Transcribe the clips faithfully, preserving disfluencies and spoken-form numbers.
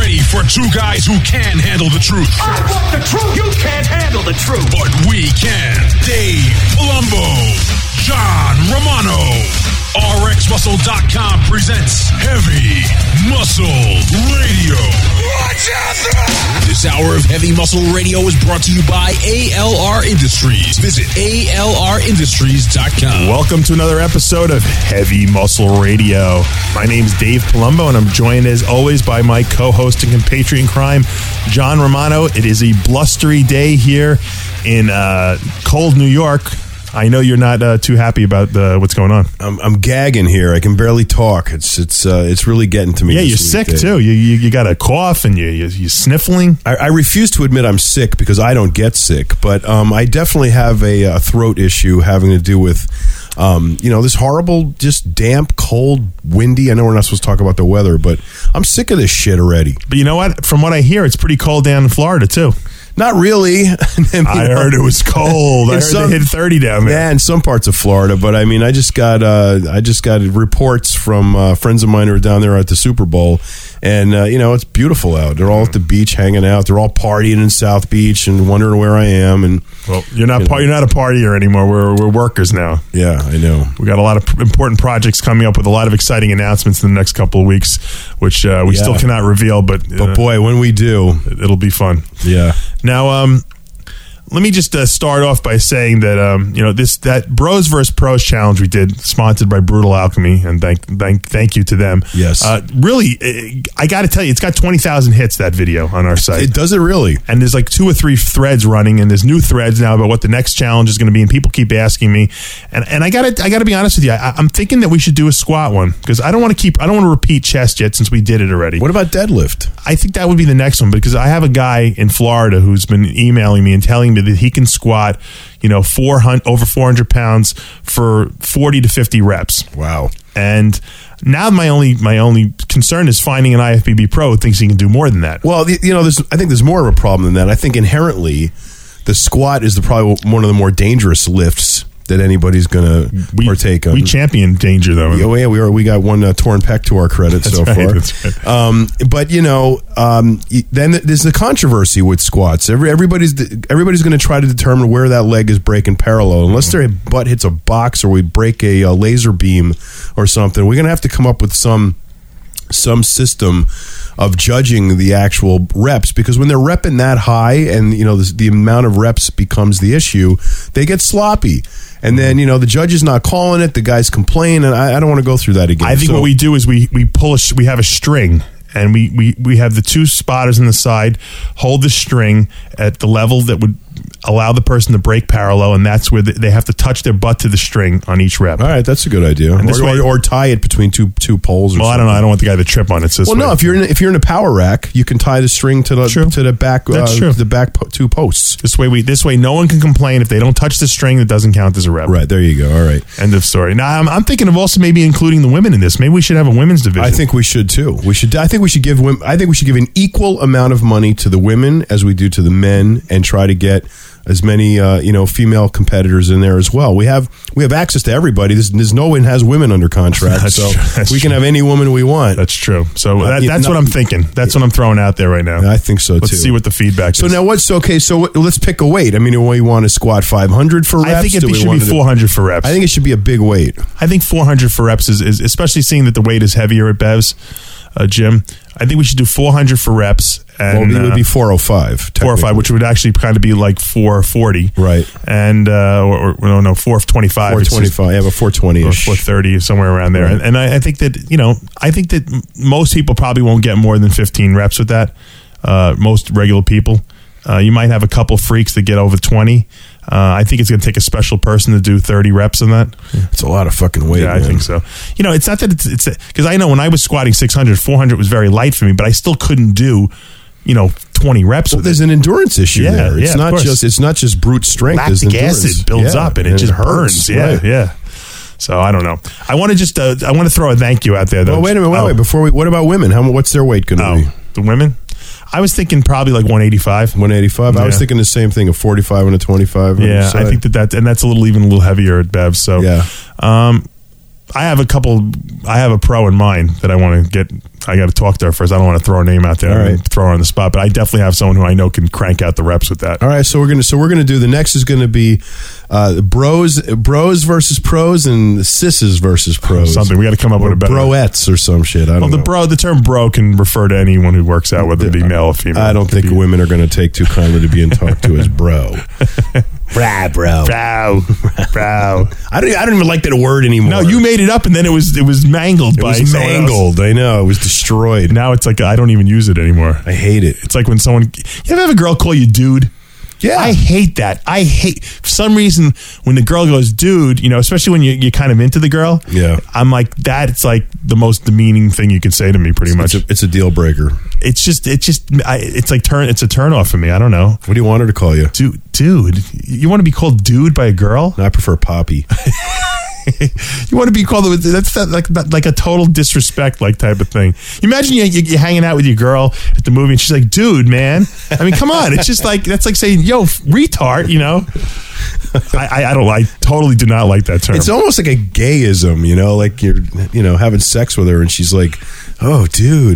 ready for two guys who can handle the truth. I want the truth. You can't handle the truth. But we can. Dave Palumbo, John Romano. R X Muscle dot com presents Heavy Muscle Radio. Watch out there! This hour of Heavy Muscle Radio is brought to you by A L R Industries. Visit A L R Industries dot com. Welcome to another episode of Heavy Muscle Radio. My name's Dave Palumbo, and I'm joined as always by my co-host and compatriot in crime, John Romano. It is a blustery day here in uh, cold New York. I know you're not uh, too happy about uh, what's going on. I'm, I'm gagging here. I can barely talk. It's it's uh, it's really getting to me. Yeah, you're sick Dave. too. You, you you got a cough and you you you're sniffling. I, I refuse to admit I'm sick because I don't get sick, but um, I definitely have a, a throat issue having to do with um, you know this horrible, just damp, cold, windy. I know we're not supposed to talk about the weather, but I'm sick of this shit already. But you know what? From what I hear, it's pretty cold down in Florida too. Not really. I, mean, I heard it was cold. I heard some, they hit thirty down there. Yeah, in some parts of Florida. But I mean, I just got uh, I just got reports from uh, friends of mine who are down there at the Super Bowl, and uh, you know it's beautiful out. They're all at the beach hanging out. They're all partying in South Beach and wondering where I am. And well, you're not you know. you're not a partier anymore. We're we're workers now. Yeah, I know. We got a lot of important projects coming up with a lot of exciting announcements in the next couple of weeks, which uh, we yeah. still cannot reveal. But but uh, boy, when we do, it'll be fun. Yeah. Now, um. Let me just uh, start off by saying that um, you know this that Bros versus Pros challenge we did, sponsored by Brutal Alchemy, and thank thank thank you to them. Yes, uh, really, I got to tell you, it's got twenty thousand hits, that video on our site. It does it really, and there's like two or three threads running, and there's new threads now about what the next challenge is going to be, and people keep asking me, and and I got to I got to be honest with you, I, I'm thinking that we should do a squat one because I don't want to keep I don't want to repeat chest yet since we did it already. What about deadlift? I think that would be the next one because I have a guy in Florida who's been emailing me and telling me that he can squat, you know, four hundred over four hundred pounds for forty to fifty reps. Wow. And now my only my only concern is finding an I F B B pro who thinks he can do more than that. Well, you know, there's, I think there's more of a problem than that. I think inherently the squat is the probably one of the more dangerous lifts that anybody's going to partake on. We champion danger, though. Yeah, yeah, we are. We got one uh, torn pec to our credit that's so right, far. That's right. Um, but you know, um, then there's the controversy with squats. Every, everybody's everybody's going to try to determine where that leg is breaking parallel. Unless their butt hits a box or we break a, a laser beam or something, we're going to have to come up with some some system of judging the actual reps, because when they're repping that high and you know the, the amount of reps becomes the issue, they get sloppy. And then, you know, the judge is not calling it, the guys complain, and I, I don't want to go through that again. I think so, what we do is we, we pull a, we have a string, and we, we, we have the two spotters on the side hold the string at the level that would allow the person to break parallel, and that's where they have to touch their butt to the string on each rep. All right, that's a good idea. Or, way, or, or tie it between two two poles. Or well, something. I don't know. I don't want the guy to trip on it. So well, way. no. If you're in if you're in a power rack, you can tie the string to the true. to the back. That's uh, true. The back po- two posts. This way, we this way, no one can complain if they don't touch the string. That doesn't count as a rep. Right there, you go. All right. End of story. Now, I'm, I'm thinking of also maybe including the women in this. Maybe we should have a women's division. I think we should too. We should. I think we should give women. I think we should give an equal amount of money to the women as we do to the men, and try to get as many uh, you know female competitors in there as well. We have we have access to everybody. There's, there's no one has women under contract, that's so true, we can true. have any woman we want. That's true. So uh, that, that's not, what I'm thinking. That's what I'm throwing out there right now. I think so let's too. Let's see what the feedback so is. So now what's okay? So let's pick a weight. I mean, do we want to squat five hundred for reps? I think it do should be four hundred for reps. I think it should be a big weight. I think four hundred for reps is, is especially seeing that the weight is heavier at Bev's uh, gym. I think we should do four hundred for reps. And, well, it would be four oh five. four oh five, which would actually kind of be like four forty. Right. And, uh, or, or no, no, four twenty-five. four twenty-five, yeah, but four twenty-ish. Or four thirty, somewhere around there. Right. And, and I, I think that, you know, I think that most people probably won't get more than fifteen reps with that. Uh, most regular people. Uh, you might have a couple freaks that get over twenty. Uh, I think it's going to take a special person to do thirty reps on that. Yeah. It's a lot of fucking weight. Yeah, man. I think so. You know, it's not that it's, it's because I know when I was squatting six hundred, four hundred was very light for me, but I still couldn't do, you know, twenty reps. Well, with there's it. an endurance issue yeah, there. It's yeah, not just it's not just brute strength. Lactic acid builds yeah, up and it and just it hurts. burns. Yeah, right. yeah. So I don't know. I want to just uh, I want to throw a thank you out there though. Well, wait a minute, wait, oh. wait. Before we, what about women? How what's their weight going to oh, be? The women? I was thinking probably like one eighty-five. one eighty-five. Yeah. I was thinking the same thing, a forty-five and a twenty-five. Yeah, I think that that and that's a little even a little heavier at Bev. So yeah. Um, I have a couple. I have a pro in mind that I want to get. I got to talk to her first. I don't want to throw her name out there All right. and throw her on the spot, but I definitely have someone who I know can crank out the reps with that. All right, so we're gonna so we're gonna do the next is gonna be uh, bros bros versus pros and sisses versus pros. Something we got to come up or with a better. broettes or some shit. I don't Well, the know. bro, the term bro can refer to anyone who works out, whether it be male or female. I don't think be, women are going to take too kindly to being talked to as bro. Bra, bro. Bro, bro. I don't. I don't even like that word anymore. No, you made it up, and then it was it was mangled It by was someone else. mangled. I know. It was destroyed. Now it's like I don't even use it anymore. I hate it. It's like when someone you ever have a girl call you dude. Yeah. I hate that. I hate for some reason when the girl goes dude, you know, especially when you, you're kind of into the girl. Yeah. I'm like that. It's like the most demeaning thing you can say to me. Pretty much. It's a, it's a deal breaker. It's just. It's just. I, it's like turn. It's a turn off for me. I don't know. What do you want her to call you? Dude, dude, you want to be called dude by a girl? I prefer Poppy. You want to be called that's that, like like a total disrespect like type of thing. You imagine you, you, you're hanging out with your girl at the movie and she's like, dude, man. I mean, come on. It's just like that's like saying, yo, retard. You know. I, I, I don't. I totally do not like that term. It's almost like a gayism, you know, like you're, you know, having sex with her and she's like, "Oh, dude."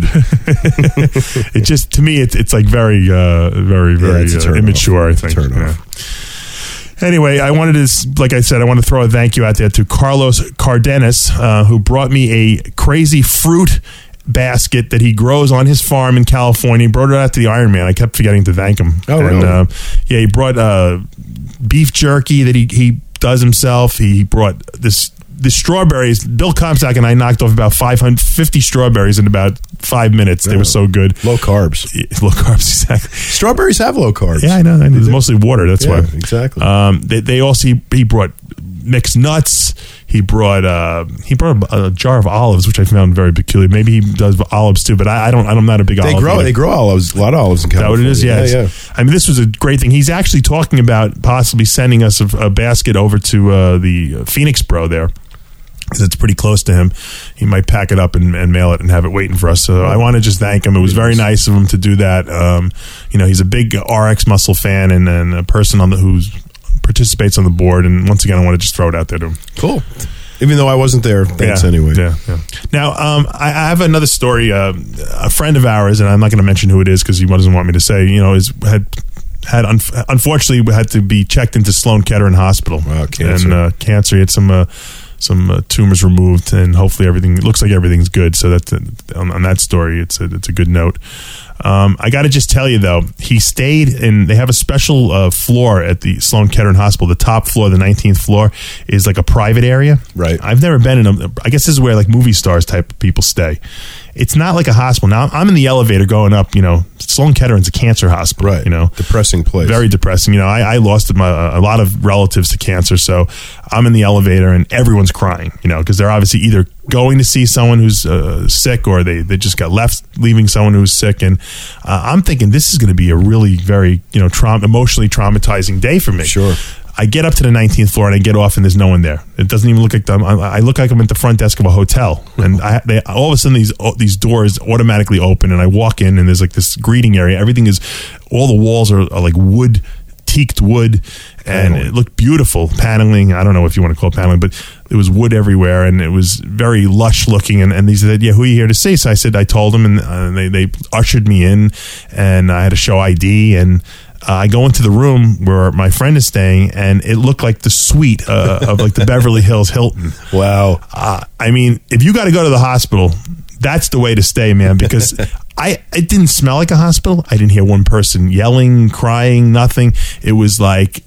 It just to me, it's it's like very, uh, very, very it's a uh, turn immature. off. I think. Turn Yeah. off. Anyway, I wanted to, like I said, I want to throw a thank you out there to Carlos Cardenas, uh, who brought me a crazy fruit basket that he grows on his farm in California. He brought it out to the Iron Man. I kept forgetting to thank him. Oh, and, really? uh, yeah, he brought uh, beef jerky that he, he does himself. He brought this the strawberries. Bill Comstock and I knocked off about five hundred fifty strawberries in about five minutes. They Oh. were so good. Low carbs. Low carbs, exactly. Strawberries have low carbs. Yeah, I know. I know. It's mostly water. That's Yeah, why. exactly. Um, they, they also he, he brought mixed nuts. He brought uh, he brought a, a jar of olives, which I found very peculiar. Maybe he does olives too, but I, I don't. I'm not a big They olive grow. eater. They grow olives. A lot of olives in Is that what California. it is? Yeah, yeah. it's- I mean, this was a great thing. He's actually talking about possibly sending us a, a basket over to uh, the Phoenix Bro there. Because it's pretty close to him. He might pack it up and, and mail it and have it waiting for us. So I want to just thank him. It was very nice of him to do that. Um, you know, he's a big R X Muscle fan and, and a person on the who participates on the board. And once again, I want to just throw it out there to him. Cool. Even though I wasn't there, thanks yeah, anyway. Yeah, yeah. Now, um, I, I have another story. Uh, a friend of ours, and I'm not going to mention who it is because he doesn't want me to say, you know, is had had un- unfortunately had to be checked into Sloan Kettering Hospital. Wow, cancer. And uh, cancer. He had some uh, some uh, tumors removed, and hopefully everything. It looks like everything's good. So that on, on that story, it's a, it's a good note. Um, I got to just tell you though, he stayed in. They have a special uh, floor at the Sloan Kettering Hospital. The top floor, the nineteenth floor, is like a private area. Right. I've never been in a. I guess this is where like movie stars type of people stay. It's not like a hospital. Now I'm in the elevator going up. You know, Sloan Kettering's a cancer hospital. Right. You know, Depressing place. very depressing. You know, I, I lost my, a lot of relatives to cancer, so I'm in the elevator and everyone's crying. You know, because they're obviously either going to see someone who's uh, sick or they, they just got left leaving someone who's sick. And uh, I'm thinking this is going to be a really very you know traum- emotionally traumatizing day for me. Sure. I get up to the nineteenth floor and I get off and there's no one there. It doesn't even look like them. I, I look like I'm at the front desk of a hotel, and I, they, all of a sudden these these doors automatically open, and I walk in and there's like this greeting area. Everything is, all the walls are, are like wood, teaked wood, and Paneling. it looked beautiful. Paneling. I don't know if you want to call it paneling, but there was wood everywhere, and it was very lush looking. And, and they said, "Yeah, who are you here to see?" So I said, I told them, and uh, they they ushered me in, and I had to show I D and. Uh, I go into the room where my friend is staying, and it looked like the suite uh, of like the Beverly Hills Hilton. Wow. Uh, I mean, if you got to go to the hospital, that's the way to stay, man. Because I, it didn't smell like a hospital. I didn't hear one person yelling, crying, nothing. It was like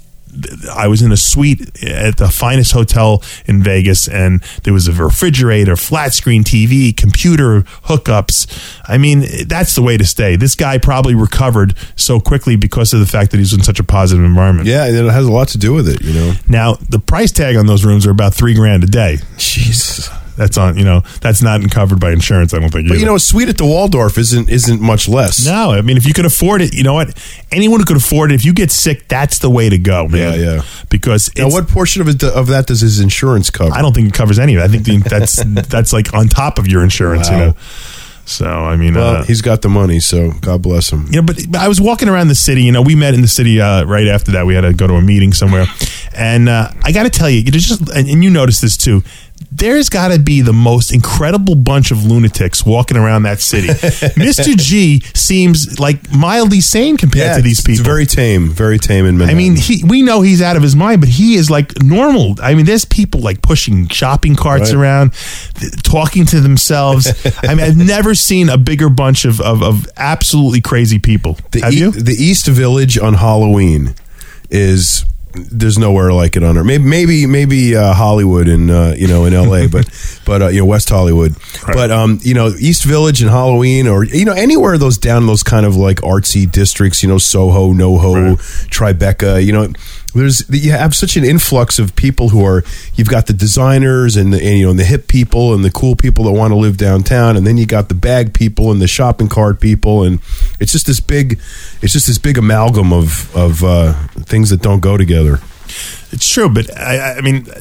I was in a suite at the finest hotel in Vegas, and there was a refrigerator, flat screen T V, computer hookups. I mean, that's the way to stay. This guy probably recovered so quickly because of the fact that he's in such a positive environment. Yeah, and it has a lot to do with it, you know. Now, the price tag on those rooms are about three grand a day. Jesus. That's on, you know, that's not covered by insurance, I don't think. But either. you know, a suite at the Waldorf isn't isn't much less. No, I mean, if you could afford it, you know what? Anyone who could afford it, if you get sick, that's the way to go, man. Yeah, yeah. Because Now, it's, what portion of it of that does his insurance cover? I don't think it covers any of it. I think the, that's that's like on top of your insurance, Wow. you know. So I mean, Well, uh, he's got the money, so God bless him. you know, but, but I was walking around the city. You know, we met in the city uh, right after that. We had to go to a meeting somewhere, and uh, I got to tell you, you just and, and you noticed this too. there's got to be the most incredible bunch of lunatics walking around that city. Mister G seems like mildly sane compared Yeah, to these it's- people. It's very tame, very tame in I Manhattan. mean, he, we know he's out of his mind, but he is like normal. I mean, there's people like pushing shopping carts Right. around, th- talking to themselves. I mean, I've never seen a bigger bunch of, of, of absolutely crazy people. the Have E- you? the East Village on Halloween is there's nowhere like it on earth. Maybe maybe maybe uh, Hollywood in uh, you know in L A, but but uh, you know West Hollywood. Right. But um you know East Village and Halloween, or you know anywhere those down in those kind of like artsy districts, you know Soho, NoHo, Right. Tribeca, you know. There's you have such an influx of people who are you've got the designers and, the, and you know and the hip people and the cool people that want to live downtown, and then you got the bag people and the shopping cart people, and it's just this big it's just this big amalgam of of uh, things that don't go together. It's true, but I, I mean,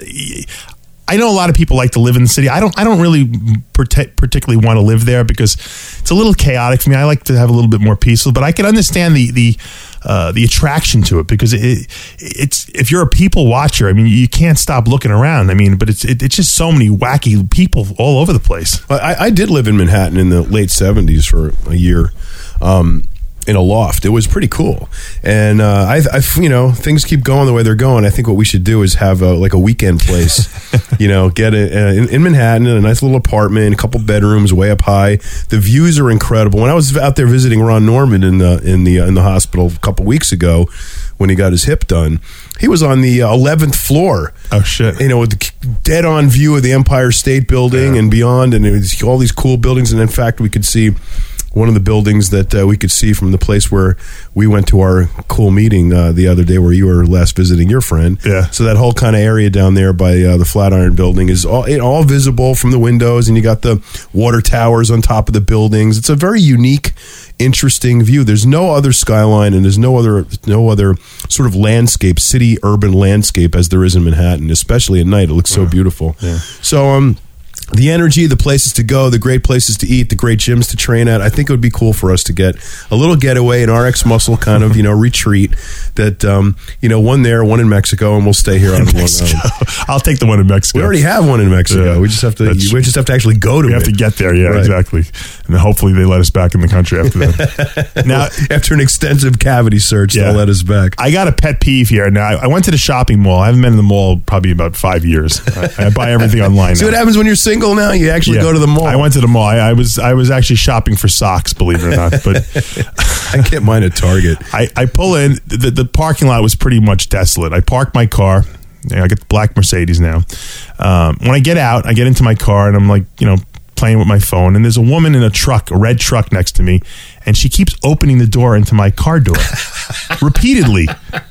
I know a lot of people like to live in the city. I don't. I don't really partic- particularly want to live there because it's a little chaotic for me. I like to have a little bit more peaceful, but I can understand the the uh, the attraction to it because it, it's if you're a people watcher, I mean, you can't stop looking around. I mean, but it's it, it's just so many wacky people all over the place. I, I did live in Manhattan in the late seventies for a year. Um, in a loft. It was pretty cool. And uh, I, I, you know, things keep going the way they're going. I think what we should do is have a, like a weekend place, you know, get it uh, in, in Manhattan, in a nice little apartment, a couple bedrooms, way up high. The views are incredible. When I was out there visiting Ron Norman in the in the uh, in the hospital a couple weeks ago, when he got his hip done, he was on the uh, eleventh floor. Oh shit! You know, with the dead on view of the Empire State Building Yeah. and beyond, and it was all these cool buildings. And in fact, we could see one of the buildings that uh, we could see from the place where we went to our cool meeting uh, the other day, where you were last visiting your friend. Yeah. So that whole kind of area down there by uh, the Flatiron Building is all it, all visible from the windows, and you got the water towers on top of the buildings. It's a very unique, interesting view. There's no other skyline, and there's no other no other sort of landscape, city urban landscape as there is in Manhattan, especially at night. It looks so beautiful. Yeah. So um. The energy, the places to go, the great places to eat, the great gyms to train at. I think it would be cool for us to get a little getaway, an R X Muscle kind of, you know, retreat. That, um, you know, one there, one in Mexico, and we'll stay here on Long Mexico. Island. I'll take the one in Mexico. We already have one in Mexico. Yeah. we just have to. That's- We just have to actually go to We it. have to get there, yeah, Right. exactly. And then hopefully they let us back in the country after that. Now, After an extensive cavity search, Yeah. they'll let us back. I got a pet peeve here. Now, I, I went to the shopping mall. I haven't been in the mall probably about five years. I, I buy everything online See now. what happens when you're single now? You actually Yeah. go to the mall. I went to the mall. I, I was I was actually shopping for socks, believe it or not. But I get mine at Target. I, I pull in. The, the parking lot was pretty much desolate. I park my car. I get the black Mercedes now. Um, when I get out, I get into my car and I'm like, you know, playing with my phone. And there's a woman in a truck, a red truck next to me, and she keeps opening the door into my car door repeatedly.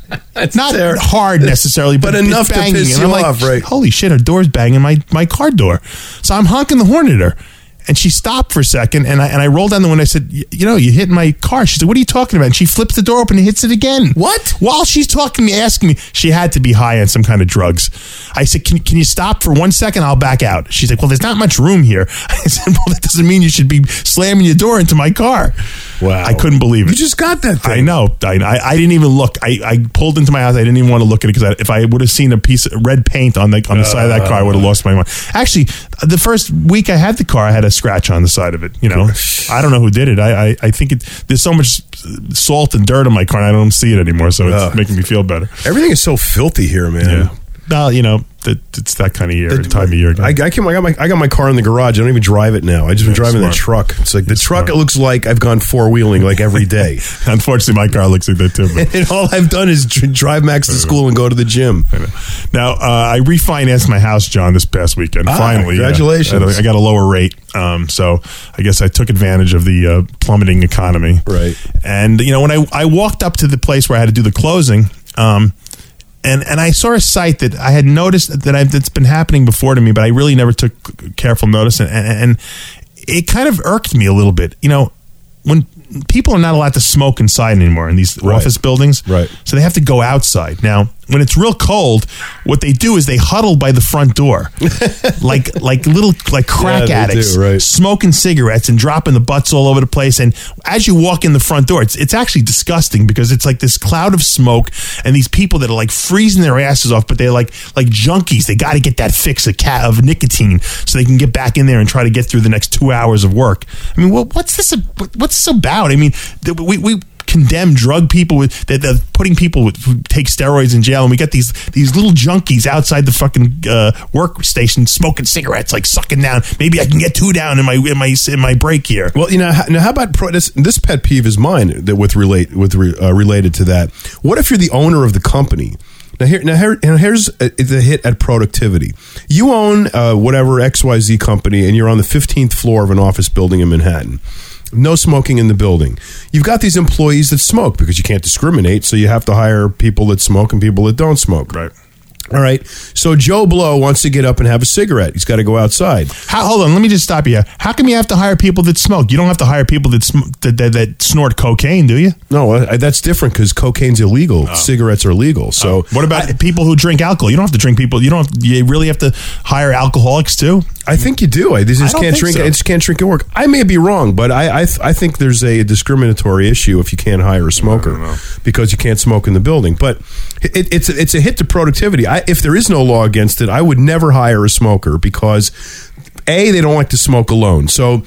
Not fair. hard necessarily, but, But it's enough to banging. piss And I'm you like, off, right? holy shit, her door's banging my, my car door. So I'm honking the horn at her. And she stopped for a second, and I and I rolled down the window. I said, you know, you hit my car. She said, what are you talking about? And she flips the door open and hits it again. What? While she's talking to me, asking me, she had to be high on some kind of drugs. I said, can, can you stop for one second? I'll back out. She's like, well, there's not much room here. I said, well, that doesn't mean you should be slamming your door into my car. Wow. I couldn't believe it. You just got that thing. I know. I, I, I didn't even look. I, I pulled into my house. I didn't even want to look at it because if I would have seen a piece of red paint on the on the side of that car, I would have lost my mind. Actually, the first week I had the car, I had a scratch on the side of it. You know, I don't know who did it. I, I, I think it, there's so much salt and dirt on my car, and I don't see it anymore. So it's Ugh. making me feel better. Everything is so filthy here, man. Yeah. Well, you know, it, it's that kind of year, time of year. I, I, came, I got my I got my car in the garage. I don't even drive it now. I just been Yeah, driving smart. that truck. It's like the That's truck. smart. It looks like I've gone four wheeling like every day. Unfortunately, my car looks like that too. But. And all I've done is dr- drive Max to school and go to the gym. I know. Now, uh, I refinanced my house, John, this past weekend. Ah, Finally. yeah. congratulations. I, I got a lower rate. Um, so I guess I took advantage of the uh, plummeting economy. Right. And, you know, when I, I walked up to the place where I had to do the closing, um, and, and I saw a site that I had noticed that I've, that's been happening before to me, but I really never took careful notice. And, and, and it kind of irked me a little bit. You know, when people are not allowed to smoke inside anymore in these Right. office buildings. Right. So they have to go outside. Now, when it's real cold, what they do is they huddle by the front door, like like little like crack Yeah, they addicts, do, right. smoking cigarettes and dropping the butts all over the place. And as you walk in the front door, it's it's actually disgusting because it's like this cloud of smoke and these people that are like freezing their asses off, but they're like like junkies. They got to get that fix of cat of nicotine so they can get back in there and try to get through the next two hours of work. I mean, what, what's this? What's this about? I mean, we we. condemn drug people with that they're putting people with, who take steroids in jail, and we got these these little junkies outside the fucking uh, workstation smoking cigarettes, like sucking down. Maybe I can get two down in my in my in my break here. Well, you know, now how about pro, this? This pet peeve is mine that with relate with uh, related to that. What if you're the owner of the company? Now here, now here, now here's the hit at productivity. You own uh, whatever X Y Z company, and you're on the fifteenth floor of an office building in Manhattan. No smoking in the building. You've got these employees that smoke because you can't discriminate, so you have to hire people that smoke and people that don't smoke. Right. All right. So Joe Blow wants to get up and have a cigarette. He's got to go outside. How, hold on, let me just stop you. How come you have to hire people that smoke? You don't have to hire people that sm- that, that, that snort cocaine, do you? No, I, that's different because cocaine's illegal. Oh. Cigarettes are legal. So oh. What about I, people who drink alcohol? You don't have to drink people. You don't. Have, you really have to hire alcoholics too? I think you do. I just I can't drink. So. I just can't drink at work. I may be wrong, but I I, th- I think there's a discriminatory issue if you can't hire a smoker because you can't smoke in the building. But it, it's it's a hit to productivity. I, if there is no law against it, I would never hire a smoker because A, they don't like to smoke alone. So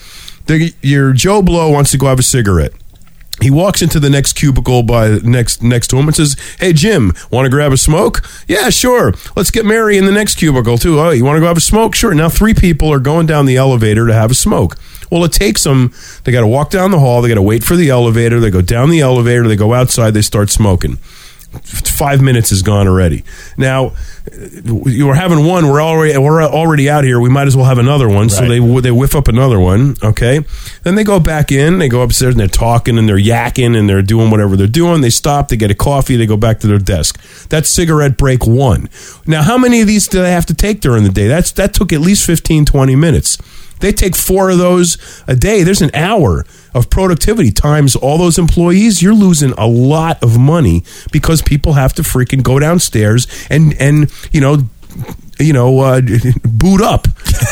your Joe Blow wants to go have a cigarette. He walks into the next cubicle by next next to him and says, "Hey Jim, want to grab a smoke?" "Yeah, sure. Let's get Mary in the next cubicle too." "Oh, you want to go have a smoke?" "Sure." Now three people are going down the elevator to have a smoke. Well, it takes them. They got to walk down the hall. They got to wait for the elevator. They go down the elevator. They go outside. They start smoking. Five minutes is gone already. Now, you were having one. We're already we're already out here. We might as well have another one. Right. So they they whiff up another one. Okay. Then they go back in. They go upstairs and they're talking and they're yakking and they're doing whatever they're doing. They stop. They get a coffee. They go back to their desk. That's cigarette break one. Now, how many of these do they have to take during the day? That's that took at least fifteen, twenty minutes. They take four of those a day. There's an hour of productivity times all those employees. You're losing a lot of money because people have to freaking go downstairs and, and you know, you know, uh, boot up.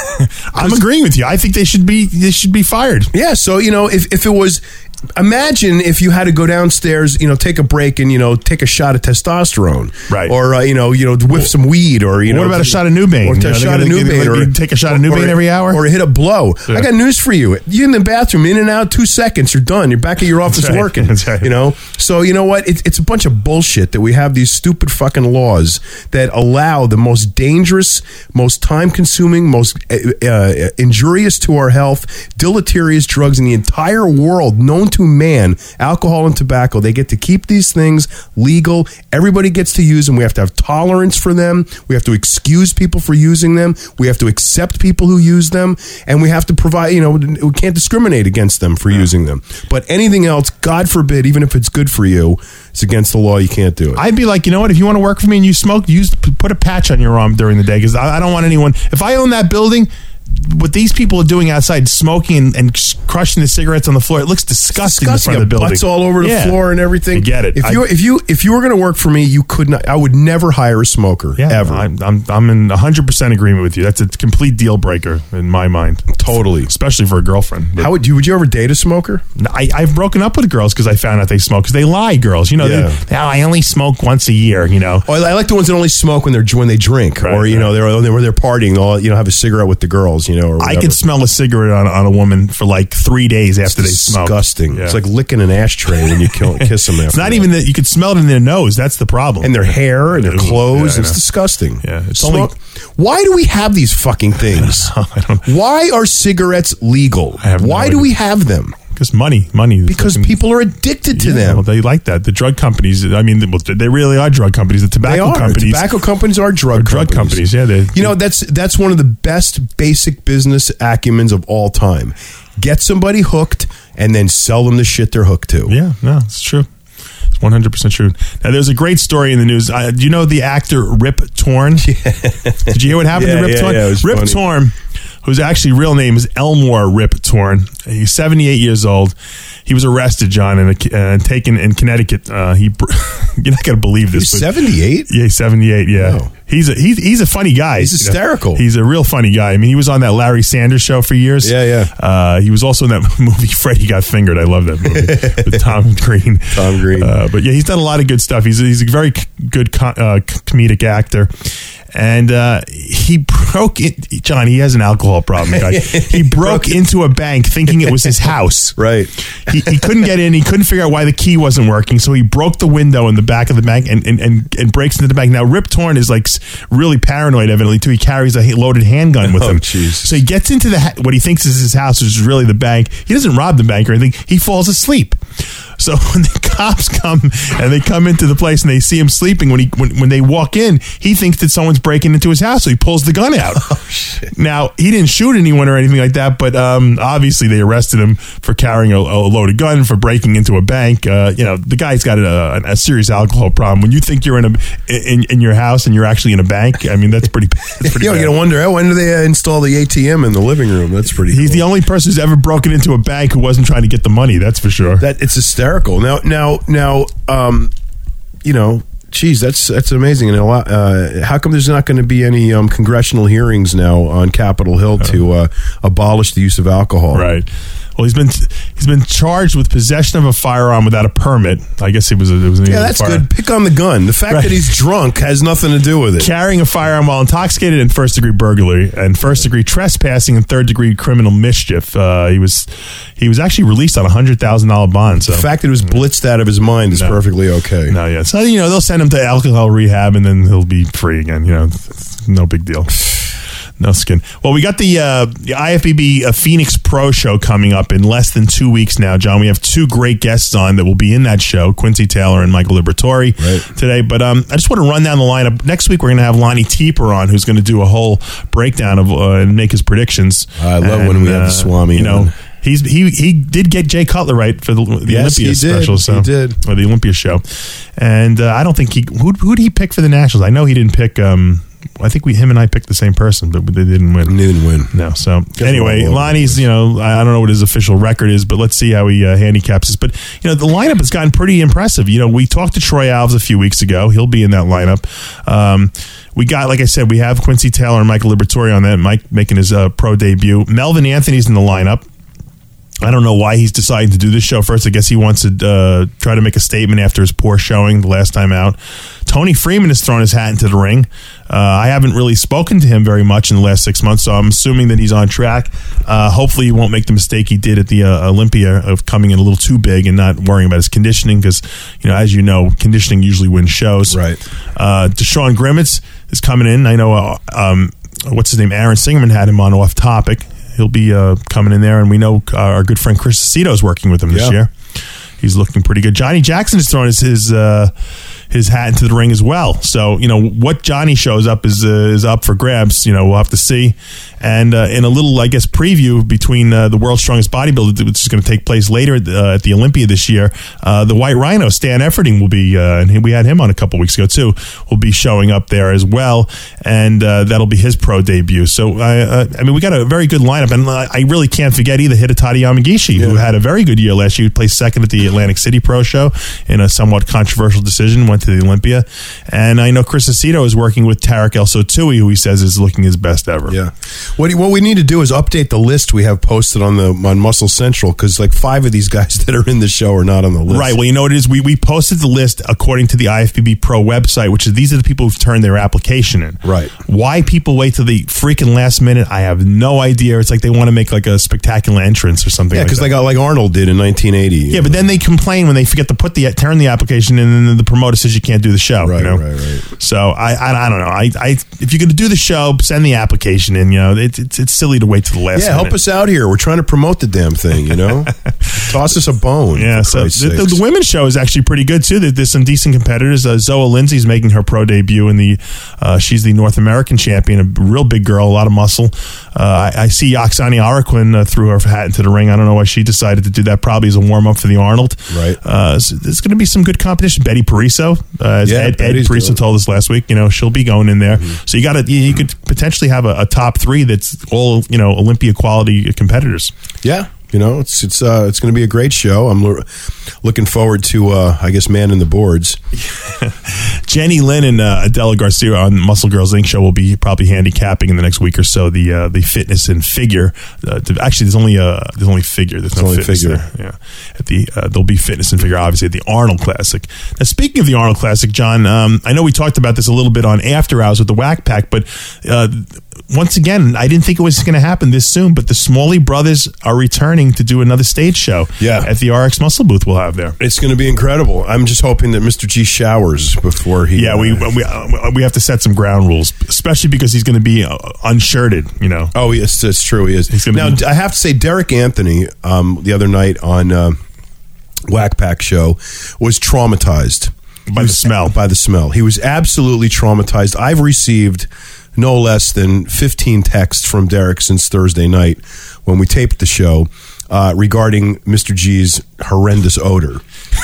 I'm agreeing with you. I think they should be they should be fired. Yeah. So, you know, if, if it was... Imagine if you had to go downstairs, you know, take a break and, you know, take a shot of testosterone. Right. Or, uh, you know, you know, whiff some weed or, you know. What about a shot of Nubane? Or you know, a shot of Nubane. Or, or take a shot of Nubane every hour? Or hit a blow. Yeah. I got news for you. You're in the bathroom, in and out, two seconds, you're done. You're back at your office That's right. working. That's right. You know? So, you know what? It, it's a bunch of bullshit that we have these stupid fucking laws that allow the most dangerous, most time-consuming, most uh, uh, injurious to our health, deleterious drugs in the entire world known to man, alcohol and tobacco. They get to keep these things legal. Everybody gets to use them. We have to have tolerance for them. We have to excuse people for using them. We have to accept people who use them. And we have to provide, you know, we can't discriminate against them for yeah. using them. But anything else, God forbid, even if it's good for you, it's against the law. You can't do it. I'd be like, you know what? If you want to work for me and you smoke, use put a patch on your arm during the day because I, I don't want anyone. If I own that building, what these people are doing outside, smoking and, and crushing the cigarettes on the floor, it looks disgusting, disgusting. in front of the building. Butts all over the yeah. floor and everything. I get it. If I, you if you if you were going to work for me, you could not. I would never hire a smoker yeah, ever. I'm I'm, I'm in one hundred percent agreement with you. That's a complete deal breaker in my mind. Totally, especially for a girlfriend. But how would you would you ever date a smoker? I, I've broken up with girls because I found out they smoke because they lie. Girls, you know, yeah. they, oh, I only smoke once a year. You know, oh, I like the ones that only smoke when they're when they drink right, or you right. know they're they're, they're partying. They'll you know have a cigarette with the girls. You know, or I could smell a cigarette on, on a woman for like three days after it's they smoke. Disgusting. Yeah. It's like licking an ashtray when you kill, kiss them. After it's not that. even that you could smell it in their nose. That's the problem. And their hair and their clothes. Yeah, it's disgusting. Yeah, it's Smoke. only. Why do we have these fucking things? I don't know. I don't know. Why are cigarettes legal? I have Why no do idea. we have them? Because money, money. Because fucking, people are addicted to yeah, them. Well, they like that. The drug companies. I mean, they really are drug companies. The tobacco they are. companies. Tobacco companies are drug are drug companies. companies. Yeah, they, you know that's that's one of the best basic business acumens of all time. Get somebody hooked and then sell them the shit they're hooked to. Yeah, no, it's true. It's one hundred percent true. Now, there's a great story in the news. Uh, do you know the actor Rip Torn? Yeah. Did you hear what happened yeah, to Rip yeah, Torn? Yeah, Rip funny. Torn, whose actually real name is Elmore Rip Torn. He's seventy-eight years old. He was arrested, John, and uh, taken in Connecticut. Uh, he you're not going to believe this. He's seventy-eight? Yeah, he's seventy-eight, yeah. Wow. He's a he's he's a funny guy. He's hysterical. You know? He's a real funny guy. I mean, he was on that Larry Sanders Show for years. Yeah, yeah. Uh, he was also in that movie Freddie Got Fingered. I love that movie with Tom Green. Tom Green. Uh, but yeah, he's done a lot of good stuff. He's he's a very c- good co- uh, comedic actor. And uh, he broke it. John, he has an alcohol problem, guy. He broke into a bank thinking it was his house. Right. He, he couldn't get in. He couldn't figure out why the key wasn't working. So he broke the window in the back of the bank and, and, and, and breaks into the bank. Now, Rip Torn is like really paranoid, evidently, too. He carries a loaded handgun with Oh, him. jeez. So he gets into the ha- what he thinks is his house, which is really the bank. He doesn't rob the bank or anything. He falls asleep. So when the cops come and they come into the place and they see him sleeping, when he when, when they walk in, he thinks that someone's breaking into his house, so he pulls the gun out. Oh, shit. Now, he didn't shoot anyone or anything like that, but um, obviously they arrested him for carrying a, a loaded gun, for breaking into a bank. Uh, you know, the guy's got a, a serious alcohol problem. When you think you're in a in, in your house and you're actually in a bank, I mean, that's pretty bad. That's pretty You know, bad. you gotta wonder, when do they uh, install the A T M in the living room? That's pretty He's cool. the only person who's ever broken into a bank who wasn't trying to get the money, that's for sure. That it's hysterical. Now, now, now, um, you know, geez, that's that's amazing. And a lot. Uh, how come there's not going to be any um, congressional hearings now on Capitol Hill to uh, abolish the use of alcohol? Right. Well, he's been he's been charged with possession of a firearm without a permit. I guess it was a, it was an Yeah, illegal that's firearm. good. Pick on the gun. The fact Right. that he's drunk has nothing to do with it. Carrying a firearm while intoxicated and first degree burglary and first degree trespassing and third degree criminal mischief. Uh, he was he was actually released on a hundred thousand dollar bond. So The fact that he was blitzed out of his mind is No. perfectly okay. no, yeah. So you know they'll send him to alcohol rehab and then he'll be free again. You know, it's no big deal. No skin. Well, we got the, uh, the I F B B uh, Phoenix Pro show coming up in less than two weeks now, John. We have two great guests on that will be in that show, Quincy Taylor and Michael Liberatore Right. today. But um, I just want to run down the lineup. Next week, we're going to have Lonnie Teeper on, who's going to do a whole breakdown of uh, and make his predictions. I love when we have the Swami You know, on. he's he he did get Jay Cutler right for the, the Yes, Olympia he did. special. So, He did. or the Olympia show. And uh, I don't think he who who did he pick for the Nationals? I know he didn't pick. Um, I think we him and I picked the same person, but they didn't win. He didn't win. No. So anyway, all over Lonnie's, you know, I I don't know what his official record is, but let's see how he uh, handicaps us. But, you know, the lineup has gotten pretty impressive. You know, we talked to Troy Alves a few weeks ago. He'll be in that lineup. Um, we got, like I said, we have Quincy Taylor and Michael Liberatore on that. Mike making his uh, pro debut. Melvin Anthony's in the lineup. I don't know why he's deciding to do this show first. I guess he wants to uh, try to make a statement after his poor showing the last time out. Tony Freeman has thrown his hat into the ring. Uh, I haven't really spoken to him very much in the last six months, so I'm assuming that he's on track. Uh, hopefully he won't make the mistake he did at the uh, Olympia of coming in a little too big and not worrying about his conditioning because, you know, as you know, conditioning usually wins shows. Right. Uh, Deshaun Grimmett is coming in. I know, uh, um, what's his name? Aaron Singerman had him on Off Topic. He'll be uh, coming in there, and we know uh, our good friend Chris Aceto is working with him this Yeah. year. He's looking pretty good. Johnny Jackson is throwing his his, uh, his hat into the ring as well. So, you know, what Johnny shows up is uh, is up for grabs. You know, we'll have to see. And uh, in a little, I guess, preview between uh, the World's Strongest Bodybuilder, which is going to take place later at the, uh, at the Olympia this year, uh, the White Rhino, Stan Efferding, will be, uh, and we had him on a couple weeks ago too, will be showing up there as well. And uh, that'll be his pro debut. So, I, uh, I mean, we got a very good lineup. And uh, I really can't forget either Hidetani Yamagishi, who had a very good year last year. He placed second at the Atlantic City Pro Show in a somewhat controversial decision, went to the Olympia. And I know Chris Aceto is working with Tarek El Sotui, who he says is looking his best ever. Yeah. What what we need to do is update the list we have posted on the on Muscle Central because like five of these guys that are in the show are not on the list. Right. Well, you know what it is? We we posted the list according to the I F B B Pro website, which is these are the people who've turned their application in. Right. Why people wait till the freaking last minute, I have no idea. It's like they want to make like a spectacular entrance or something Yeah, like because that. like like Arnold did in nineteen eighty. Yeah, but then they complain when they forget to put the turn the application in, and then the promoter says you can't do the show. Right, you know? right, right. So I, I, I don't know. I, I, if you're going to do the show, send the application in. You know, it, it's it's silly to wait to the last. Yeah, minute. help us out here. We're trying to promote the damn thing, you know? Toss us a bone. Yeah, for so Christ's the, the, sakes. the women's show is actually pretty good too. There- There's some decent competitors. Uh, Zoa Lindsay's making her pro debut in the. Uh, she's the North American champion, a real big girl, a lot of muscle. Uh, I, I see Oksana Araquin uh, threw her hat into the ring. I don't know why she decided to do that. Probably as a warm up for the Arnold. Right. Uh, so there's going to be some good competition. Betty Pariso, uh, as Yeah, Ed, Ed Betty's Pariso good. told us last week. You know, she'll be going in there. So you got to you could potentially have a, a top three that's all you know Olympia quality competitors. Yeah. You know, it's it's uh, it's going to be a great show. I'm lo- looking forward to, uh, I guess, Man in the Boards. Jenny Lynn and uh, Adela Garcia on Muscle Girls Incorporated show will be probably handicapping in the next week or so the uh, the fitness and figure. Uh, to, actually, there's only a there's only figure. There's, there's no only fitness figure. There. Yeah, at the uh, there'll be fitness and figure obviously at the Arnold Classic. Now, speaking of the Arnold Classic, John, um, I know we talked about this a little bit on After Hours with the Whack Pack, but. Uh, Once again, I didn't think it was going to happen this soon, but the Smalley brothers are returning to do another stage show yeah. at the R X Muscle booth we'll have there. It's going to be incredible. I'm just hoping that Mister G showers before he... Yeah, uh, we we uh, we have to set some ground rules, especially because he's going to be uh, unshirted, you know. Oh, yes, that's true. He is. Now, be- I have to say, Derek Anthony, um, the other night on uh, Whack Pack Show, was traumatized. By the smell. By the smell. He was absolutely traumatized. I've received... no less than fifteen texts from Derek since Thursday night when we taped the show uh, regarding Mister G's horrendous odor.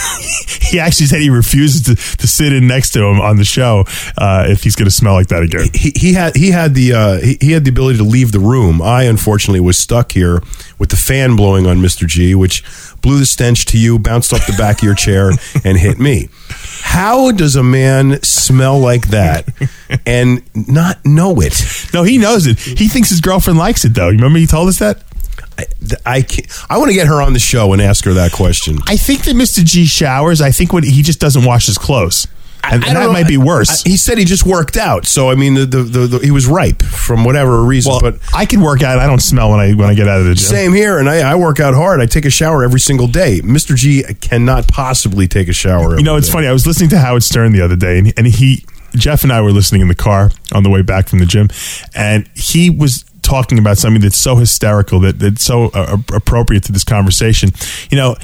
He actually said he refuses to, to sit in next to him on the show uh, if he's going to smell like that again. He, he had he had the uh, he, he had the ability to leave the room. I unfortunately was stuck here with the fan blowing on Mister G, which blew the stench to you, bounced off the back of your chair, and hit me. How does a man smell like that and not know it? No, he knows it. He thinks his girlfriend likes it, though. You remember he told us that? I I, can't, I want to get her on the show and ask her that question. I think that Mister G showers. I think what he just doesn't wash his clothes. And, and that know. might be worse. I, he said he just worked out, so I mean, the, the, the, the, he was ripe from whatever reason. Well, but I can work out. I don't smell when I when I get out of the gym. Same here, and I, I work out hard. I take a shower every single day. Mister G cannot possibly take a shower. Every you know, it's day. funny. I was listening to Howard Stern the other day, and, and he, Jeff, and I were listening in the car on the way back from the gym, and he was talking about something that's so hysterical that that's so uh, appropriate to this conversation. You know.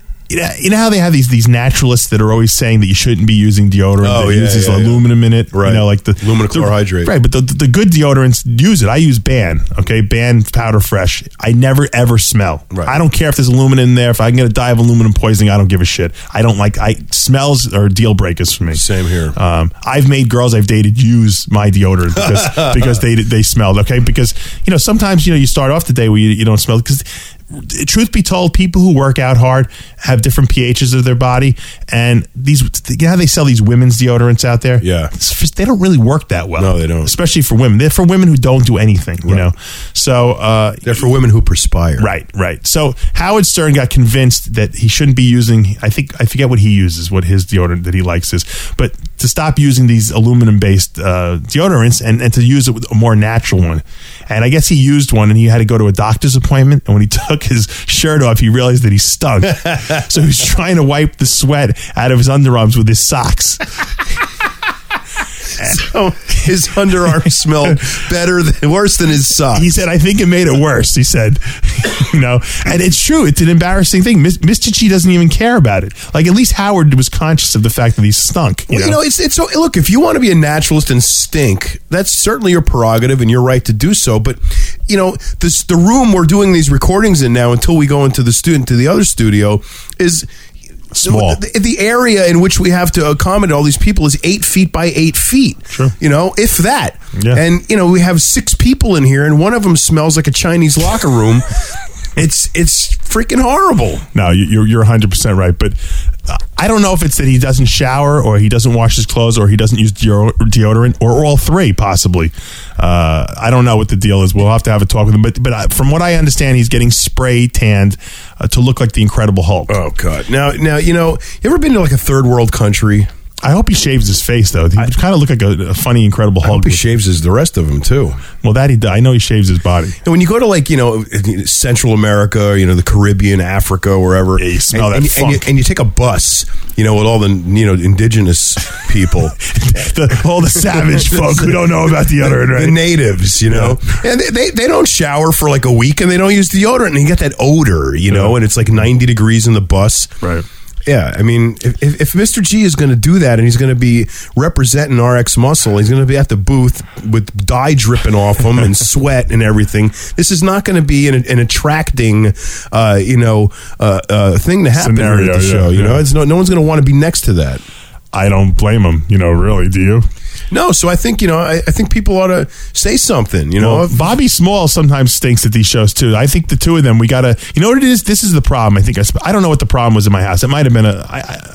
You know how they have these these naturalists that are always saying that you shouldn't be using deodorant oh, that yeah, uses yeah, aluminum yeah. in it, right? You know, like the aluminum chlorhydrate, the, right? But the the good deodorants use it. I use Ban, okay, Ban Powder Fresh. I never ever smell. Right. I don't care if there's aluminum in there. If I can get a dye of aluminum poisoning, I don't give a shit. I don't like. I smells are deal breakers for me. Same here. Um, I've made girls I've dated use my deodorant because because they they smelled okay. Because you know sometimes you know you start off the day where you, you don't smell because. Truth be told, people who work out hard have different pHs of their body, and these, you know how they sell these women's deodorants out there? Yeah. It's, they don't really work that well. No, they don't. Especially for women. They're for women who don't do anything, you right. know? So, uh, they're for women who perspire. Right, right. So, Howard Stern got convinced that he shouldn't be using, I think, I forget what he uses, what his deodorant that he likes is, but to stop using these aluminum based uh, deodorants and, and to use it with a more natural one. And I guess he used one and he had to go to a doctor's appointment. And when he took his shirt off, he realized that he stunk. So he was trying to wipe the sweat out of his underarms with his socks. So his underarms smelled better than worse than his socks. He said, I think it made it worse, he said. You know, and it's true. It's an embarrassing thing. Mister G doesn't even care about it. Like, at least Howard was conscious of the fact that he stunk. You, well, know? you know, it's, it's so, look, if you want to be a naturalist and stink, that's certainly your prerogative and your right to do so. But, you know, this, the room we're doing these recordings in now until we go into the student to the other studio is small. The, the area in which we have to accommodate all these people is eight feet by eight feet. True. You know, if that. Yeah. And, you know, we have six people in here and one of them smells like a Chinese locker room. It's it's freaking horrible. No, you're you're one hundred percent right. But I don't know if it's that he doesn't shower or he doesn't wash his clothes or he doesn't use deodorant or all three, possibly. Uh, I don't know what the deal is. We'll have to have a talk with him. But but from what I understand, he's getting spray tanned uh, to look like the Incredible Hulk. Oh, God. Now, now you know, you ever been to like a third world country? I hope he shaves his face, though. He kind of look like a, a funny, Incredible Hulk. I hope he shaves his, the rest of him, too. Well, that he I know he shaves his body. And when you go to, like, you know, Central America, you know, the Caribbean, Africa, wherever. Yeah, you smell and, that and, and, you, and you take a bus, you know, with all the, you know, indigenous people. the, all the savage folk who don't know about deodorant, right? The natives, you know. Yeah. And they, they, they don't shower for like a week and they don't use deodorant. And you get that odor, you know, yeah. and it's like ninety degrees in the bus. Right. Yeah, I mean, if, if, if Mister G is going to do that and he's going to be representing R X Muscle, he's going to be at the booth with dye dripping off him and sweat and everything. This is not going to be an, an attracting, uh, you know, uh, uh, thing to happen Scenario, here at the yeah, show. You yeah. know, it's no, no one's going to want to be next to that. I don't blame him. You know, really, do you? No, so I think, you know, I, I think people ought to say something, you know. Well, Bobby Small sometimes stinks at these shows, too. I think the two of them, we got to, you know what it is? This is the problem. I think, I, I don't know what the problem was in my house. It might have been a,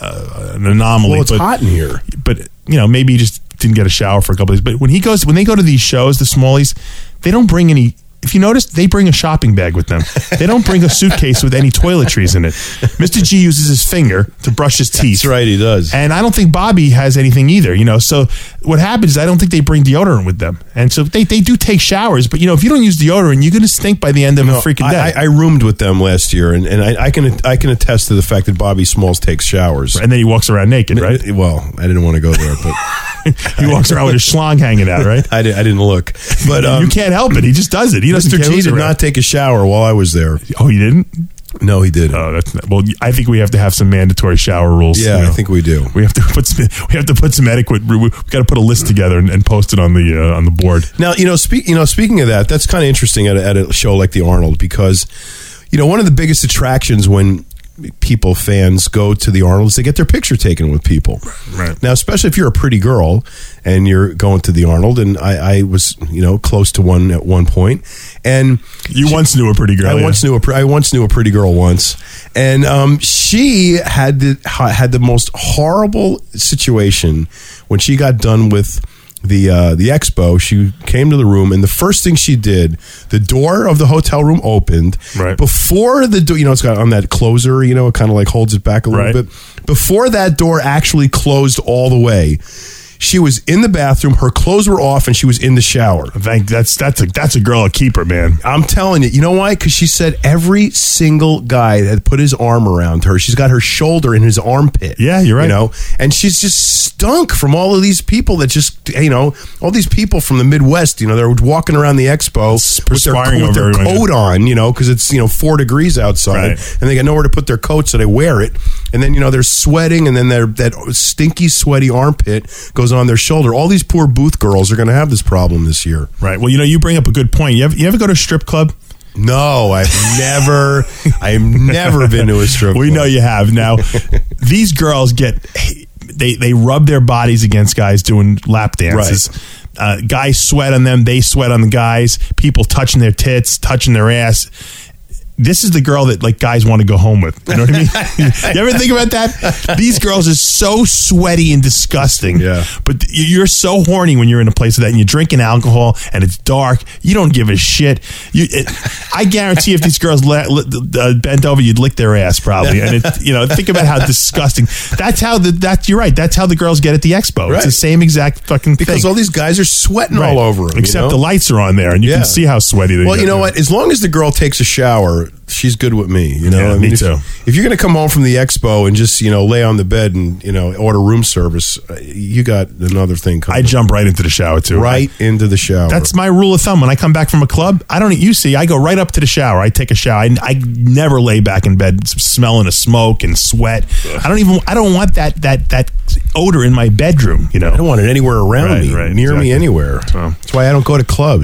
a, an anomaly. Well, it's but, hot in here. But, you know, maybe he just didn't get a shower for a couple of days. But when he goes, when they go to these shows, the Smallies, they don't bring any. If you notice, they bring a shopping bag with them. They don't bring a suitcase with any toiletries in it. Mister G uses his finger to brush his teeth. That's right, he does. And I don't think Bobby has anything either, you know. So what happens is I don't think they bring deodorant with them. And so they, they do take showers. But, you know, if you don't use deodorant, you're going to stink by the end of No, a freaking day. I, I roomed with them last year, and, and I, I can I can attest to the fact that Bobby Smalls takes showers. And then he walks around naked, right? Well, I didn't want to go there, but... He walks around with his schlong hanging out, right? I, did, I didn't look. But um, you can't help it. He just does it. He doesn't Mister care G who's did around. not take a shower while I was there. Oh, he didn't? No, he didn't. Oh, that's not, well. I think we have to have some mandatory shower rules. Yeah, you know. I think we do. We have to put some, we have to put some adequate. We, we've got to put a list together and, and post it on the uh, on the board. Now, you know, speak, you know, speaking of that, that's kind of interesting at a, at a show like the Arnold, because, you know, one of the biggest attractions when people, fans, go to the Arnold is they get their picture taken with people. Right. Now, especially if you're a pretty girl and you're going to the Arnold, and I, I was, you know, close to one at one point, and You she- once knew a pretty girl. I yeah. once knew a pre- I once knew a pretty girl once, and um, she had the had the most horrible situation when she got done with the uh, the expo. She came to the room, and the first thing she did, the door of the hotel room opened. Right. Before the door, you know, it's got on that closer, you know, it kind of like holds it back a little Right. bit. Before that door actually closed all the way, she was in the bathroom, her clothes were off, and she was in the shower. Thank that's that's a that's a girl a keeper, man. I'm telling you, you know why? Because she said every single guy had put his arm around her. She's got her shoulder in his armpit. Yeah, you're right. You know, and she's just stunk from all of these people that just, you know, all these people from the Midwest. You know, they're walking around the expo with their, perspiring with their over everyone. coat on. You know, because it's, you know, four degrees outside, Right. and they got nowhere to put their coat, so they wear it. And then, you know, they're sweating, and then their that stinky, sweaty armpit goes on their shoulder. All these poor booth girls are going to have this problem this year. Right. Well, you know, you bring up a good point. You ever, you ever go to a strip club? No, I've never, I've never been to a strip We club. know you have. Now, these girls get they they rub their bodies against guys doing lap dances. Uh, guys sweat on them. They sweat on the guys. People touching their tits, touching their ass. This is the girl that like guys want to go home with. You know what I mean? You ever think about that? These girls are so sweaty and disgusting. Yeah. But you're so horny when you're in a place like that and you're drinking alcohol and it's dark. You don't give a shit. You, it, I guarantee if these girls le, le, uh, bent over, you'd lick their ass probably. And it, you know, think about how disgusting. That's how the that's you're right. That's how the girls get at the expo. Right. It's the same exact fucking thing. Because all these guys are sweating Right. all over them. Except you know? the lights are on there and you Yeah. can see how sweaty they Well, get. you know what? As long as the girl takes a shower, she's good with me. You know, Yeah, I mean, me if, too. If you're going to come home from the expo and just, you know, lay on the bed and, you know, order room service, uh, you got another thing coming. I jump right into the shower too. right into the shower. That's my rule of thumb. When I come back from a club, I don't. You see, I go right up to the shower. I take a shower. I, I never lay back in bed smelling of smoke and sweat. I don't even. I don't want that that that odor in my bedroom. You know. I don't want it anywhere around Right, me, right, near me, exactly. anywhere. So- That's why I don't go to clubs.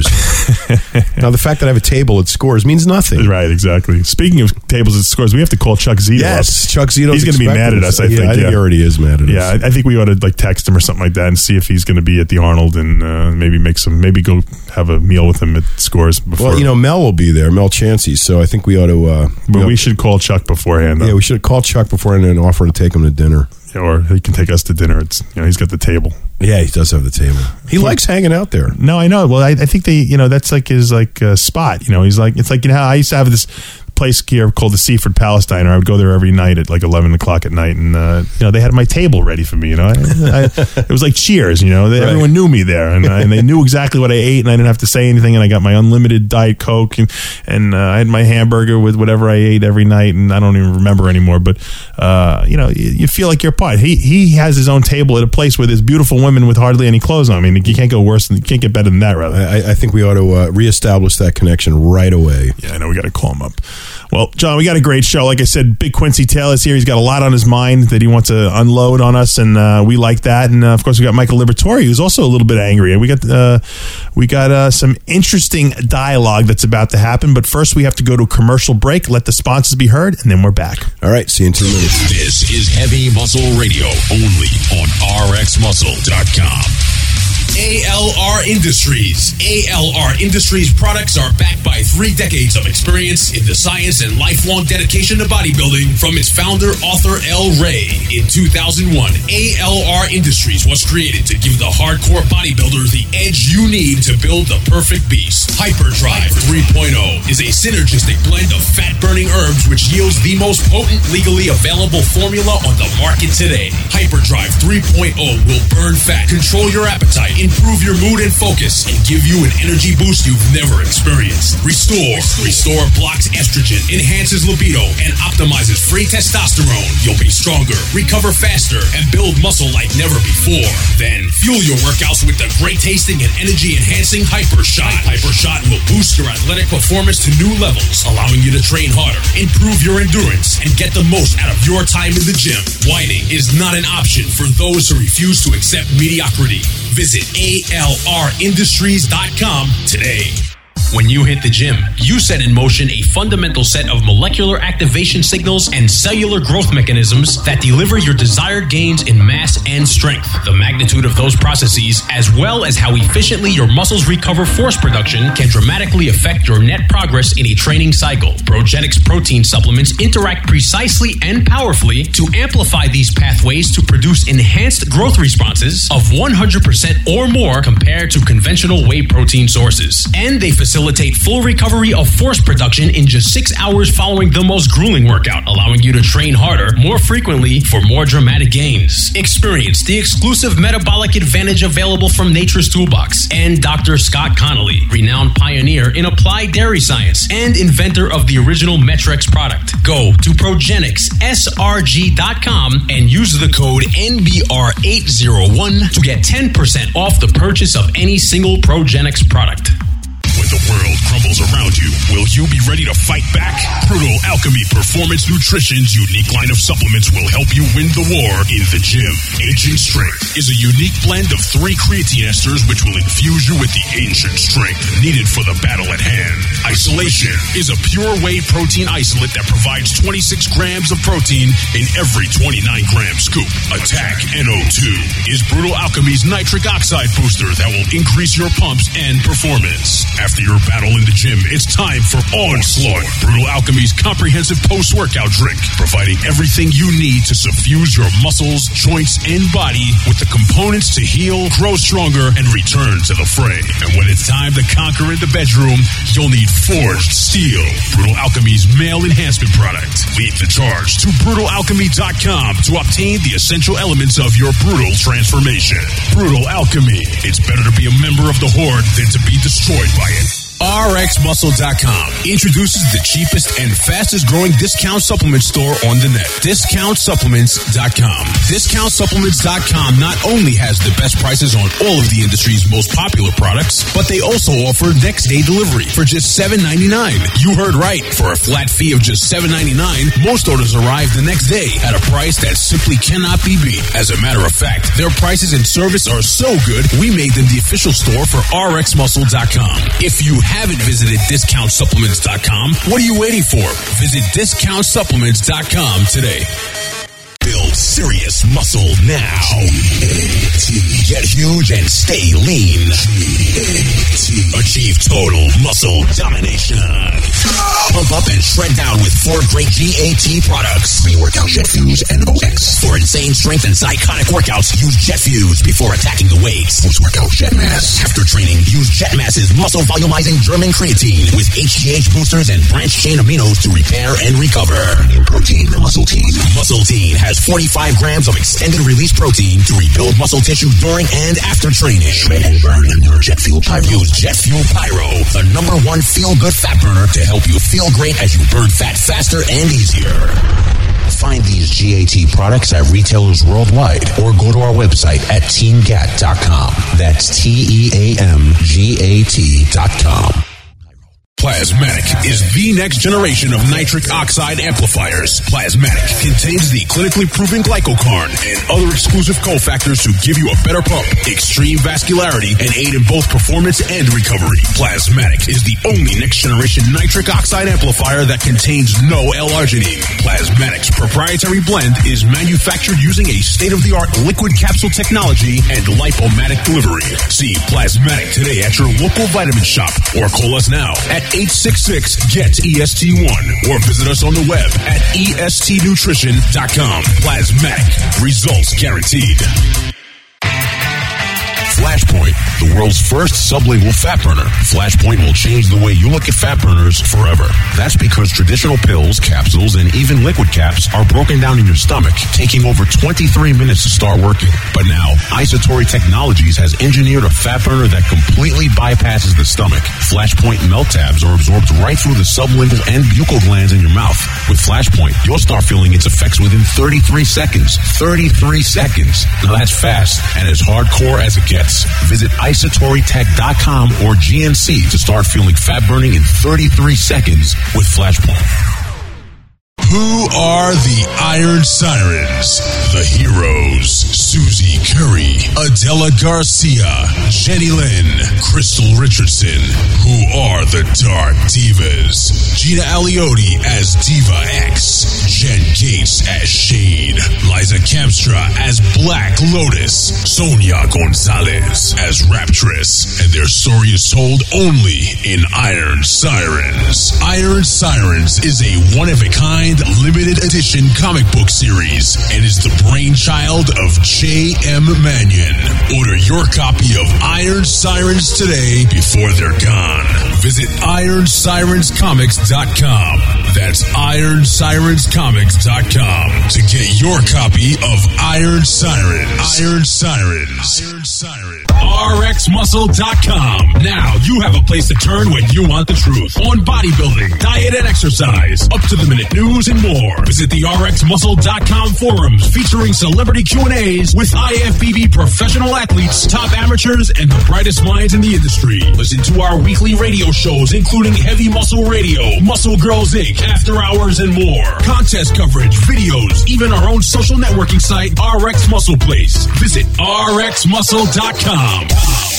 Now, the fact that I have a table at Scores means nothing. Right, exactly. Speaking of tables and scores, we have to call Chuck Zito. Yes, up. Chuck Zito's He's going to be mad expecting at us. I Yeah, think. I think yeah. he already is mad at Yeah, us. I I think we ought to like text him or something like that and see if he's going to be at the Arnold and uh, maybe make some, maybe go have a meal with him at Scores before. Well, you know, Mel will be there, Mel Chansey. So I think we ought to. Uh, but you know, we should call Chuck beforehand. yeah, though. we should call Chuck beforehand and offer to take him to dinner. Or he can take us to dinner. It's you know he's got the table. Yeah, he does have the table. He likes hanging out there. No, I know. Well, I, I think they, you know, that's like his like uh, spot. You know, he's like, it's like, you know, how I used to have this place here called the Seaford Palestine, or I would go there every night at like eleven o'clock at night, and uh, you know, they had my table ready for me. You know, I, I, it was like Cheers. You know, they, Right. everyone knew me there, and, uh, and they knew exactly what I ate, and I didn't have to say anything. And I got my unlimited Diet Coke, and, and uh, I had my hamburger with whatever I ate every night, and I don't even remember anymore. But uh, you know, you, you feel like you're part. He he has his own table at a place where there's beautiful women with hardly any clothes on. I mean, you can't go worse than you can't get better than that, rather. I, I think we ought to uh, reestablish that connection right away. Yeah, I know. We got to call him up. Well, John, we got a great show. Like I said, Big Quincy Taylor's here. He's got a lot on his mind that he wants to unload on us, and uh, we like that. And uh, of course, we got Michael Liberatore, who's also a little bit angry. And we got uh, we got uh, some interesting dialogue that's about to happen. But first, we have to go to a commercial break, let the sponsors be heard, and then we're back. All right, see you in two minutes. This is Heavy Muscle Radio, only on R X Muscle dot com. A L R Industries. A L R Industries products are backed by three decades of experience in the science and lifelong dedication to bodybuilding from its founder, author L. Ray. In two thousand one, A L R Industries was created to give the hardcore bodybuilder the edge you need to build the perfect beast. Hyperdrive three point oh is a synergistic blend of fat-burning herbs which yields the most potent legally available formula on the market today. Hyperdrive three point oh will burn fat, control your appetite, improve your mood and focus, and give you an energy boost you've never experienced. Restore. Restore blocks estrogen, enhances libido, and optimizes free testosterone. You'll be stronger, recover faster, and build muscle like never before. Then, fuel your workouts with the great-tasting and energy-enhancing Hypershot. Hypershot will boost your athletic performance to new levels, allowing you to train harder, improve your endurance, and get the most out of your time in the gym. Whining is not an option for those who refuse to accept mediocrity. Visit A L R industries dot com today. When you hit the gym, you set in motion a fundamental set of molecular activation signals and cellular growth mechanisms that deliver your desired gains in mass and strength. The magnitude of those processes, as well as how efficiently your muscles recover force production, can dramatically affect your net progress in a training cycle. Progenics protein supplements interact precisely and powerfully to amplify these pathways to produce enhanced growth responses of one hundred percent or more compared to conventional whey protein sources. And they facilitate Facilitate full recovery of force production in just six hours following the most grueling workout, allowing you to train harder, more frequently, for more dramatic gains. Experience the exclusive metabolic advantage available from Nature's Toolbox and Doctor Scott Connolly, renowned pioneer in applied dairy science and inventor of the original Metrex product. Go to progenics S R G dot com and use the code N B R eight oh one to get ten percent off the purchase of any single Progenics product. When the world crumbles around you, will you be ready to fight back? Brutal Alchemy Performance Nutrition's unique line of supplements will help you win the war in the gym. Ancient Strength is a unique blend of three creatine esters which will infuse you with the ancient strength needed for the battle at hand. Isolation is a pure whey protein isolate that provides twenty-six grams of protein in every twenty-nine gram scoop. Attack N O two is Brutal Alchemy's nitric oxide booster that will increase your pumps and performance. After your battle in the gym, it's time for Onslaught, Brutal Alchemy's comprehensive post-workout drink, providing everything you need to suffuse your muscles, joints, and body with the components to heal, grow stronger, and return to the fray. And when it's time to conquer in the bedroom, you'll need Forged Steel, Brutal Alchemy's male enhancement product. Lead the charge to brutal alchemy dot com to obtain the essential elements of your brutal transformation. Brutal Alchemy. It's better to be a member of the Horde than to be destroyed by it. R X muscle dot com introduces the cheapest and fastest growing discount supplement store on the net. discount supplements dot com. discount supplements dot com not only has the best prices on all of the industry's most popular products, but they also offer next day delivery for just seven ninety-nine. You heard right. For a flat fee of just seven ninety-nine, most orders arrive the next day at a price that simply cannot be beat. As a matter of fact, their prices and service are so good, we made them the official store for R X muscle dot com. If you haven't visited discount supplements dot com, what are you waiting for? Visit discount supplements dot com today. Build serious muscle now. Get huge and stay lean. Achieve total muscle domination. Pump up and shred down with four great G A T products. Pre-workout JetFuse and O X. For insane strength and psychotic workouts, use JetFuse before attacking the weights. Post-workout JetMass. After training, use JetMass's muscle volumizing German creatine with H G H boosters and branched chain aminos to repair and recover. Premium protein, Muscle Teen. Muscle Teen has forty-five grams of extended release protein to rebuild muscle tissue during and after training. Shred and burn in your Jet Fuel Pyro. Use Jet Fuel Pyro, the number one feel-good fat burner to help you feel great as you burn fat faster and easier. Find these G A T products at retailers worldwide or go to our website at team gat dot com. That's T E A M G A T dot com. Plasmatic is the next generation of nitric oxide amplifiers. Plasmatic contains the clinically proven glycocarn and other exclusive cofactors to give you a better pump, extreme vascularity, and aid in both performance and recovery. Plasmatic is the only next generation nitric oxide amplifier that contains no L-arginine. Plasmatic's proprietary blend is manufactured using a state-of-the-art liquid capsule technology and lipomatic delivery. See Plasmatic today at your local vitamin shop or call us now at eight six six, G E T, E S T one or visit us on the web at E S T nutrition dot com. Plasmatic. Results guaranteed. Flashpoint, the world's first sublingual fat burner. Flashpoint will change the way you look at fat burners forever. That's because traditional pills, capsules, and even liquid caps are broken down in your stomach, taking over twenty-three minutes to start working. But now, Isotori Technologies has engineered a fat burner that completely bypasses the stomach. Flashpoint melt tabs are absorbed right through the sublingual and buccal glands in your mouth. With Flashpoint, you'll start feeling its effects within thirty-three seconds. thirty-three seconds. Now that's fast and as hardcore as it gets. Visit isotori tech dot com or G N C to start feeling fat burning in thirty-three seconds with Flashpoint. Who are the Iron Sirens? The Heroes. Susie Curry, Adela Garcia, Jenny Lynn, Crystal Richardson. Who are the Dark Divas? Gina Aliotti as Diva X, Jen Gates as Shade, Liza Kamstra as Black Lotus, Sonia Gonzalez as Raptress, and their story is told only in Iron Sirens. Iron Sirens is a one-of-a-kind limited edition comic book series and is the brainchild of J M Mannion. Order your copy of Iron Sirens today before they're gone. Visit iron sirens comics dot com. That's iron sirens comics dot com to get your copy of Iron Sirens. Iron Sirens. Iron Sirens. R X muscle dot com. Now you have a place to turn when you want the truth on bodybuilding, diet, and exercise, up to the minute news and more. Visit the R X muscle dot com forums featuring celebrity Q and A's with I F B B professional athletes, top amateurs, and the brightest minds in the industry. Listen to our weekly radio shows, including Heavy Muscle Radio, Muscle Girls Incorporated, After Hours, and more. Contest coverage, videos, even our own social networking site, R X Muscle Place. Visit R X muscle dot com.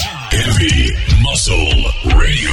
Heavy Muscle Radio.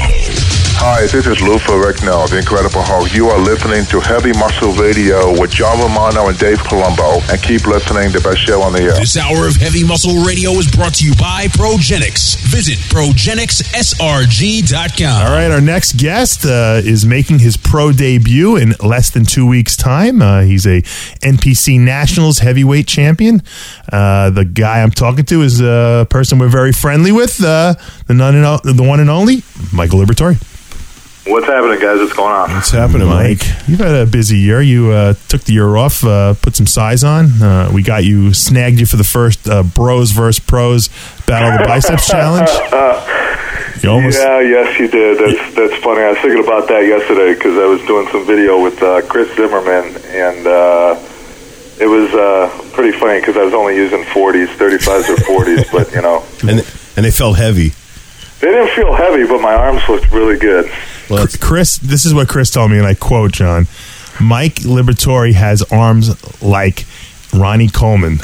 Hi, this is Lou Ferrigno, the Incredible Hulk. You are listening to Heavy Muscle Radio with John Romano and Dave Palumbo. And keep listening, the best show on the air. This hour of Heavy Muscle Radio is brought to you by Progenics. Visit progenics S R G dot com. All right, our next guest uh, is making his pro debut in less than two weeks' time. Uh, he's a N P C Nationals heavyweight champion. Uh, the guy I'm talking to is a person we're very friendly with, uh, the, none and o- the one and only, Michael Liberatore. What's happening, guys? What's going on? What's happening, Mike? You've had a busy year. You uh, took the year off, uh, put some size on. Uh, we got you, snagged you for the first uh, Bros versus Pros Battle of the Biceps Challenge. You almost, yeah, yes, you did. That's that's funny. I was thinking about that yesterday because I was doing some video with uh, Chris Zimmerman, and uh, it was uh, pretty funny because I was only using forties, thirty-fives or forties, but, you know. And, and they felt heavy. They didn't feel heavy, but my arms looked really good. Well, Chris, this is what Chris told me, and I quote, John, Mike Liberatore has arms like Ronnie Coleman.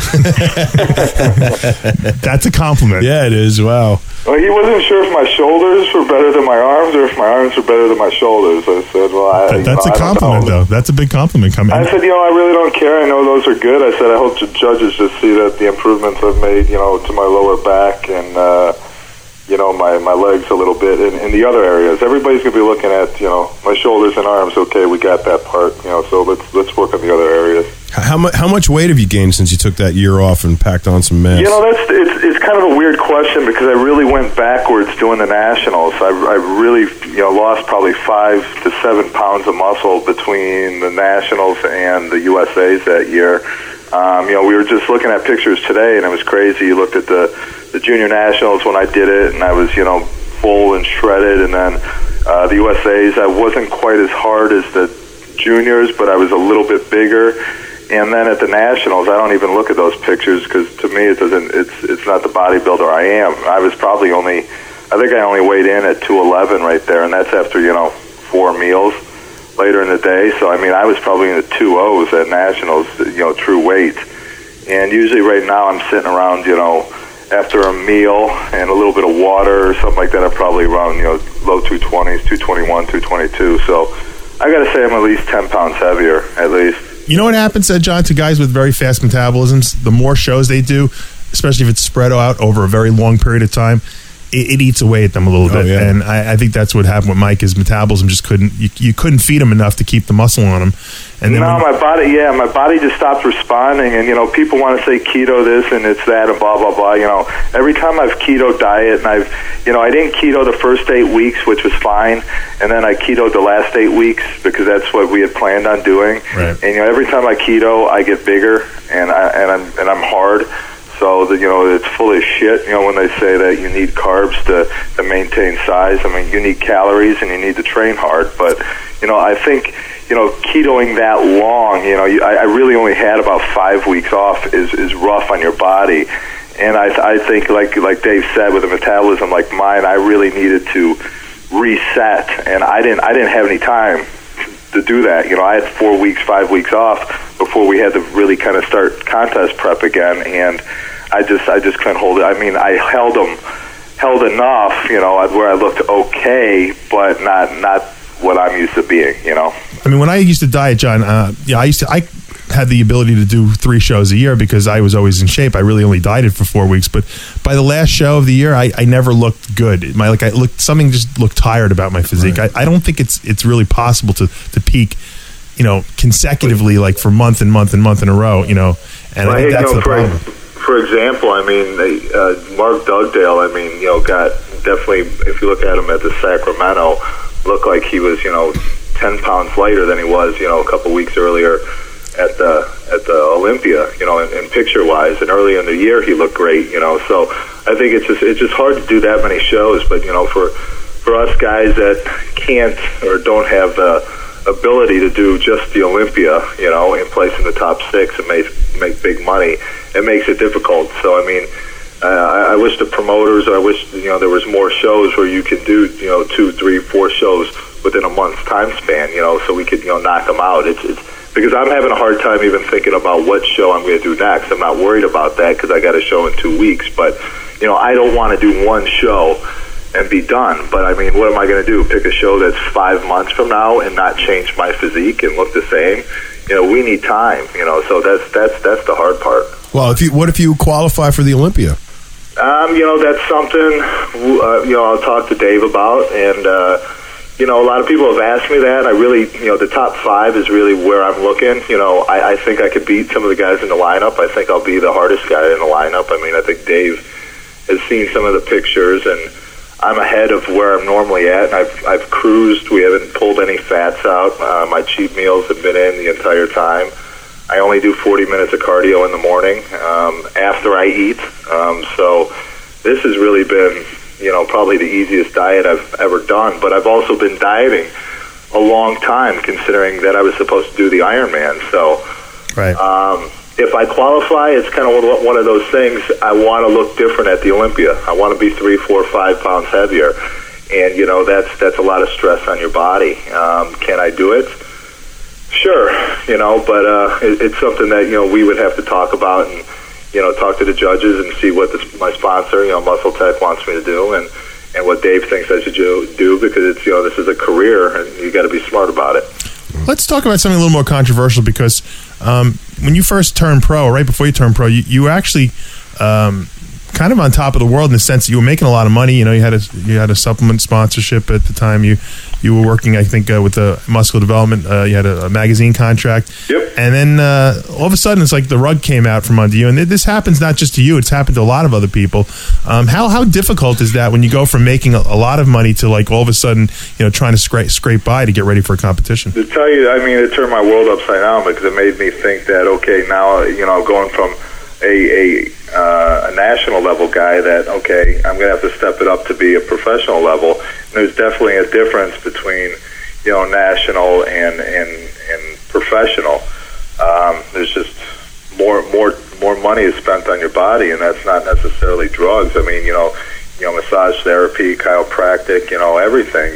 That's a compliment. Yeah, it is. Wow. Well, he wasn't sure if my shoulders were better than my arms or if my arms were better than my shoulders. I said, well, I, that, That's you know, a compliment, though. That's a big compliment. Coming. I said, you know, I really don't care. I know those are good. I said, I hope the judges just see that the improvements I've made, you know, to my lower back and, uh, you know, my, my legs a little bit in, in the other areas. Everybody's going to be looking at, you know, my shoulders and arms. Okay, we got that part, you know, so let's let's work on the other areas. How much how much weight have you gained since you took that year off and packed on some mass? You know, that's it's it's kind of a weird question because I really went backwards doing the nationals. I, I really, you know, lost probably five to seven pounds of muscle between the nationals and the U S A's that year. Um, you know, we were just looking at pictures today, and it was crazy. You looked at the, the junior nationals when I did it, and I was, you know, full and shredded. And then uh, the U S A's, I wasn't quite as hard as the juniors, but I was a little bit bigger. And then at the nationals, I don't even look at those pictures because to me, it doesn't. It's it's not the bodybuilder I am. I was probably only, I think I only weighed in at two eleven right there, and that's after, you know, four meals later in the day. So, I mean, I was probably in the two O's at Nationals, you know, true weight. And usually right now I'm sitting around, you know, after a meal and a little bit of water or something like that, I'm probably around, you know, low two twenties, two twenty-one, two twenty-two. So I got to say I'm at least ten pounds heavier, at least. You know what happens, uh, John, to guys with very fast metabolisms? The more shows they do, especially if it's spread out over a very long period of time, it, it eats away at them a little Oh, bit. yeah. And I, I think that's what happened with Mike. His metabolism just couldn't, you, you couldn't feed him enough to keep the muscle on him. And then no, when, my body, yeah, my body just stopped responding. And, you know, people want to say keto this and it's that and blah, blah, blah. You know, every time I've keto diet and I've, you know, I didn't keto the first eight weeks, which was fine. And then I ketoed the last eight weeks because that's what we had planned on doing. Right. And, you know, every time I keto, I get bigger and, I, and, I'm, and I'm hard. So, the, you know, it's full of shit, you know, when they say that you need carbs to, to maintain size. I mean, you need calories and you need to train hard. But, you know, I think, you know, ketoing that long, you know, you, I, I really only had about five weeks off is, is rough on your body. And I, I think, like like Dave said, with a metabolism like mine, I really needed to reset. And I didn't I didn't have any time to do that. You know, I had four weeks, five weeks off before we had to really kind of start contest prep again. And I just I just couldn't hold it. I mean, I held them, held enough, you know, where I looked okay, but not not what I'm used to being, you know. I mean, when I used to diet, John, uh, yeah, I used to, I had the ability to do three shows a year because I was always in shape. I really only dieted for four weeks, but by the last show of the year, I, I never looked good. My like I looked something just looked tired about my physique. Right. I, I don't think it's it's really possible to to peak, you know, consecutively like for month and month and month in a row, you know. And Well, I think hey, that's you know, the for, problem. For example, I mean, they, uh, Mark Dugdale, I mean, you know, got definitely, if you look at him at the Sacramento, looked like he was, you know, ten pounds lighter than he was, you know, a couple weeks earlier at the at the Olympia, you know, in, in picture wise. And early in the year, he looked great, you know. So I think it's just it's just hard to do that many shows. But you know, for for us guys that can't or don't have the ability to do just the Olympia, you know, and place in the top six and make make big money, it makes it difficult. So I mean. Uh, I, I wish the promoters, or I wish, you know, there was more shows where you could do, you know, two, three, four shows within a month's time span, you know, so we could, you know, knock them out. It's, it's because I'm having a hard time even thinking about what show I'm going to do next. I'm not worried about that because I got a show in two weeks. But, you know, I don't want to do one show and be done. But, I mean, what am I going to do? Pick a show that's five months from now and not change my physique and look the same? You know, we need time, you know, so that's that's that's the hard part. Well, if you what if you qualify for the Olympia? Um, you know, that's something, uh, you know, I'll talk to Dave about. And, uh, you know, a lot of people have asked me that. I really, you know, the top five is really where I'm looking. You know, I, I think I could beat some of the guys in the lineup. I think I'll be the hardest guy in the lineup. I mean, I think Dave has seen some of the pictures, and I'm ahead of where I'm normally at. And I've, I've cruised. We haven't pulled any fats out. Uh, my cheat meals have been in the entire time. I only do forty minutes of cardio in the morning um, after I eat. Um, so this has really been, you know, probably the easiest diet I've ever done. But I've also been dieting a long time, considering that I was supposed to do the Ironman. So Right. um, if I qualify, it's kind of one of those things. I want to look different at the Olympia. I want to be three, four, five pounds heavier. And, you know, that's, that's a lot of stress on your body. Um, can I do it? Sure, you know, but uh, it, it's something that, you know, we would have to talk about and, you know, talk to the judges and see what this, my sponsor, you know, Muscle Tech wants me to do and, and what Dave thinks I should do, do because it's, you know, this is a career and you got to be smart about it. Let's talk about something a little more controversial because um, when you first turned pro, right before you turned pro, you, you were actually um, kind of on top of the world in the sense that you were making a lot of money. You know, you had a you had a supplement sponsorship at the time. You you were working, I think, uh, with the Muscle Development. Uh, you had a, a magazine contract. Yep. And then uh, all of a sudden, it's like the rug came out from under you. And this happens not just to you; it's happened to a lot of other people. Um, how how difficult is that when you go from making a, a lot of money to like all of a sudden, you know, trying to scrape scrape by to get ready for a competition? To tell you, I mean, it turned my world upside down because it made me think that, okay, now, you know, going from a, a, uh, a national level guy that, okay, I'm going to have to step it up to be a professional level. And there's definitely a difference between, you know, national and, and, and professional. Um, there's just more, more, more money is spent on your body, and that's not necessarily drugs. I mean, you know, you know, massage therapy, chiropractic, you know, everything.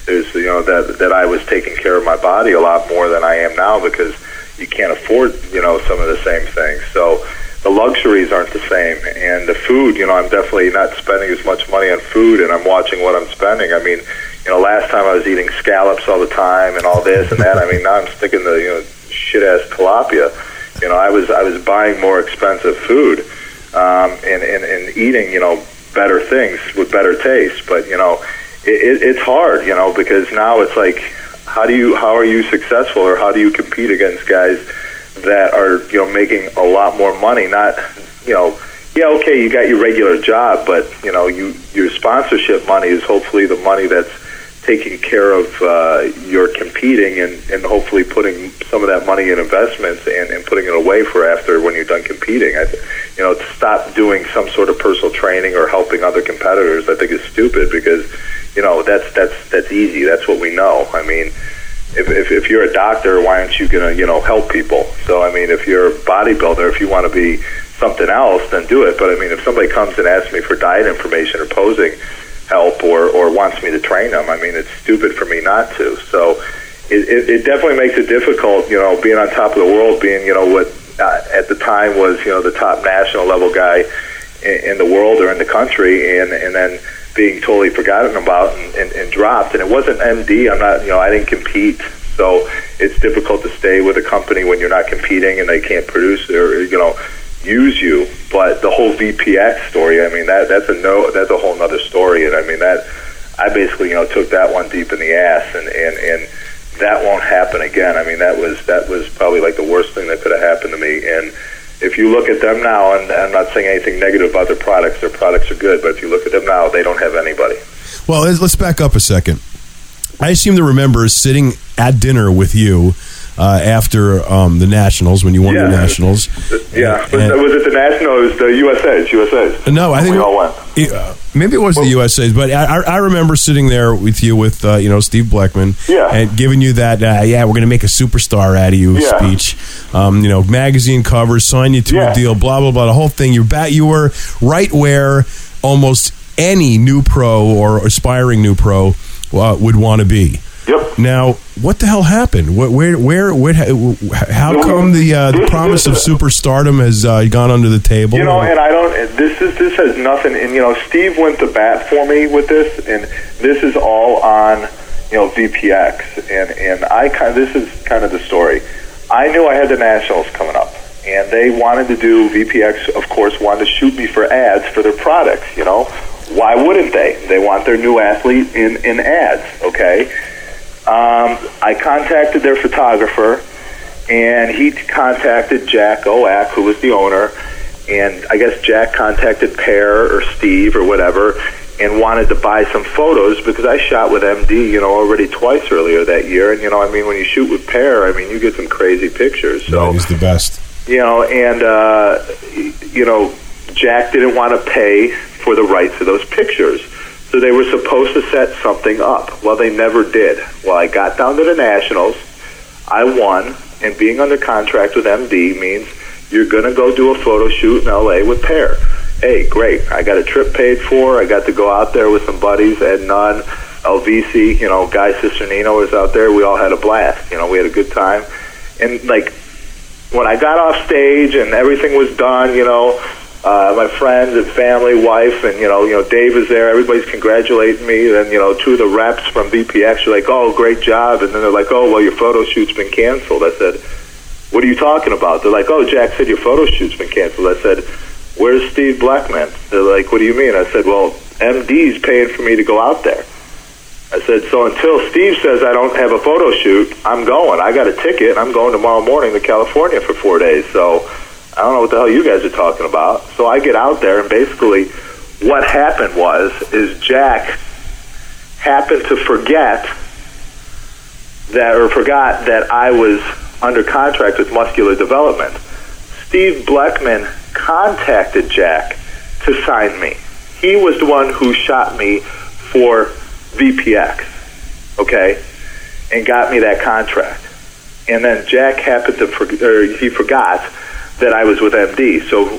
there's you know that that I was taking care of my body a lot more than I am now because you can't afford you know some of the same things. So the luxuries aren't the same, and the food, you know, I'm definitely not spending as much money on food, and I'm watching what I'm spending. I mean, you know, last time I was eating scallops all the time and all this and that. I mean, now I'm sticking to you know shit ass tilapia. You know, I was I was buying more expensive food um, and, and and eating you know better things with better taste. But you know, it, it, it's hard, you know, because now it's like, how do you how are you successful, or how do you compete against guys that are you know making a lot more money? Not you know, yeah, okay, you got your regular job, but you know, you your sponsorship money is hopefully the money that's taking care of uh, your competing, and, and hopefully putting some of that money in investments and, and putting it away for after when you're done competing. I, you know, to stop doing some sort of personal training or helping other competitors, I think is stupid because, you know, that's that's that's easy. That's what we know. I mean, if if, if you're a doctor, why aren't you gonna you know help people? So I mean, if you're a bodybuilder, if you want to be something else, then do it. But I mean, if somebody comes and asks me for diet information or posing help or, or wants me to train them, I mean, it's stupid for me not to. So it, it, it definitely makes it difficult, you know, being on top of the world, being, you know, what uh, at the time was, you know, the top national level guy in, in the world or in the country, and, and then being totally forgotten about and, and, and dropped. And it wasn't M D. I'm not, you know, I didn't compete. So it's difficult to stay with a company when you're not competing and they can't produce or, you know, use you. But the whole V P X story, I mean, that that's a no that's a whole nother story. And I mean, that I basically, you know, took that one deep in the ass, and, and, and that won't happen again. I mean, that was that was probably like the worst thing that could have happened to me. And if you look at them now, and I'm not saying anything negative about their products, their products are good, but if you look at them now, they don't have anybody. Well, let's back up a second. I seem to remember sitting at dinner with you Uh, after um, the Nationals, when you won yeah. the Nationals. Yeah. And, was, was it the National? It was the U S A's. U S A's. No, I think we all went. Uh, maybe it was well, the U S A's, but I, I remember sitting there with you with uh, you know Steve Bleckman, yeah. and giving you that uh, yeah we're going to make a superstar out of you yeah. speech. Um, you know, magazine covers, sign you to yeah. a deal, blah blah blah. The whole thing. You're back. You were right where almost any new pro or aspiring new pro uh, would want to be. Yep. Now, what the hell happened? Where, where, where, where how come the uh, the promise of superstardom has uh, gone under the table? You know, and I don't. This is this has nothing. And you know, Steve went to bat for me with this, and this is all on you know V P X, and and I kind. This is kind of the story. I knew I had the Nationals coming up, and they wanted to do V P X. Of course, wanted to shoot me for ads for their products. You know, why wouldn't they? They want their new athlete in in ads. Okay. Um, I contacted their photographer, and he contacted Jack Oak, who was the owner, and I guess Jack contacted Pear or Steve or whatever, and wanted to buy some photos because I shot with M D, you know, already twice earlier that year, and you know, I mean, when you shoot with Pear, I mean, you get some crazy pictures. So yeah, he's the best. You know, and uh, you know, Jack didn't want to pay for the rights of those pictures. So they were supposed to set something up. Well, they never did. Well, I got down to the Nationals. I won, and being under contract with M D means you're going to go do a photo shoot in L A with Pear. Hey, great. I got a trip paid for. I got to go out there with some buddies, Ed Nunn, L V C, you know, Guy Cisternino was out there. We all had a blast. You know, we had a good time. And, like, when I got off stage and everything was done, you know, Uh, my friends and family, wife, and you know, you know, Dave is there. Everybody's congratulating me. Then you know, two of the reps from V P X are like, "Oh, great job!" And then they're like, "Oh, well, your photo shoot's been canceled." I said, "What are you talking about?" They're like, "Oh, Jack said your photo shoot's been canceled." I said, "Where's Steve Bleckman?" They're like, "What do you mean?" I said, "Well, M D's paying for me to go out there." I said, "So until Steve says I don't have a photo shoot, I'm going. I got a ticket. I'm going tomorrow morning to California for four days." So I don't know what the hell you guys are talking about. So I get out there, and basically what happened was is Jack happened to forget that or forgot that I was under contract with Muscular Development. Steve Bleckman contacted Jack to sign me. He was the one who shot me for V P X, okay, and got me that contract. And then Jack happened to forget, or he forgot that I was with M D. So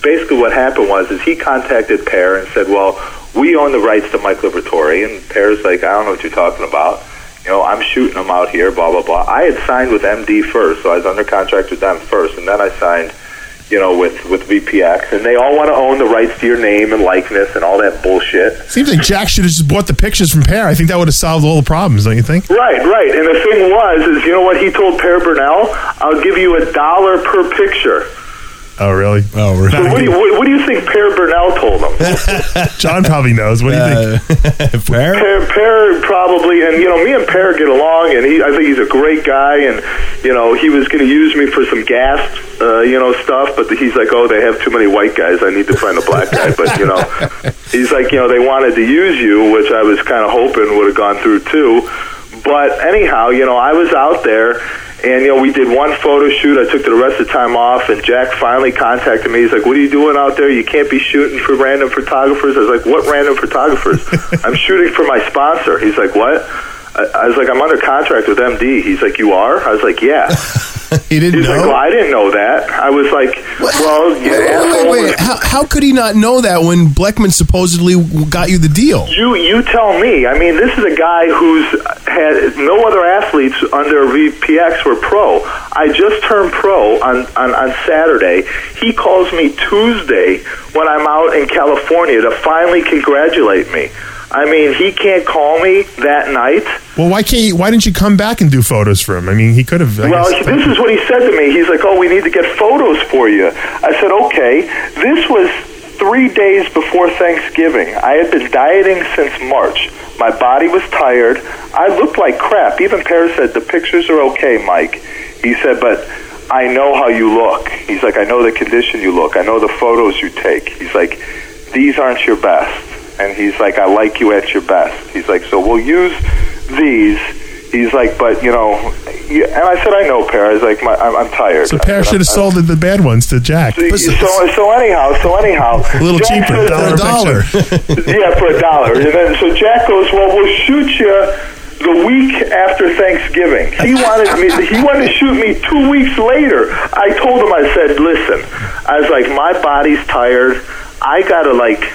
basically what happened was is he contacted Pear and said, well, we own the rights to Mike Liberatore, and Pear's like, I don't know what you're talking about. You know, I'm shooting him out here, blah, blah, blah. I had signed with M D first, so I was under contract with them first, and then I signed, you know, with, with V P X, and they all want to own the rights to your name and likeness and all that bullshit. Seems like Jack should have just bought the pictures from Pear. I think that would have solved all the problems, don't you think? Right, right. And the thing was, is you know what he told Pear Burnell? I'll give you a dollar per picture. Oh, really? Oh, really? So what do you what, what do you think Pear Burnell told him? John probably knows. What do you think? Pear? Pear, Pear probably, and you know, me and Pear get along, and he, I think he's a great guy, and you know, he was going to use me for some gas, uh, you know, stuff, but he's like, oh, they have too many white guys. I need to find a black guy. But you know, he's like, you know, they wanted to use you, which I was kind of hoping would have gone through too. But anyhow, you know, I was out there. And, you know, we did one photo shoot. I took the rest of the time off, and Jack finally contacted me. He's like, what are you doing out there? You can't be shooting for random photographers. I was like, what random photographers? I'm shooting for my sponsor. He's like, what? I, I was like, I'm under contract with M D. He's like, you are? I was like, yeah. He didn't He's know? like, well, I didn't know that. I was like, well, yeah. Wait, wait, wait. How, how could he not know that when Bleckman supposedly got you the deal? You you tell me. I mean, this is a guy who's had no other athletes under V P X were pro. I just turned pro on, on, on Saturday. He calls me Tuesday when I'm out in California to finally congratulate me. I mean, he can't call me that night. Well, why can't you, why didn't you come back and do photos for him? I mean, he could have. I Well, guess, this is what he said to me. He's like, oh, we need to get photos for you. I said, okay. This was three days before Thanksgiving. I had been dieting since March. My body was tired. I looked like crap. Even Pear said, the pictures are okay, Mike. He said, but I know how you look. He's like, I know the condition you look. I know the photos you take. He's like, these aren't your best. And he's like, I like you at your best. He's like, so we'll use these. He's like, but, you know, yeah. And I said, I know, Pear. I was like, my, I'm, I'm tired. So Pear should have sold the, the bad ones to Jack. So, so, so anyhow, so anyhow. A little Jack cheaper, says, a dollar. Yeah, for a dollar. And then, so Jack goes, well, we'll shoot you the week after Thanksgiving. He wanted me. He wanted to shoot me two weeks later. I told him, I said, listen, I was like, my body's tired. I got to, like,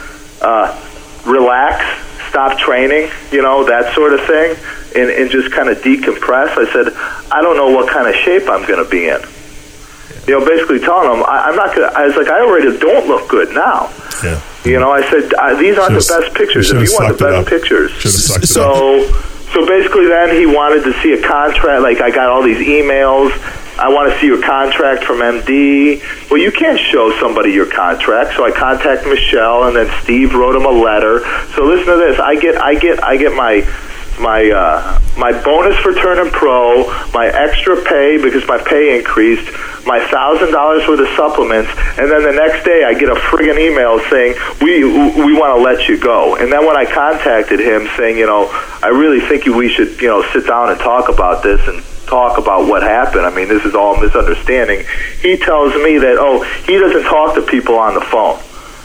uh, relax, stop training, you know, that sort of thing, and, and just kind of decompress. I said, I don't know what kind of shape I'm going to be in. You know, basically telling him, I, I'm not going to, I was like, I already don't look good now. Yeah. You know, I said, uh, these aren't Should've- the best pictures. should've If you want the sucked it best up. pictures. Should've sucked it so, so basically then he wanted to see a contract. Like, I got all these emails. I want to see your contract from M D. Well, you can't show somebody your contract. So I contact Michelle, and then Steve wrote him a letter. So listen to this. I get, I get, I get my, my, uh, my bonus for turning pro, my extra pay because my pay increased, my thousand dollars worth of supplements, and then the next day I get a friggin' email saying we we want to let you go. And then when I contacted him saying, you know, I really think we should, you know, sit down and talk about this and talk about what happened. I mean, this is all misunderstanding. He tells me that, oh, he doesn't talk to people on the phone.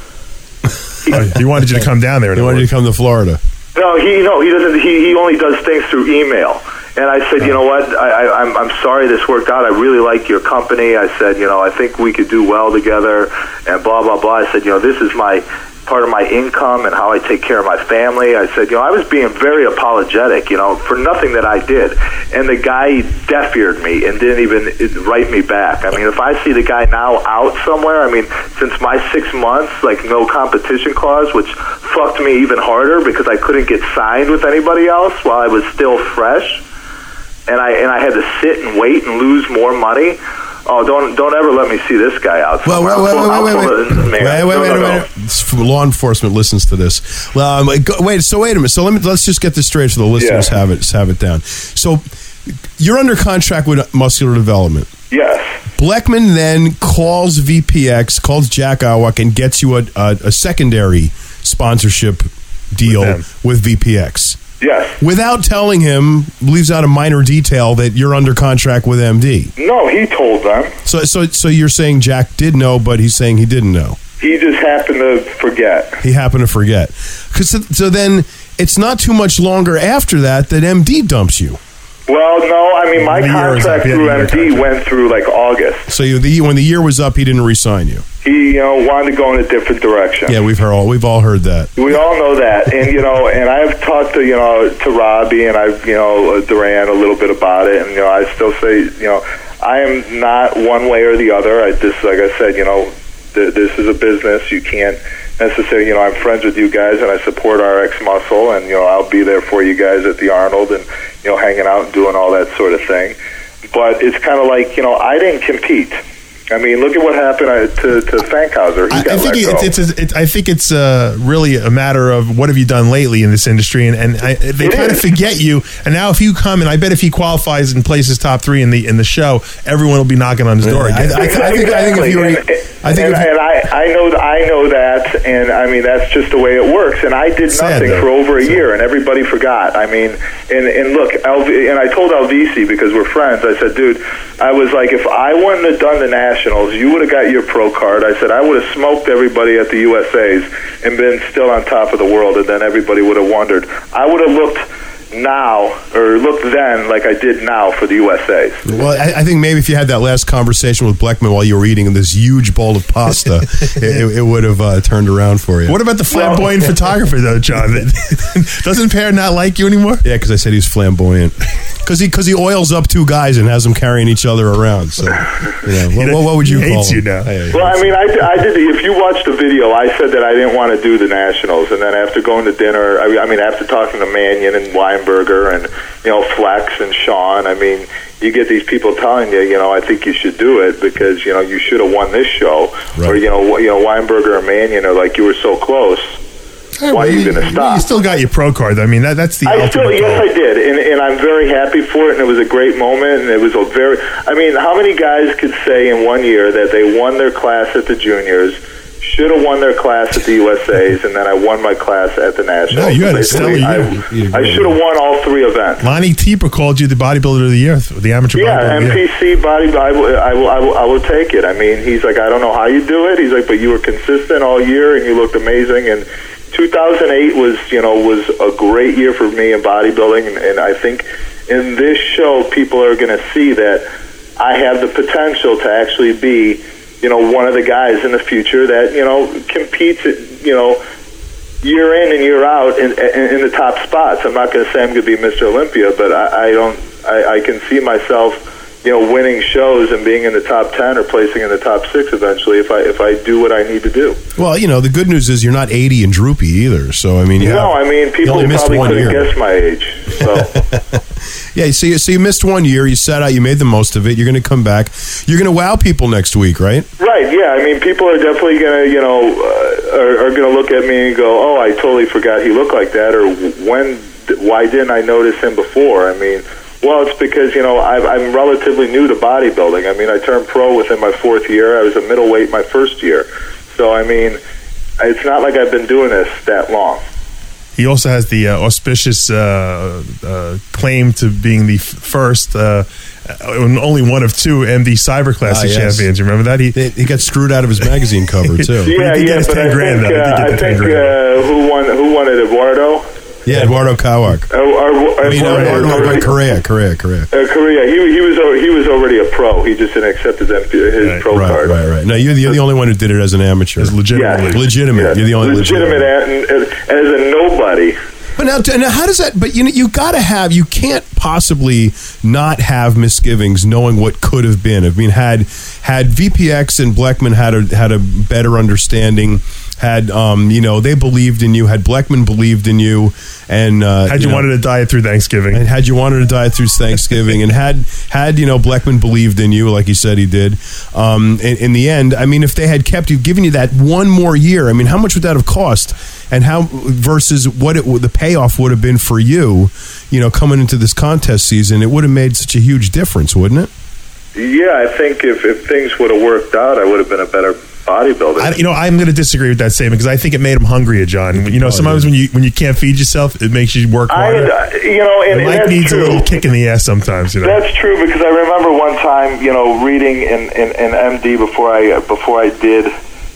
Oh, he wanted you to come down there. He wanted you to come to Florida. No, he no, he doesn't. He, he only does things through email. And I said, you know what? I, I, I'm I'm sorry this worked out. I really like your company. I said, you know, I think we could do well together. And blah blah blah. I said, you know, this is my part of my income and how I take care of my family. I said, you know, I was being very apologetic, you know, for nothing that I did. And the guy deaf-eared me and didn't even write me back. I mean, if I see the guy now out somewhere, I mean, since my six months, like no competition clause, which fucked me even harder because I couldn't get signed with anybody else while I was still fresh. And I and I had to sit and wait and lose more money. Oh, don't don't ever let me see this guy out. Well, wait, wait, wait, wait, wait, wait, wait, wait, wait, wait, wait, wait. Law enforcement listens to this. Um, wait, so wait a minute. So let me let's just get this straight so the listeners Yeah. have it have it down. So you're under contract with Muscular Development. Yes. Bleckman then calls V P X, calls Jack Owak, and gets you a, a, a secondary sponsorship deal With with V P X. Yes. Without telling him, leaves out a minor detail that you're under contract with M D. No, he told them. So, so, so you're saying Jack did know, but he's saying he didn't know. He just happened to forget. He happened to forget. 'Cause so, so then it's not too much longer after that that M D dumps you. Well, no, I mean, my The year was up. contract He had through a year M D contract. went through like August. So you, the, when the year was up, he didn't re-sign you. He, you know, wanted to go in a different direction. Yeah, we've heard all we've all heard that. We all know that, and you know, and I've talked to you know to Robbie and I've you know Duran a little bit about it, and you know, I still say you know I am not one way or the other. I just like I said, you know, th- this is a business. You can't necessarily, you know, I'm friends with you guys and I support R X Muscle, and you know, I'll be there for you guys at the Arnold and you know, hanging out and doing all that sort of thing. But it's kind of like you know, I didn't compete. I mean, look at what happened to to Fankhauser. He I, got I think let go. it's, it's, it's I think it's uh, really a matter of what have you done lately in this industry, and, and I, they It kind of is. forget you. And now, if you come, and I bet if he qualifies and places top three in the in the show, everyone will be knocking on his door Yeah, I- again. I- I think- I think if you were- and, I think and, if you- and I, I know th- I know that, and I mean that's just the way it works. And I did Sad, nothing though. for over a Sad. year, and everybody forgot. I mean, and and look, L V, and I told Alvisi because we're friends. I said, dude, I was like, if I wouldn't have done the Nationals, you would have got your pro card. I said I would have smoked everybody at the U S A's and been still on top of the world, and then everybody would have wondered. I would have looked now or looked then like I did now for the U S A's. Well, I, I think maybe if you had that last conversation with Bleckman while you were eating this huge bowl of pasta, it, it, it would have uh, turned around for you. What about the flamboyant photographer, though, John? Doesn't Pear not like you anymore? Yeah, because I said he's flamboyant. Because he because he oils up two guys and has them carrying each other around. So, you know, what, what, what would you He call hates you him? now. Hey, Well, I mean, I, I did. The, if you watched the video, I said that I didn't want to do the Nationals, and then after going to dinner, I, I mean, after talking to Mannion and Weinberger and you know Flex and Sean, I mean, you get these people telling you, you know, I think you should do it because you know you should have won this show, Right. or you know, you know, Weinberger and Mannion are like you were so close. Hey, Why well, are you going to stop? You still got your pro card. I mean, that, that's the I ultimate still, yes, goal. I did, and, and I'm very happy for it. And it was a great moment, and it was a very. I mean, how many guys could say in one year that they won their class at the juniors, should have won their class at the U S A's, and then I won my class at the Nationals? No, you had a Basically, stellar I, year. You- I should have won all three events. Lonnie Tieper called you the bodybuilder of the year, the amateur Yeah, bodybuilder of the year. M P C body. I will, I will. I will. I will take it. I mean, he's like, I don't know how you do it. He's like, but you were consistent all year, and you looked amazing. And two thousand eight was, you know, was a great year for me in bodybuilding, and, and I think in this show, people are going to see that I have the potential to actually be, you know, one of the guys in the future that you know competes, you know, year in and year out in, in, in the top spots. I'm not going to say I'm going to be Mister Olympia, but I, I don't. I, I can see myself, you know, winning shows and being in the top ten or placing in the top six eventually if I if I do what I need to do. Well, you know, the good news is you're not eighty and droopy either. So, I mean, you No, have- I mean you people only missed probably one couldn't year. guess my age. So. Yeah, so you, so you missed one year. You sat out. You made the most of it. You're going to come back. You're going to wow people next week, right? Right, yeah. I mean, people are definitely going to, you know, uh, are, are going to look at me and go, oh, I totally forgot he looked like that, or when, why didn't I notice him before? I mean, well, it's because, you know, I've, I'm relatively new to bodybuilding. I mean, I turned pro within my fourth year. I was a middleweight my first year. So, I mean, it's not like I've been doing this that long. He also has the uh, auspicious uh, uh, claim to being the f- first, uh, and only one of two M D Cyber Classic Ah, yes. champions. You remember that? He, He got screwed out of his magazine cover too. Yeah, he did get yeah, his but ten I grand, think, though. He did uh, get I the ten think grand. uh, who won Who won it, Eduardo? Yeah, Eduardo Kawak. Uh, or, I mean, or- Eduardo, or- Eduardo, Correa, Correa, Correa. Uh, Korea. He he was al- he was already a pro. He just didn't accept his, M P, his Right, pro Right, card. right, right. No, you're the, you're the only one who did it as an amateur. Is legitimately. Yeah. Legitimate. Yeah. You're the only legitimate, legitimate. And, and, and as a nobody. But now, now, how does that? But you know, you got to have. You can't possibly not have misgivings, knowing what could have been. I mean, had had V P X and Bleckman had a had a better understanding. Had um, you know, they believed in you. Had Bleckman believed in you, and uh, had you, know, wanted to diet through Thanksgiving. and had you wanted to die through Thanksgiving, and had had you know Bleckman believed in you, like he said he did. Um, in, in the end, I mean, if they had kept you, given you that one more year, I mean, how much would that have cost? And how versus what it the payoff would have been for you, you know, coming into this contest season, it would have made such a huge difference, wouldn't it? Yeah, I think if, if things would have worked out, I would have been a better bodybuilder. I, you know, I'm going to disagree with that statement because I think it made him hungrier, John. You know, Oh, sometimes yeah. when you when you can't feed yourself, it makes you work I, harder. uh, you know, and, and Mike that's needs true. a little kick in the ass sometimes. You know, That's true because I remember one time, you know, reading in, in, in M D before I uh, before I did,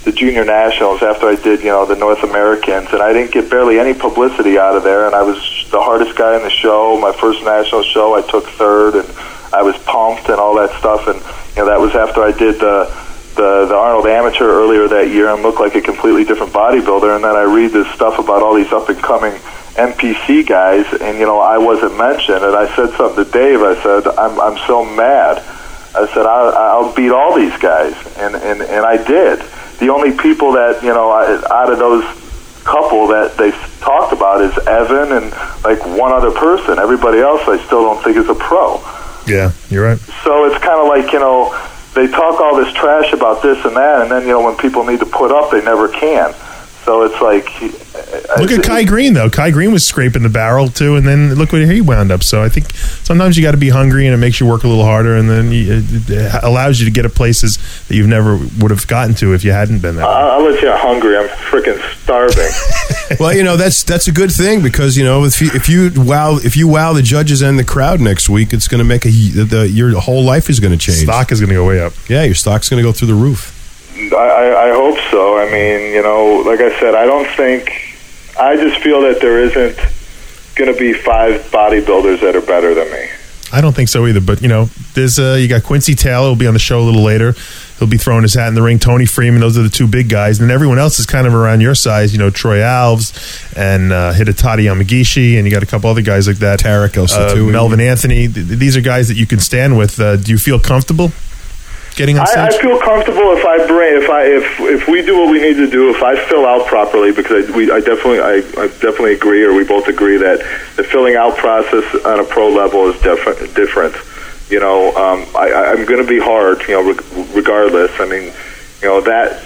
the junior nationals after I did, you know, the North Americans, and I didn't get barely any publicity out of there, and I was the hardest guy in the show. My first national show, I took third, and I was pumped and all that stuff, and, you know, that was after I did the, the, the Arnold Amateur earlier that year and looked like a completely different bodybuilder, and then I read this stuff about all these up-and-coming N P C guys, and, you know, I wasn't mentioned, and I said something to Dave. I said, I'm, I'm so mad. I said, I'll, I'll beat all these guys, and, and, and I did. The only people that, you know, out of those couple that they talked about is Evan and, like, one other person. Everybody else I still don't think is a pro. Yeah, you're right. So it's kind of like, you know, they talk all this trash about this and that, and then, you know, when people need to put up, they never can. So it's like... Look at Kai Green, though. Kai Green was scraping the barrel, too, and then look where he wound up. So I think sometimes you got to be hungry, and it makes you work a little harder, and then you, it allows you to get to places that you've never would have gotten to if you hadn't been there. I'll, I'll let you hungry. I'm freaking starving. Well, you know, that's that's a good thing, because, you know, if you if you wow if you wow the judges and the crowd next week, it's going to make a the, your whole life is going to change. Stock is going to go way up. Yeah, your stock's going to go through the roof. I, I hope so. I mean, you know, like I said, I don't think... I just feel that there isn't going to be five bodybuilders that are better than me. I don't think so either, but, you know, there's uh, you got Quincy Taylor, who'll be on the show a little later. He'll be throwing his hat in the ring. Tony Freeman, those are the two big guys. And then everyone else is kind of around your size, you know, Troy Alves and uh, Hidetani Yamagishi, and you got a couple other guys like that. Tarek El Satui. Uh, Melvin Anthony. Th- these are guys that you can stand with. Uh, do you feel comfortable getting on stage? I, I feel comfortable if I bring, if I, if if we do what we need to do, if I fill out properly, because I, we, I definitely, I, I definitely agree, or we both agree that the filling out process on a pro level is different. Different, you know. Um, I, I'm going to be hard, you know, re- regardless. I mean, you know that.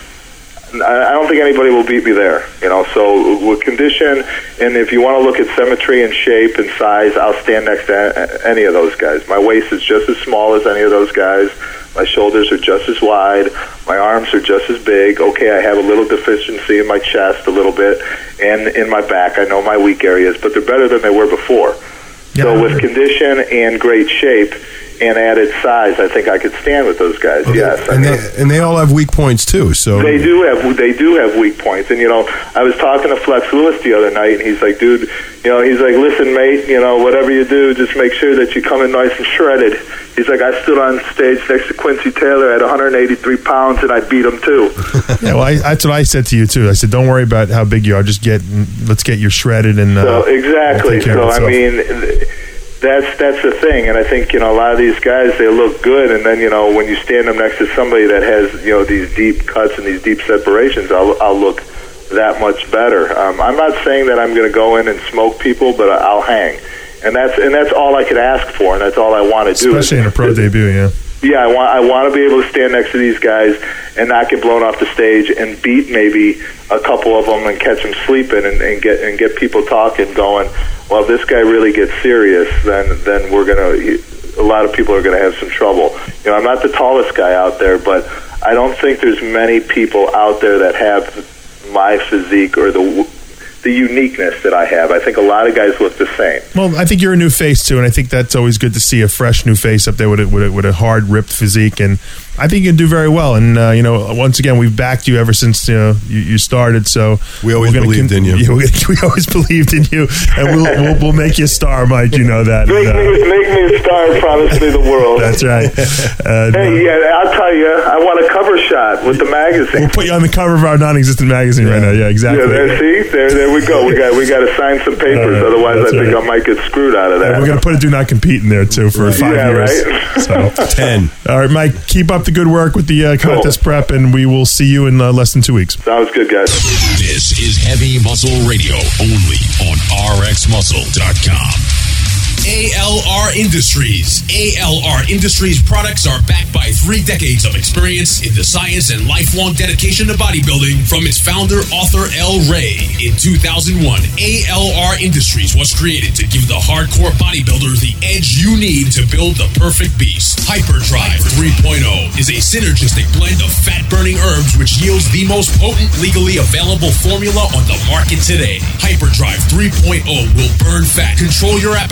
I don't think anybody will beat me there, you know. So with condition, and if you want to look at symmetry and shape and size, I'll stand next to any of those guys. My waist is just as small as any of those guys. My shoulders are just as wide. My arms are just as big. Okay, I have a little deficiency in my chest a little bit, and in my back. I know my weak areas, but they're better than they were before. Yeah, so with condition and great shape and added size, I think I could stand with those guys. Okay. Yes, and they, and they all have weak points too. So they do have they do have weak points. And you know, I was talking to Flex Lewis the other night, and he's like, "Dude, you know, he's like, listen, mate, you know, whatever you do, just make sure that you come in nice and shredded." He's like, "I stood on stage next to Quincy Taylor at one hundred eighty-three pounds, and I beat him too." Yeah, well, I, that's what I said to you too. I said, "Don't worry about how big you are. Just get let's get you shredded." And uh, so exactly. So I mean. That's that's the thing, and I think, you know, a lot of these guys, they look good, and then, you know, when you stand them next to somebody that has, you know, these deep cuts and these deep separations, I'll, I'll look that much better. Um, I'm not saying that I'm going to go in and smoke people, but I'll hang, and that's and that's all I could ask for, and that's all I want to do. Especially in a pro debut, yeah. Yeah, I want I want to be able to stand next to these guys and not get blown off the stage and beat maybe a couple of them and catch them sleeping and, and get and get people talking, going, well, if this guy really gets serious, then then we're gonna. A lot of people are gonna have some trouble. You know, I'm not the tallest guy out there, but I don't think there's many people out there that have my physique or the. the uniqueness that I have. I think a lot of guys look the same. Well, I think you're a new face too, and I think that's always good to see a fresh new face up there with a, with a, with a hard, ripped physique, and I think you can do very well. And uh, you know, once again, we've backed you ever since you know, you, you started. So we always believed con- in you. Yeah, we, we always believed in you, and we'll, we'll we'll make you a star, Mike. You know that. Make, uh, me, make me a star and promise me the world. That's right. Uh, hey, no. yeah, I'll tell you, I want a cover shot with the magazine. We'll put you on the cover of our non-existent magazine yeah. right now. Yeah, exactly. Yeah, there, see, there, there we go. We got we got to sign some papers, uh, otherwise I think right. I might get screwed out of that. And we're going to put a do not compete in there too for five yeah, years. Right? So ten. All right, Mike, keep up the good work with the uh, contest cool. prep, and we will see you in uh, less than two weeks. Sounds good, guys. This is Heavy Muscle Radio, only on R X muscle dot com. A L R Industries. A L R Industries products are backed by three decades of experience in the science and lifelong dedication to bodybuilding from its founder, author El Rey. In two thousand one, A L R Industries was created to give the hardcore bodybuilder the edge you need to build the perfect beast. Hyperdrive three point oh is a synergistic blend of fat-burning herbs which yields the most potent legally available formula on the market today. Hyperdrive three point oh will burn fat, control your appetite,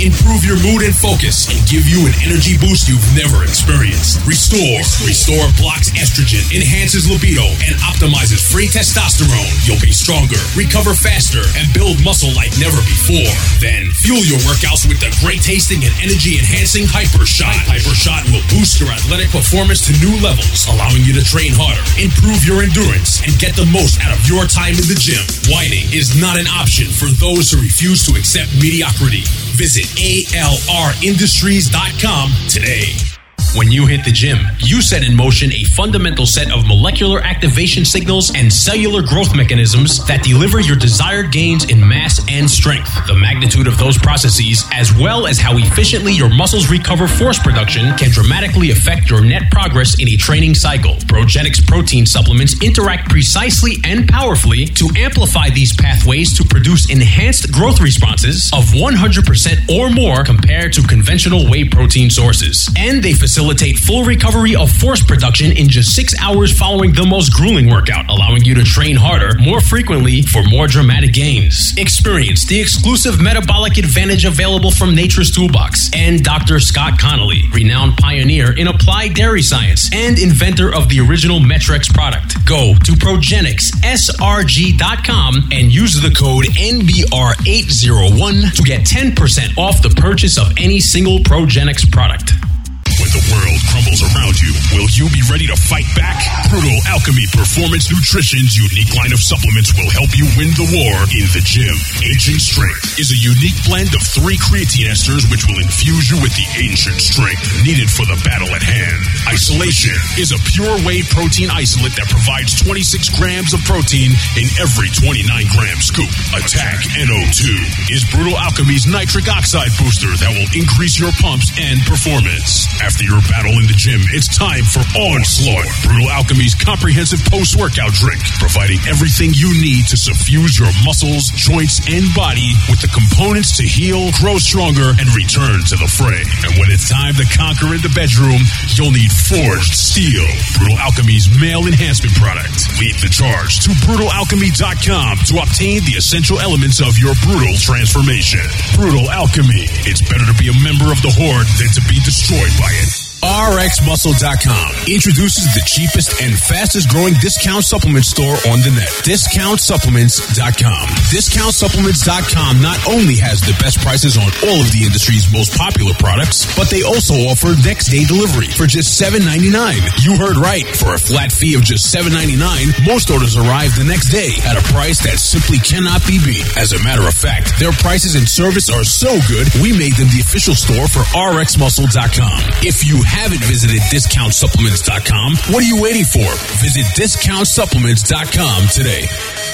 improve your mood and focus, and give you an energy boost you've never experienced. Restore. Restore blocks estrogen, enhances libido, and optimizes free testosterone. You'll be stronger, recover faster, and build muscle like never before. Then fuel your workouts with the great tasting and energy enhancing Hyper Shot. Hyper Shot will boost your athletic performance to new levels, allowing you to train harder, improve your endurance, and get the most out of your time in the gym. Whining is not an option for those who refuse to accept mediocrity. Visit A L R industries dot com today. When you hit the gym, you set in motion a fundamental set of molecular activation signals and cellular growth mechanisms that deliver your desired gains in mass and strength. The magnitude of those processes, as well as how efficiently your muscles recover force production, can dramatically affect your net progress in a training cycle. Progenics protein supplements interact precisely and powerfully to amplify these pathways to produce enhanced growth responses of one hundred percent or more compared to conventional whey protein sources. And they facilitate Facilitate full recovery of force production in just six hours following the most grueling workout, allowing you to train harder, more frequently, for more dramatic gains. Experience the exclusive metabolic advantage available from Nature's Toolbox and Doctor Scott Connolly, renowned pioneer in applied dairy science and inventor of the original Metrex product. Go to progenics S R G dot com and use the code N B R eight oh one to get ten percent off the purchase of any single Progenics product. When the world crumbles around you, will you be ready to fight back? Brutal Alchemy Performance Nutrition's unique line of supplements will help you win the war in the gym. Ancient Strength is a unique blend of three creatine esters which will infuse you with the ancient strength needed for the battle at hand. Isolation is a pure whey protein isolate that provides twenty-six grams of protein in every twenty-nine gram scoop. Attack N O two is Brutal Alchemy's nitric oxide booster that will increase your pumps and performance. After your battle in the gym, it's time for Onslaught, Brutal Alchemy's comprehensive post-workout drink, providing everything you need to suffuse your muscles, joints, and body with the components to heal, grow stronger, and return to the fray. And when it's time to conquer in the bedroom, you'll need Forged Steel, Brutal Alchemy's male enhancement product. Lead the charge to brutal alchemy dot com to obtain the essential elements of your brutal transformation. Brutal Alchemy. It's better to be a member of the Horde than to be destroyed by it. R X muscle dot com introduces the cheapest and fastest growing discount supplement store on the net. discount supplements dot com. discount supplements dot com not only has the best prices on all of the industry's most popular products, but they also offer next day delivery for just seven ninety-nine. You heard right. For a flat fee of just seven ninety-nine, most orders arrive the next day at a price that simply cannot be beat. As a matter of fact, their prices and service are so good, we made them the official store for R X muscle dot com. If you haven't visited discount supplements dot com, what are you waiting for? Visit discount supplements dot com today.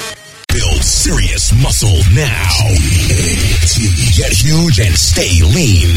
Build serious muscle now. Get huge and stay lean.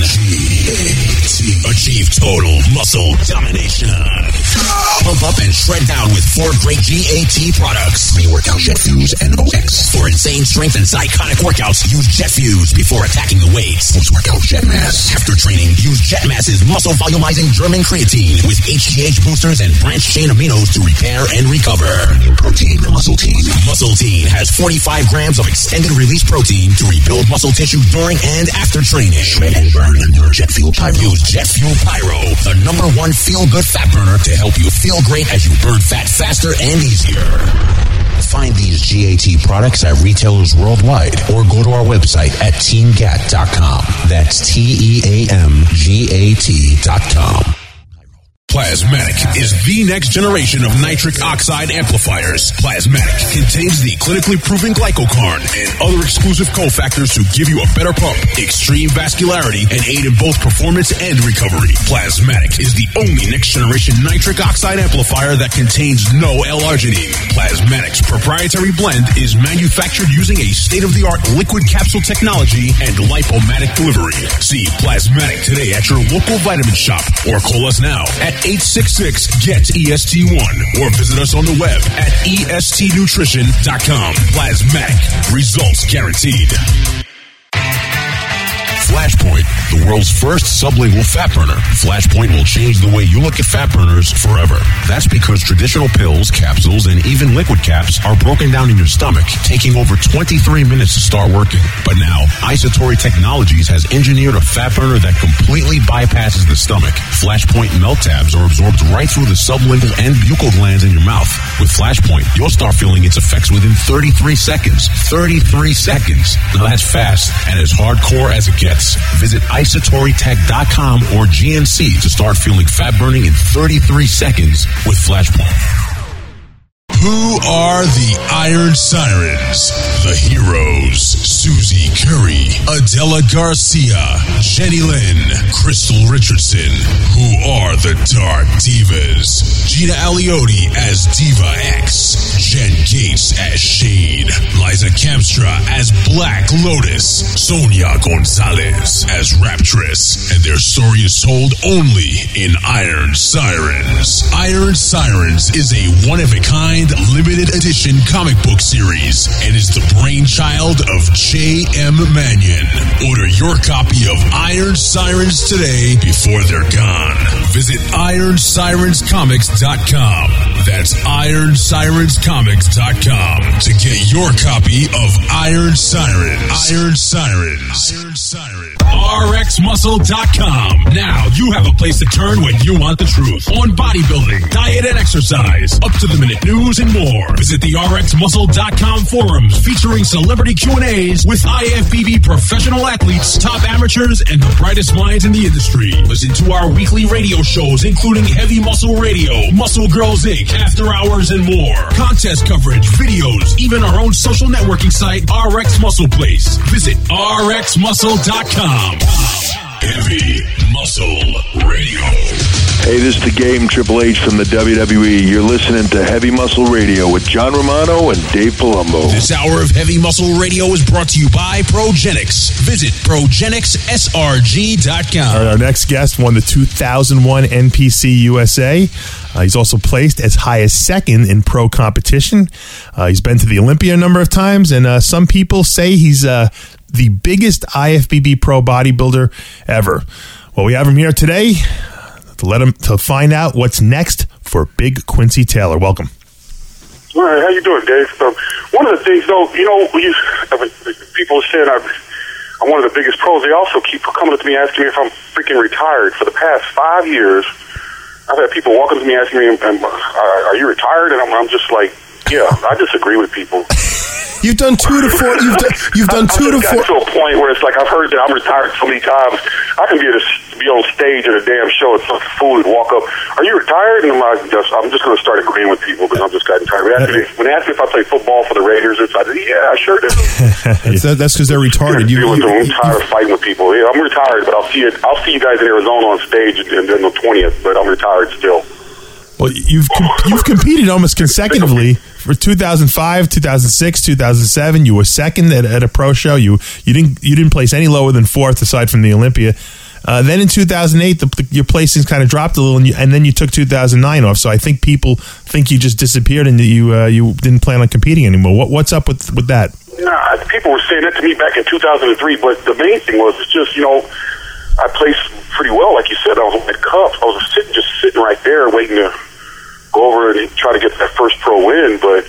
Achieve total muscle domination. Pump up and shred down with four great G A T products. Pre-workout JetFuse and O X. For insane strength and psychotic workouts, use JetFuse before attacking the weights. Post-workout JetMass. After training, use JetMass's muscle volumizing German creatine with H G H boosters and branched chain aminos to repair and recover. New protein, Muscle Teen. Muscle Teen has forty-five grams of extended release protein to rebuild muscle tissue during and after training. Shred and burn under Jet Fuel Pyro. Use Jet Fuel Pyro, the number one feel-good fat burner, to help you feel great as you burn fat faster and easier. Find these G A T products at retailers worldwide or go to our website at team gat dot com. That's T E A M G A T dot com. Plasmatic is the next generation of nitric oxide amplifiers. Plasmatic contains the clinically proven glycocarn and other exclusive cofactors to give you a better pump, extreme vascularity, and aid in both performance and recovery. Plasmatic is the only next generation nitric oxide amplifier that contains no L-arginine. Plasmatic's proprietary blend is manufactured using a state-of-the-art liquid capsule technology and lipomatic delivery. See Plasmatic today at your local vitamin shop or call us now at eight six six, G E T, E S T one or visit us on the web at E S T nutrition dot com. Plasmatic. Results guaranteed. Flashpoint, the world's first sublingual fat burner. Flashpoint will change the way you look at fat burners forever. That's because traditional pills, capsules, and even liquid caps are broken down in your stomach, taking over twenty-three minutes to start working. But now, Isotori Technologies has engineered a fat burner that completely bypasses the stomach. Flashpoint melt tabs are absorbed right through the sublingual and buccal glands in your mouth. With Flashpoint, you'll start feeling its effects within thirty-three seconds. thirty-three seconds. Now that's fast and as hardcore as it gets. Visit isotori tech dot com or G N C to start feeling fat burning in thirty-three seconds with Flashpoint. Who are the Iron Sirens? The Heroes. Susie Curry, Adela Garcia, Jenny Lynn, Crystal Richardson. Who are the Dark Divas? Gina Aliotti as Diva X, Jen Gates as Shade, Liza Kamstra as Black Lotus, Sonia Gonzalez as Raptress, and their story is told only in Iron Sirens. Iron Sirens is a one-of-a-kind limited edition comic book series and is the brainchild of J M Mannion. Order your copy of Iron Sirens today before they're gone. Visit iron sirens comics dot com. That's iron sirens comics dot com to get your copy of Iron Sirens. Iron Sirens. Iron Sirens. R X muscle dot com. Now you have a place to turn when you want the truth on bodybuilding, diet, and exercise, up to the minute news and more. Visit the R X muscle dot com forums featuring celebrity Q and A's with I F B B professional athletes, top amateurs, and the brightest minds in the industry. Listen to our weekly radio shows, including Heavy Muscle Radio, Muscle Girls Incorporated, After Hours, and more. Contest coverage, videos, even our own social networking site, R X Muscle Place. Visit R X muscle dot com. Heavy Muscle Radio. Hey, this is the Game Triple H from the W W E. You're listening to Heavy Muscle Radio with John Romano and Dave Palumbo. This hour of Heavy Muscle Radio is brought to you by Progenics. Visit progenics s r g dot com. All right, our next guest won the two thousand one N P C U S A. Uh, he's also placed as high as second in pro competition. Uh, he's been to the Olympia a number of times, and uh, some people say he's uh, the biggest I F B B pro bodybuilder ever. Well, we have him here today to let him to find out what's next for Big Quincy Taylor. Welcome. All right, how you doing, Dave? Um, one of the things, though, you know, you, people saying I'm, I'm one of the biggest pros. They also keep coming up to me asking me if I'm freaking retired. For the past five years, I've had people walking up to me asking me, um, "Are you retired?" And I'm, I'm just like, "Yeah." I disagree with people. You've done two to four. You've done, you've done two to four. I've gotten to a point where it's like I've heard that I'm retired so many times. I can be at a, be on stage at a damn show and some fool would walk up. Are you retired? And I'm like, just, I'm just going to start agreeing with people because I'm just getting tired. When they, ask me, when they ask me if I play football for the Raiders, it's like, yeah, I sure do. that's that's because they're retarded. You, you, you, I'm tired of fighting with people. Yeah, I'm retired, but I'll see you. I'll see you guys in Arizona on stage on the twentieth. But I'm retired still. Well, you've you've competed almost consecutively for two thousand five, two thousand six, two thousand seven. You were second at, at a pro show. You you didn't you didn't place any lower than fourth aside from the Olympia. Uh, then in two thousand eight, the, the, your placings kind of dropped a little, and, you, and then you took two thousand nine off. So I think people think you just disappeared and that you uh, you didn't plan on competing anymore. What what's up with with that? Nah, people were saying that to me back in two thousand three, but the main thing was it's just, you know, I placed pretty well, like you said. I was at Cups. I was sitting just sitting right there waiting to go over and try to get that first pro win, but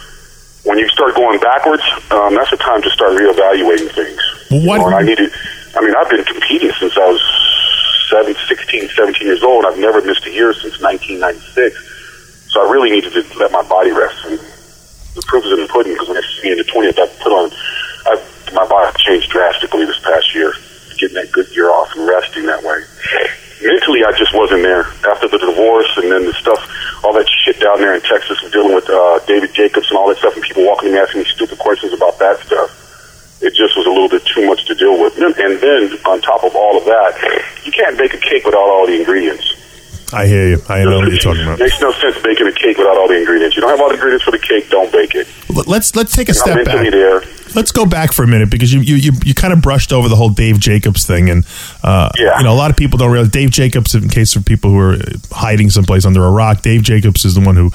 when you start going backwards, um, that's the time to start reevaluating things. Well, what? You know, and I needed, I mean, I've been competing since I was seven, sixteen, seventeen years old. I've never missed a year since nineteen ninety-six. So I really needed to let my body rest. And the proof is in the pudding because when I see me in the twentieth, I put on, I, my body changed drastically this past year, getting that good year off and resting that way. Mentally, I just wasn't there. After the divorce and then the stuff, all that shit down there in Texas and dealing with uh, David Jacobs and all that stuff, and people walking to me asking me stupid questions about that stuff, it just was a little bit too much to deal with. And then, on top of all of that, you can't bake a cake without all the ingredients. I hear you. I know what you're talking about. It makes no sense baking a cake without all the ingredients. You don't have all the ingredients for the cake, don't bake it. Let's let's take a step I'm mentally back. There. Let's go back for a minute because you you you, you kind of brushed over the whole Dave Jacobs thing, and uh, yeah. you know a lot of people don't realize Dave Jacobs. In case of people who are hiding someplace under a rock, Dave Jacobs is the one who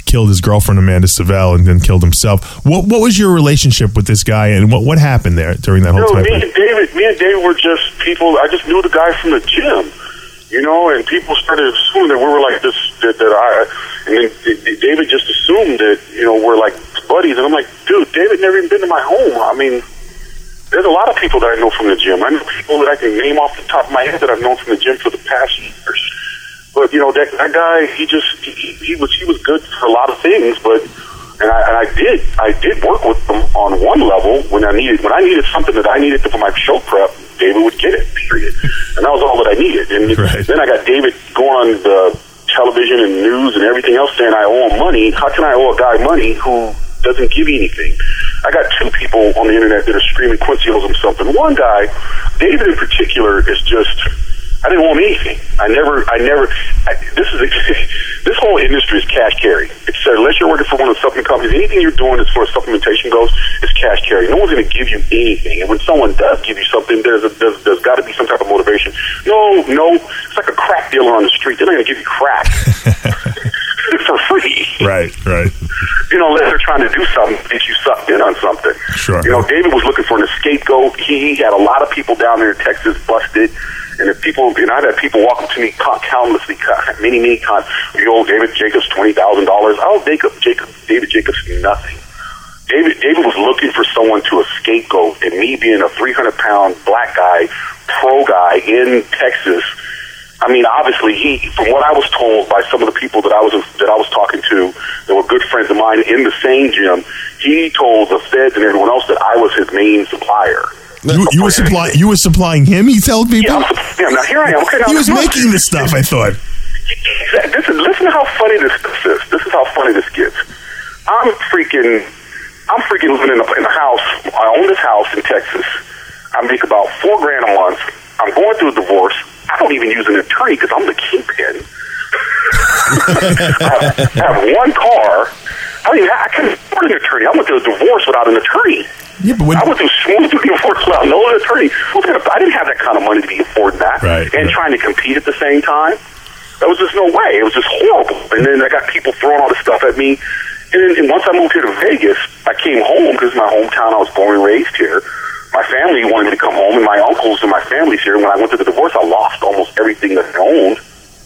killed his girlfriend Amanda Savell and then killed himself. What what was your relationship with this guy, and what what happened there during that whole you know, time? Me and David, me and David were just people. I just knew the guy from the gym, you know, and people started assuming that we were like this. That, that I, and then David just assumed that you know we're like buddies, and I'm like, dude, David never even been to my home. I mean, there's a lot of people that I know from the gym. I know people that I can name off the top of my head that I've known from the gym for the past years. But you know that, that guy, he just he, he was he was good for a lot of things. But and I, and I did I did work with him on one level when I needed when I needed something that I needed for my show prep. David would get it. Period. And that was all that I needed. And right. then I got David going on the television and news and everything else saying I owe him money. How can I owe a guy money who doesn't give you anything? I got two people on the internet that are screaming Quincy owes him something. One guy, David in particular, is just. I didn't want anything. I never, I never, I, this is, a, this whole industry is cash carry. It's, uh, unless you're working for one of the supplement companies, anything you're doing as far as supplementation goes is cash carry. No one's going to give you anything. And when someone does give you something, there's a, there's, there's got to be some type of motivation. No, no, it's like a crack dealer on the street. They're not going to give you crack for free. Right, right. You know, unless they're trying to do something, get you sucked in on something. Sure. You know, David was looking for an scapegoat. He had a lot of people down there in Texas busted. And if people, you know, I've had people walk up to me countlessly, many, many times. You owe David Jacobs twenty thousand dollars. I owe Jacob, Jacob, David Jacobs nothing. David, David was looking for someone to a scapegoat, and me being a three hundred pound black guy, pro guy in Texas. I mean, obviously, he, from what I was told by some of the people that I was that I was talking to, that were good friends of mine in the same gym, he told the feds and everyone else that I was his main supplier. You, you were supplying. You were supplying him. He told people. Yeah, yeah, now here I am. Okay, now, he was making the stuff. I thought. This is, listen to how funny this is. This is how funny this gets. I'm freaking. I'm freaking living in a, in a house. I own this house in Texas. I make about four grand a month. I'm going through a divorce. I don't even use an attorney because I'm the kingpin. I, have, I have one car. I mean, I couldn't afford an attorney. I went through a divorce without an attorney. Yeah, but when, I went through smooth divorce without no attorney. I didn't have that kind of money to be affording that. Right, and right. trying to compete at the same time. There was just no way. It was just horrible. And then I got people throwing all this stuff at me. And then and once I moved here to Vegas, I came home because my hometown, I was born and raised here. My family wanted me to come home, and my uncles and my family's here. And when I went to the divorce, I lost almost everything that I owned.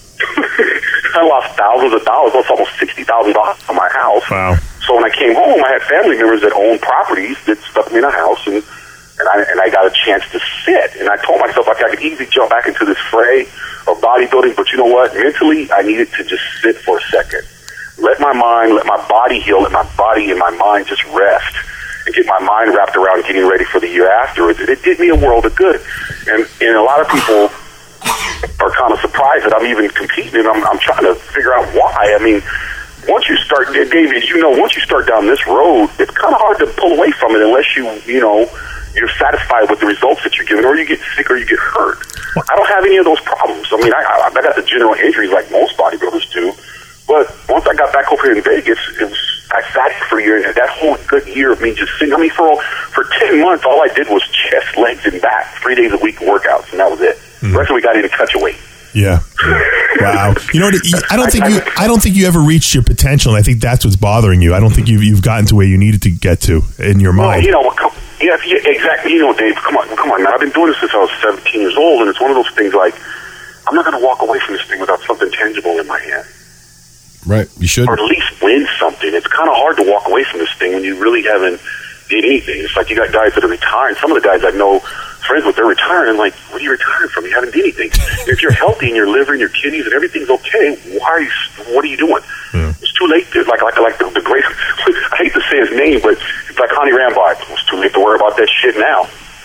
I lost thousands of dollars. I lost almost sixty thousand dollars on my house. Wow. So when I came home, I had family members that owned properties that stuck me in a house, and and I and I got a chance to sit. And I told myself like I could easily jump back into this fray of bodybuilding, but you know what? Mentally, I needed to just sit for a second, let my mind, let my body heal, let my body and my mind just rest, and get my mind wrapped around getting ready for the year after. It, it did me a world of good, and and a lot of people are kind of surprised that I'm even competing, and I'm, I'm trying to figure out why. I mean, once you start, David, you know, once you start down this road, it's kind of hard to pull away from it unless you, you know, you're satisfied with the results that you're getting, or you get sick or you get hurt. I don't have any of those problems. I mean, I, I got the general injuries like most bodybuilders do, but once I got back over here in Vegas, it was, I sat here for a year, and that whole good year of me just sitting, I mean, for, for ten months, all I did was chest, legs, and back, three days a week workouts, and that was it. Mm. The rest of we got into catch a weight. Yeah. Wow. You know what? I don't think you. I don't think you ever reached your potential, and I think that's what's bothering you. I don't think you've you've gotten to where you needed to get to in your mind. Well, you know, come, yeah, yeah, exactly. You know, Dave. Come on, come on, man. I've been doing this since I was seventeen years old, and it's one of those things like I'm not going to walk away from this thing without something tangible in my hand. Right. You should, or at least win something. It's kind of hard to walk away from this thing when you really haven't did anything. It's like you got guys that are retiring. Some of the guys I know. Friends with, they're retiring. Like, what are you retiring from? You haven't done anything. If you're healthy and your liver and your kidneys and everything's okay, why are you? What are you doing? Yeah. It's too late. To, like, like, like the, the great. I hate to say his name, but it's like Connie Rambo. It's too late to worry about that shit now.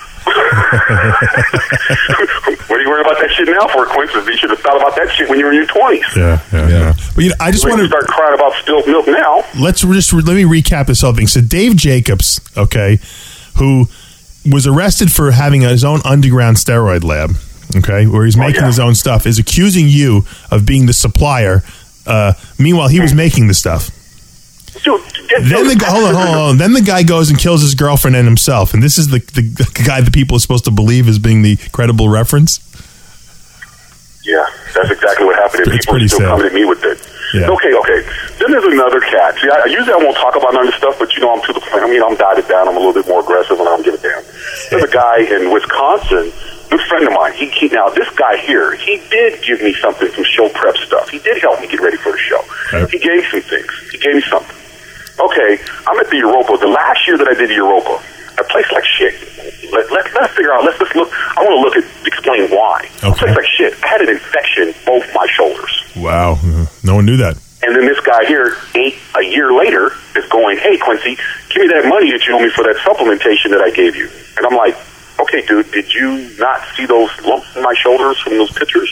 What are you worrying about that shit now for, Quincy? You should have thought about that shit when you were in your twenties. Yeah, yeah, yeah. But you know, I just want to start crying about spilled milk now. Let's just let me recap this whole thing. So, Dave Jacobs, okay, who was arrested for having his own underground steroid lab, okay, where he's making oh, yeah. his own stuff, is accusing you of being the supplier. Uh, meanwhile, he was making the stuff. Dude, then the hold on, hold on. Then the guy goes and kills his girlfriend and himself, and this is the, the, the guy that people are supposed to believe as being the credible reference. Yeah, that's exactly what happened. And it's people are still sad. coming at me with it. Yeah. Okay, okay. Then there's another cat. See, I, usually I won't talk about none of this stuff, but you know I'm to the point. I mean, I'm dotted down. I'm a little bit more aggressive when I don't give a damn. There's a guy in Wisconsin, good friend of mine. He, he now this guy here, he did give me something, some show prep stuff. He did help me get ready for the show. Okay. He gave me some things. He gave me something. Okay, I'm at the Europa. The last year that I did the Europa, I placed like shit. Let, let, let's figure out, let's, let's look, I want to look at, explain why. Okay. I placed like shit. I had an infection both my shoulders. Wow. Uh, no one knew that. And then this guy here, eight, a year later, is going, hey, Quincy, give me that money that you owe me for that supplementation that I gave you. And I'm like, okay, dude, did you not see those lumps in my shoulders from those pictures?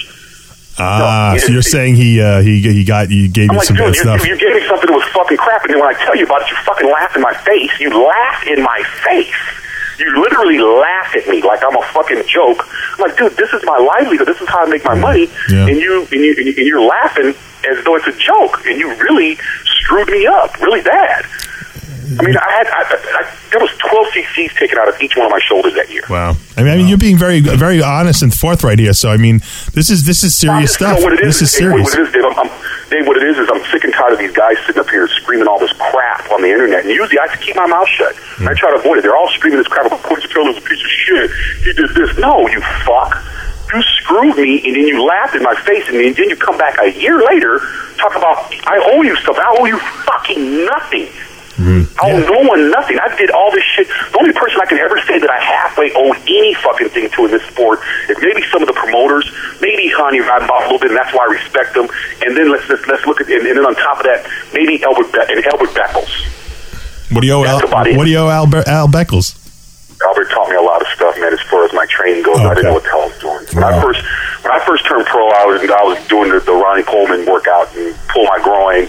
Ah, No, so you're saying he uh, he he got you gave I'm you like, some dude, bad you, stuff. you gave me something that was fucking crap, and then when I tell you about it, you fucking laugh in my face. You laugh in my face. You literally laugh at me like I'm a fucking joke. I'm like, dude, this is my livelihood. This is how I make my money. Yeah. And you and you and you're laughing as though it's a joke, and you really screwed me up really bad. I mean, I had I, I, there was twelve C Cs taken out of each one of my shoulders that year. Wow. I mean, I mean, you're being very very honest and forthright here. So I mean, this is this is serious Now, stuff. you know what it is, This is Dave, serious. What it is, Dave, I'm, I'm, Dave, what it is is I'm sick and tired of these guys sitting up here screaming all this crap on the internet. And usually I keep my mouth shut. Mm. I try to avoid it. They're all screaming this crap about Quincy Taylor's a piece of shit. He did this. No, you fuck. You screwed me, and then you laughed in my face, and then you come back a year later, talk about, I owe you stuff. I owe you fucking nothing. Mm. I owe no one nothing. I did all this shit. The only person I can ever say that I halfway owe any fucking thing to in this sport is maybe some of the promoters, maybe Hani Radboff a little bit, and that's why I respect them. And then let's let's, let's look at, and, and then on top of that, maybe Albert Be- and Albert Beckles. What do you owe Al, That's about it. What do you owe Albert, Al Beckles? Albert taught me a lot of stuff, man. As far as my training goes, Okay. I didn't know what the hell I was doing. When Wow. I first when I first turned pro, I was I was doing the, the Ronnie Coleman workout and pull my groin.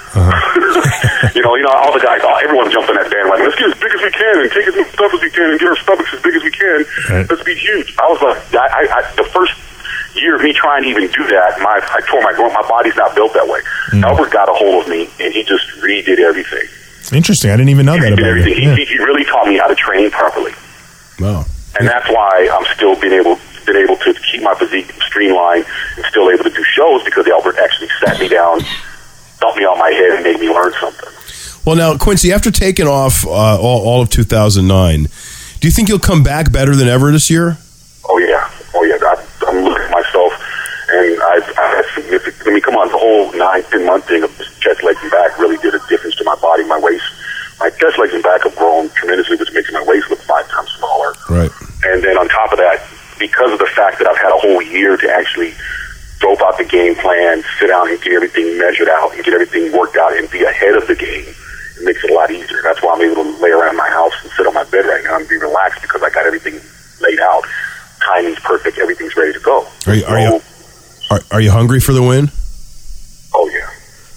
Uh-huh. you know, you know, all the guys, all, everyone jumped on that bandwagon. Let's get as big as we can and take as much stuff as we can and get our stomachs as big as we can. Right. Let's be huge. I was like, I, I, I, the first year of me trying to even do that, my I tore my groin. My body's not built that way. Mm. Albert got a hold of me and he just redid everything. Interesting. I didn't even know he that redid about everything. you. Yeah. He, he really taught me how to train properly. Wow. And that's why I'm still being able been able to keep my physique streamlined and still able to do shows because Albert actually sat me down, thumped me on my head, and made me learn something. Well, now, Quincy, after taking off uh, all, all of two thousand nine, do you think you'll come back better than ever this year? Oh, yeah. Oh, yeah. I, I'm looking at myself, and I've, I've had significant... I mean, come on, the whole nine, ten-month thing of chest, legs, and back really did a difference to my body, my waist. My chest, legs, and back have grown tremendously, which makes my waist look five times smaller. Right. And then on top of that, because of the fact that I've had a whole year to actually dope out the game plan, sit down and get everything measured out and get everything worked out and be ahead of the game, it makes it a lot easier. That's why I'm able to lay around my house and sit on my bed right now and be relaxed because I got everything laid out. Timing's perfect. Everything's ready to go. Are you, are you, are, are you hungry for the win? Oh, yeah.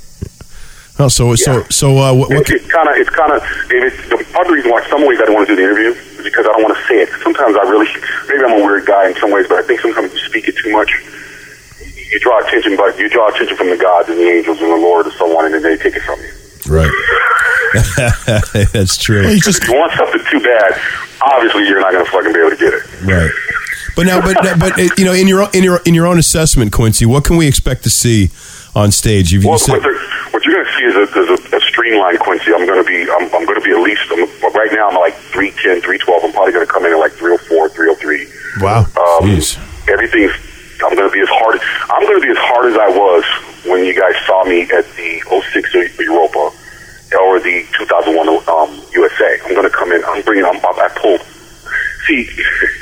Oh, so so so uh, what? what It's kind of it's kind of the part of the reason why some ways I don't want to do the interview is because I don't want to say it. Sometimes I really maybe I'm a weird guy in some ways, but I think sometimes you speak it too much. You draw attention, but you draw attention from the gods and the angels and the Lord and so on, and then they take it from you. Right. That's true. Well, you just If you want something too bad, obviously you're not going to fucking be able to get it. Right. But now, but but uh, you know, in your in your in your own assessment, Quincy, what can we expect to see on stage? You've, you Well, said, what, the, what you're going to see is a, is a, a streamlined Quincy. I'm going to be, I'm, I'm going to be at least, I'm, right now I'm like three ten, three twelve. I'm probably going to come in at like three oh four, three oh three. wow. Um, Jeez. everything's, I'm going to be as hard, I'm going to be as hard as I was when you guys saw me at the oh six Europa or the two thousand one um, U S A. I'm going to come in, I'm bringing, I'm, I pulled, see,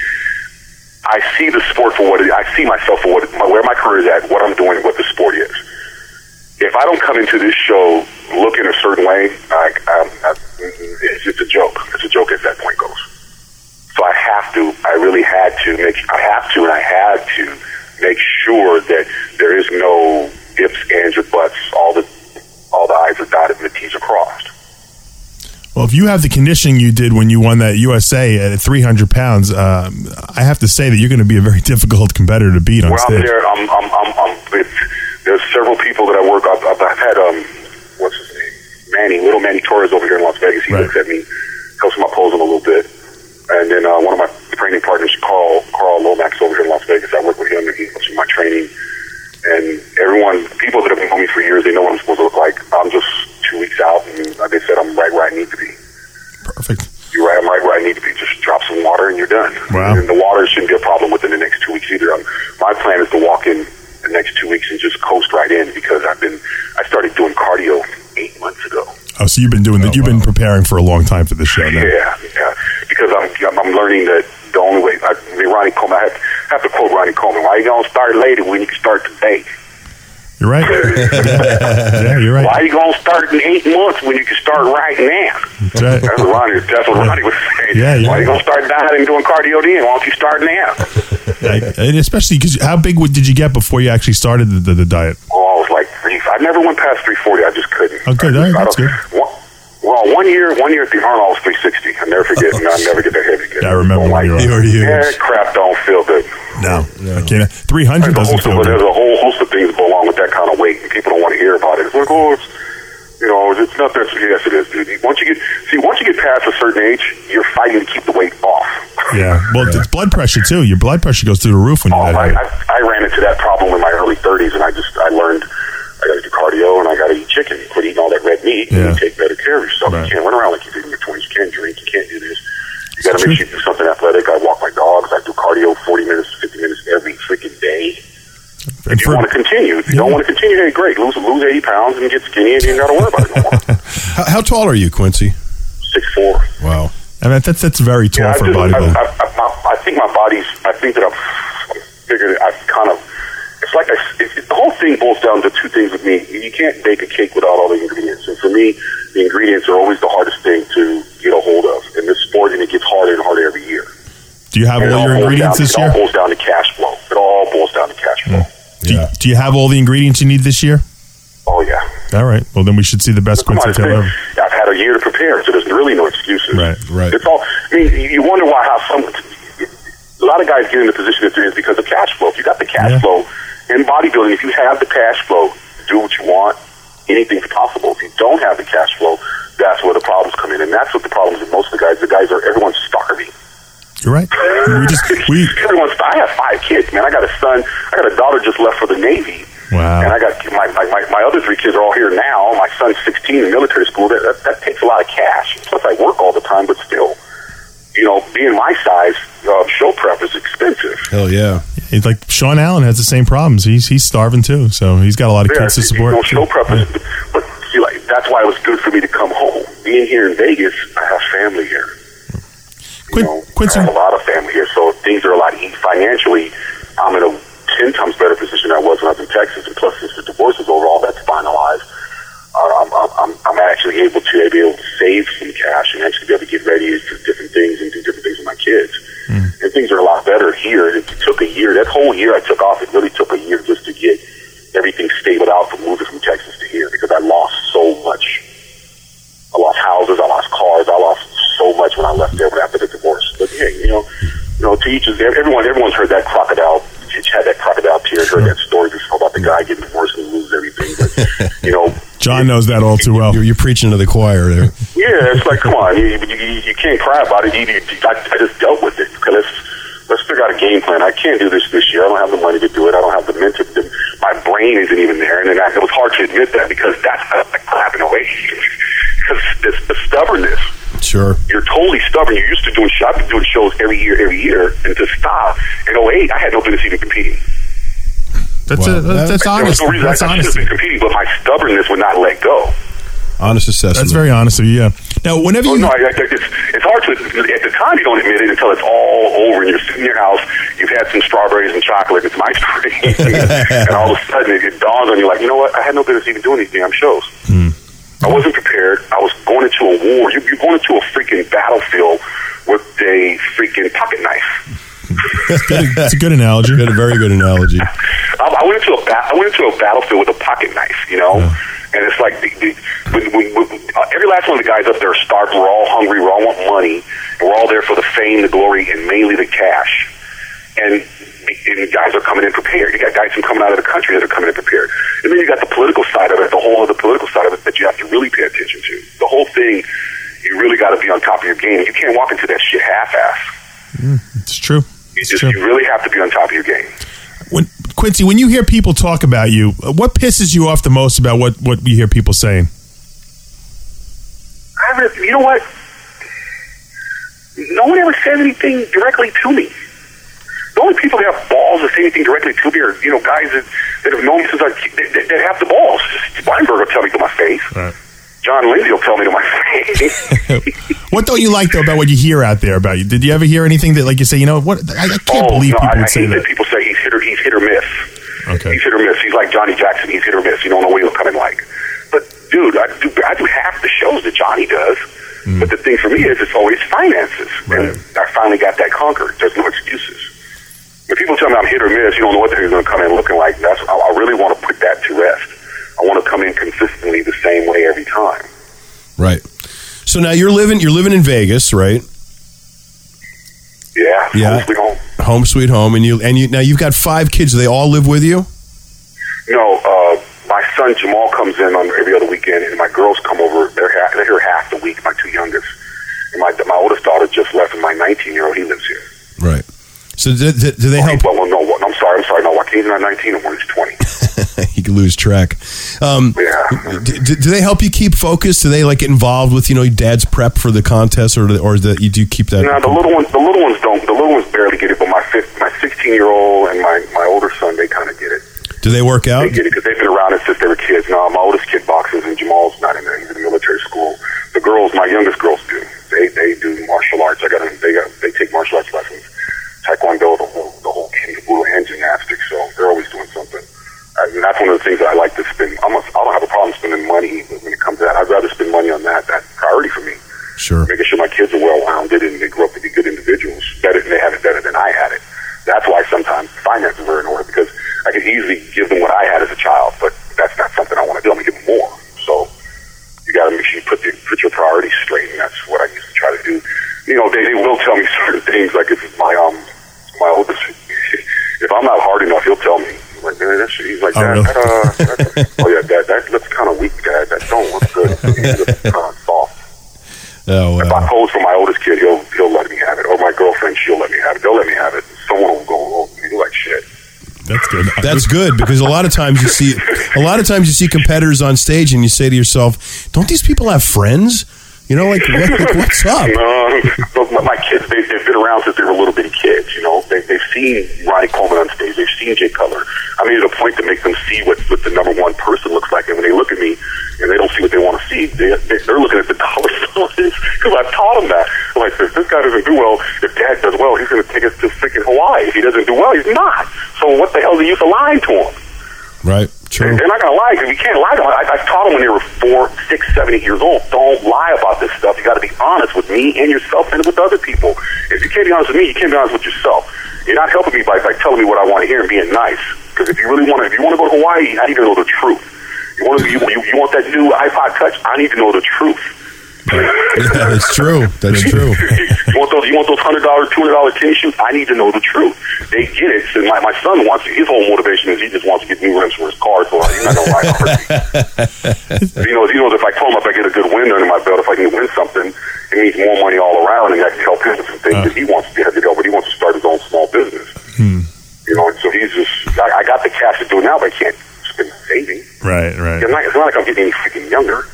I see the sport for what it is. I see myself for what it, where my career is at, what I'm doing, what the sport is. If I don't come into this show looking a certain way, I, I, I, it's just a joke. It's a joke as that point goes. So I have to, I really had to make, I have to and I had to make sure that there is no ifs, ands, or buts. All the, all the I's are dotted and the T's are crossed. Well, if you have the conditioning you did when you won that U S A at three hundred pounds, um, I have to say that you're going to be a very difficult competitor to beat on Well, stage. I'm there. I'm, I'm, I'm, I'm it's, there's several people that I work. I've, I've I've had um, what's his name, Manny, little Manny Torres over here in Las Vegas. He Right. looks at me, helps me pose him a little bit, and then uh, one of my training partners, Carl Carl Lomax, over here in Las Vegas. I work with him, and he helps with my training. And everyone, people that have been with me for years, they know what I'm supposed Perfect. You're right. I'm right where I need to be. Just drop some water and you're done. Wow. And the water shouldn't be a problem within the next two weeks either. Um, my plan is to walk in the next two weeks and just coast right in because I've been I started doing cardio eight months ago. Oh, so you've been doing that. Oh, You've wow. been preparing for a long time for this show now. Yeah, yeah. Because I'm I'm, I'm learning that the only way. I, I mean, Ronnie Coleman. I have, have to quote Ronnie Coleman. Why you gonna start later when you can start today? You're right. yeah. yeah, you're right. Why you gonna start in eight months when you can start right now? That's right. That's what Ronnie. That's what Ronnie was saying. Yeah, yeah. Why you gonna start dieting and doing cardio then? Why don't you start now? Yeah, and especially because how big did you get before you actually started the, the, the diet? Oh, I was like three. I never went past three forty. I just couldn't. Oh, good. I All right, just, that's I good. One, well, one year, one year at the Arnold, I was three sixty. I never forget. and I never get that heavy again. I remember when you were- You were huge. Yeah, crap don't feel good. No, I can't. Three hundred There's a, doesn't host of, feel there's good. a whole host of things that go along with that kind of weight, and people don't want to hear about it. It's like, oh, it's, you know, it's not that. Yes, it is, dude. Once you get, see, once you get past a certain age, you're fighting to keep the weight off. Yeah, well, it's blood pressure too. Your blood pressure goes through the roof when you're Oh, that I, heavy. I, I ran into that problem in my early thirties, and I just I learned I got to do cardio and I got to eat chicken. Quit eating all that red meat Yeah. and you take better care of yourself. Right. You can't run around like you did in your twenties. You can't drink. You can't do this. You got to True. make sure you do something athletic. I walk my dogs. I do cardio forty minutes, fifty minutes every freaking day. And If you for- want to continue, if you Yeah. don't want to continue, hey, great. Lose lose eighty pounds and get skinny, and you ain't got to worry about it no more. How, how tall are you, Quincy? Six four. Wow. I mean, that's that's very tall Yeah, for I, a just, I, bodybuilder. I, I, I, I think my body's. I think that I've I'm figured it. I've kind of. It's like I, it, it, the whole thing boils down to two things with me. You can't bake a cake without all the ingredients, and for me, the ingredients are always the hardest thing to get a hold of in this sport, and it gets harder and harder every year. Do you have And it all your boils ingredients down, this it year? all boils down to cash flow. It all boils down to cash flow. Do, you, Yeah. do you have all the ingredients you need this year? Oh yeah. All right. Well, then we should see the best Come on, Quincy it's been- Taylor ever. I've had a year to prepare, so there's really no excuses. Right, right. It's all. I mean, you wonder why how some. A lot of guys get in the position that they're in because of cash flow. If you got the cash Yeah. flow in bodybuilding, if you have the cash flow, do what you want. Anything's possible. If you don't have the cash flow, that's where the problems come in, and that's what the problems with most of the guys. The guys are everyone's starving. You're right. We just we Everyone's. I have five kids, man. I got a son. I got a daughter just left for the Navy. Wow. And I got my, my, my, my other three kids are all here now. My son's sixteen in military school. That, that that takes a lot of cash. Plus, I work all the time, but still, you know, being my size, uh, show prep is expensive. Hell yeah. it's like Sean Allen has the same problems. He's he's starving too, so he's got a lot of Yeah, kids to you support. know, show prep is, but see, like that's why it was good for me to come home. Being here in Vegas, I have family here. You Quin- know, Quincy- I have a lot of family here, so things are a lot easier financially. I'm in a ten times better position than I was when I was in Texas, and plus, since the divorce is over, all that's finalized. Uh, I'm, I'm, I'm actually able to be able to save some cash and actually be able to get ready for different things and do different things with my kids. Mm. And things are a lot better here. It took a year. That whole year I took off, it really took a year just to get everything stabilized out from moving from Texas to here because I lost so much. I lost houses, I lost cars, I lost so much when I left there after the divorce. But yeah, you know, you know, to each his, everyone, everyone's heard that crocodile. Had that crocodile tear, heard that story before about the guy getting divorced and lose everything. But you know, John knows that all too well. You're, you're preaching to the choir there. yeah, it's like, come on, you, you, you can't cry about it. You, you, I, I just dealt with it. Okay, let's let's figure out a game plan. I can't do this this year. I don't have the money to do it. I don't have the mental. The, my brain isn't even there, and then I, it was hard to admit that because that's like clapping away because it's the stubbornness. Sure. You're totally stubborn. You're used to doing shows, I've been doing shows every year, every year, and to stop in oh eight, I had no business even competing. That's Wow. a, that's, that's There was honest. no reason That's I should have honesty. been competing, but my stubbornness would not let go. Honest assessment. That's very honest of you. Yeah. Now, whenever Oh, you no, I, I, it's, it's hard to, at the time you don't admit it until it's all over and you're sitting in your house, you've had some strawberries and chocolate and some ice cream, and all of a sudden it, it dawns on you like, you know what, I had no business even doing these damn shows. Hmm. I wasn't prepared. I was going into a war. You, you're going into a freaking battlefield with a freaking pocket knife. it's a good analogy. Good, a very good analogy. I, I went into a ba- I went into a battlefield with a pocket knife, you know, Yeah. and it's like the, the, when, when, when, uh, every last one of the guys up there are starved. We're all hungry. We all want money. And we're all there for the fame, the glory, and mainly the cash. And, and the guys are coming in prepared. You got guys from coming out of the country that are coming in prepared. And then you got the political side of it, the whole of the political side of it that you have to really pay attention to. The whole thing, you really got to be on top of your game. You can't walk into that shit half-ass. Mm, it's true. You It's just true. you really have to be on top of your game. When Quincy, when you hear people talk about you, what pisses you off the most about what, what you hear people saying? I really, you know what? no one ever says anything directly to me. The only people that have balls to say anything directly to me are, you know, guys that, that have known me since I that, that have the balls. Weinberg will tell me to my face. Right. John Lindsay will tell me to my face. What don't you like though about what you hear out there about you? Did you ever hear anything that like you say, you know what? I, I can't oh, believe no, people I, would I say hate that. that people say he's hit or he's hit or miss. Okay. He's hit or miss. He's like Johnny Jackson. He's hit or miss. You don't know what he'll come in like. But dude, I do I do half the shows that Johnny does. Mm. But the thing for me is it's always finances. Right. And I finally got that conquered. There's no excuses. When people tell me I'm hit or miss, you don't know what they're going to come in looking like. That's I, I really want to put that to rest. I want to come in consistently the same way every time. Right. So now you're living you're living in Vegas, right? Yeah. Yeah. Home sweet home. Home sweet home, and you and you now you've got five kids. Do they all live with you? No, uh, my son Jamal comes in on every other weekend, and my girls come over. They're half, they're here half the week. My two youngest, and my my oldest daughter just left, and my nineteen year old he lives here. Right. So do, do, do they help? Well, well, no, I'm sorry, I'm sorry. No, Joaquin's not nineteen, and one's twenty. You can lose track. Um, yeah. Do, do they help you keep focused? Do they like get involved with you know dad's prep for the contest, or or that you do keep that? No, the little ones, the little ones don't. The little ones barely get it, but my fifth, my sixteen year old and my my older son, they kind of get it. Do they work out? They get it because they've been around it since they were kids. No, my oldest kid boxes, and Jamal's not in there. He's in military school. The girls, my youngest girls, do. They they do martial arts. I got them. They got they take martial arts lessons, taekwondo, the whole the whole kit and caboodle, and gymnastics. So they're always doing something. And that's one of the things that I like to spend. I'm a, I don't have a problem spending money when it comes to that. I'd rather spend money on that. That's priority for me. Sure. Making sure my kids are well-rounded and they grow up to be good individuals. Better, and they have it better than I had it. That's why sometimes finances are in order, because I could easily give them what I had as a child, but that's not something I want to do. I'm going to give them more. So you got to make sure you put, the, put your priorities straight, and that's what I used to try to do. You know, they, they will tell me certain things, like if my um my oldest, if I'm not hard enough, he'll tell me. Like, man, that's, he's like, oh, Dad, really? that, uh, that's, oh yeah, Dad, that looks kind of weak, Dad. That don't look good. It looks kind of soft. Oh, wow. If I pose for my oldest kid, he'll he'll let me have it, or my girlfriend, she'll let me have it. They'll let me have it. Someone will go, oh, you like shit. That's good. That's good, because a lot of times you see a lot of times you see competitors on stage, and you say to yourself, "Don't these people have friends?" You know, like, what, like what's up? No, but my kids, they, they've been around since they were little bitty kids, you know. They, they've seen Ronnie Coleman on stage. They've seen Jay Cutler. I made it a point to make them see what, what the number one person looks like. And when they look at me and they don't see what they want to see, they, they, they're looking at the dollar signs, because I've taught them that. Like, if this guy doesn't do well, if Dad does well, he's going to take us to freaking Hawaii. If he doesn't do well, he's not. So what the hell is the use of lying to him? Right. True. They're not going to lie, because you can't lie to them. I, I've taught them when they were four, six, seven, eight years old. Don't lie about this stuff. You got to be honest with me and yourself and with other people. If you can't be honest with me, you can't be honest with yourself. You're not helping me by, by telling me what I want to hear and being nice. Because if you really want to, if you want to go to Hawaii, I need to know the truth. You want to, you, you, you want that new iPod Touch? I need to know the truth. Yeah, that's true. That's true. you want those? You want those hundred dollar, two hundred dollar tennis shoes? I need to know the truth. They get it. So my my son wants it. His whole motivation is he just wants to get new rims for his car. So he's not gonna lie to me. He knows. He knows if I told him if I get a good win under my belt, if I can win something, it means more money all around, and I can help him with some things uh. that he wants to do. But he wants to start his own small business. Hmm. You know, and so he's just. I, I got the cash to do it now, but I can't spend saving. Right. Right. It's not, it's not like I'm getting any freaking younger.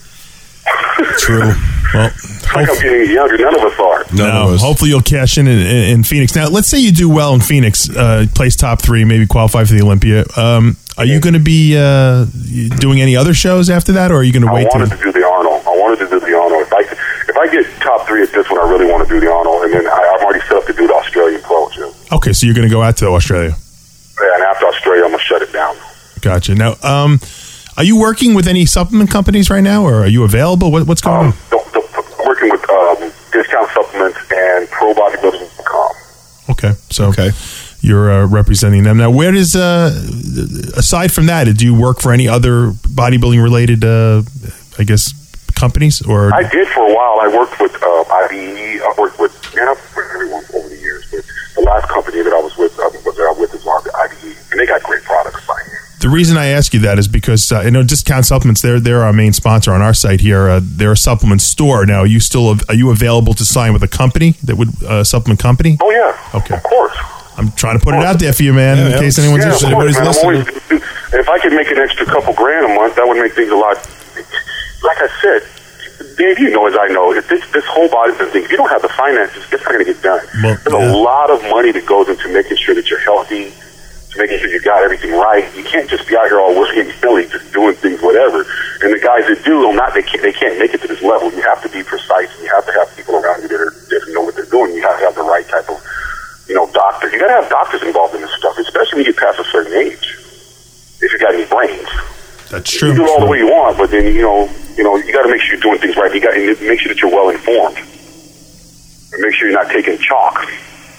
True. Well, like I'm getting younger. None of us are. No, no hopefully you'll cash in, in in Phoenix. Now, let's say you do well in Phoenix, uh, place top three, maybe qualify for the Olympia. Um, are you going to be uh, doing any other shows after that, or are you going to wait? I wanted to do the Arnold. I wanted to do the Arnold. If I if I get top three at this one, I really want to do the Arnold, and then I, I'm already set up to do the Australian Pro too. Okay, so you're going to go out to Australia. Yeah, and after Australia, I'm going to shut it down. Gotcha. Now, um, are you working with any supplement companies right now, or are you available? What, what's going um, on? The, the, working with um, Discount Supplements and Pro Bodybuilding dot com. Okay, so okay. you're uh, representing them. Now, where does, uh, aside from that, do you work for any other bodybuilding-related, uh, I guess, companies? Or I did for a while. I worked with uh, I B E. I worked with, man, I've worked with everyone over the years, but the last company that I was with, uh, was that I was with is I B E, and they got great products by here. The reason I ask you that is because uh, you know Discount Supplements. They're they're our main sponsor on our site here. Uh, they're a supplement store. Now, are you still are you available to sign with a company that would uh, supplement company? Oh yeah, okay, of course. I'm trying to put it out there for you, man, yeah, in yeah. case anyone's yeah, interested. Course, Anybody's man, listening. Always, if I could make an extra couple grand a month, that would make things a lot. Like I said, Dave, you know as I know, if this, this whole bodybuilding thing, if you don't have the finances, it's not going to get done. Well, There's yeah. a lot of money that goes into making sure that you're healthy, to making sure you got everything right. You can't just be out here all willy-nilly just doing things, whatever. And the guys that do, not they can't, they can't make it to this level. You have to be precise, and you have to have people around you that, are, that know what they're doing. You have to have the right type of, you know, doctor. You got to have doctors involved in this stuff, especially when you get past a certain age. If you got any brains. That's true. You do it all the way you want, but then you know, you know, you got to make sure you're doing things right. You got to make sure that you're well informed, and make sure you're not taking chalk,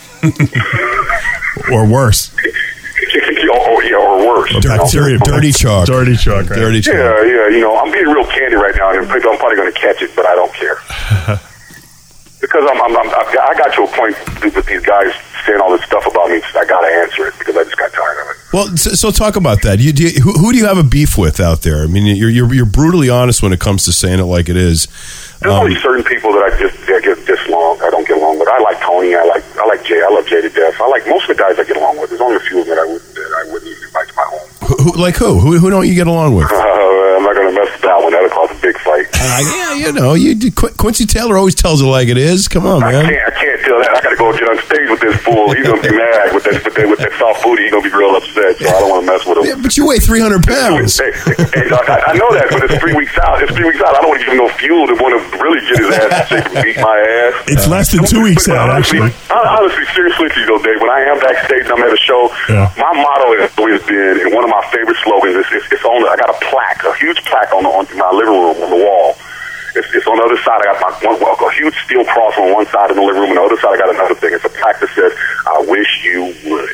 Or worse. or, yeah, or worse. Or you know? bacteria. Dirty chalk. Dirty chalk. Right? Dirty chalk. Yeah, yeah. You know, I'm being real candid right now, and I'm probably going to catch it, but I don't care because I'm, I'm, I'm, I got to a point with these guys saying all this stuff about me. I got to answer it because I just got tired of it. Well, so, so talk about that. You, do you, who, who do you have a beef with out there? I mean, you're, you're you're brutally honest when it comes to saying it like it is. There's Um, only certain people that I just that get this long. I don't get along with. I like Tony. I like I like Jay. I love Jay to death. I like most of the guys I get along with. There's only a few of them that I would that I wouldn't even invite to my home. who, who, like who? who? Who don't you get along with? Uh, I'm not going to mess with that one. That'll cause a big fight. Uh, yeah, you know, you Qu- Quincy Taylor always tells it like it is. Come on, I man. can't. I can't tell that. I got to go get on stage with this fool. He's going to be mad with that with that, with that soft booty. He's going to be real upset. So I don't want to mess with him. Yeah, but you weigh three hundred pounds. Hey, hey, I, I know that, but it's three weeks out. It's three weeks out. I don't want to give him no fuel to want to really get his ass in shape and beat my ass. It's less than two weeks But out, honestly, actually. Honestly, seriously, to you though, Dave, when I am backstage and I'm at a show, Yeah. my motto has always been, and one of my favorite slogans is, it's, it's on. I got a plaque, a huge plaque on, the, on my living room on the wall. It's, it's on the other side. I got my one, a huge steel cross on one side in the living room, and the other side I got another thing. It's a plaque that says, "I wish you would."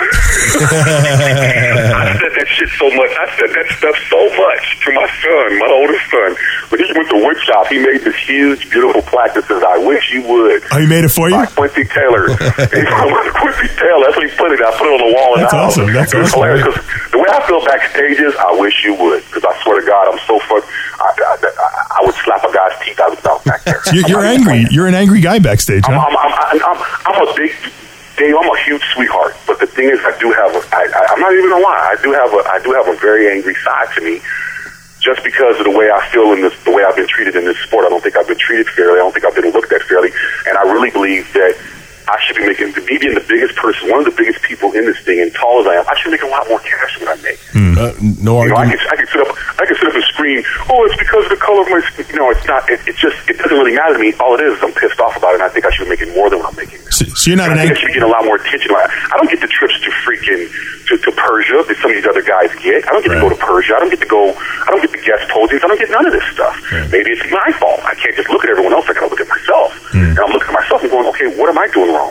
I said that shit so much. I said that stuff so much to my son, my oldest son. When he went to wood shop, he made this huge, beautiful plaque that says, "I wish you would." Oh, you made it for you? By Quincy Taylor. Quincy Taylor. That's what he put it. I put it on the wall. That's in the house. awesome. That's It was awesome. hilarious. 'Cause the way I feel backstage is, I wish you would. Because I swear to God, I'm so fucked. I, I, I, I would slap a guy's teeth out of his mouth back there. You're, you're angry. You're an angry guy backstage, I'm, huh? I'm, I'm, I'm, I'm a big, Dave. I'm a huge sweetheart, but the thing is, I do have. A, I, I, I'm not even gonna lie. I do have a. I do have a very angry side to me, just because of the way I feel in this, the way I've been treated in this sport. I don't think I've been treated fairly. I don't think I've been looked at fairly, and I really believe that I should be making, me being the biggest person, one of the biggest people in this thing, and tall as I am, I should make a lot more cash than I make. Uh, no You know, I argument. can, I can sit up, I can sit up and scream, "Oh, it's because of the color of my skin." You know, it's not. It, it just, it doesn't really matter to me. All it is is I'm pissed off about it, and I think I should be making more than what I'm making. So, so you're not I an think I angry. should be getting a lot more attention. Like, I don't get the trips to freaking to, to Persia that some of these other guys get. I don't get Right. to go to Persia. I don't get to go. I don't get the guest postings. I don't get none of this stuff. Right. Maybe it's my fault. I can't just look at everyone else. I got to look at myself. Hmm. And I'm looking at myself and going, okay, what am I doing wrong?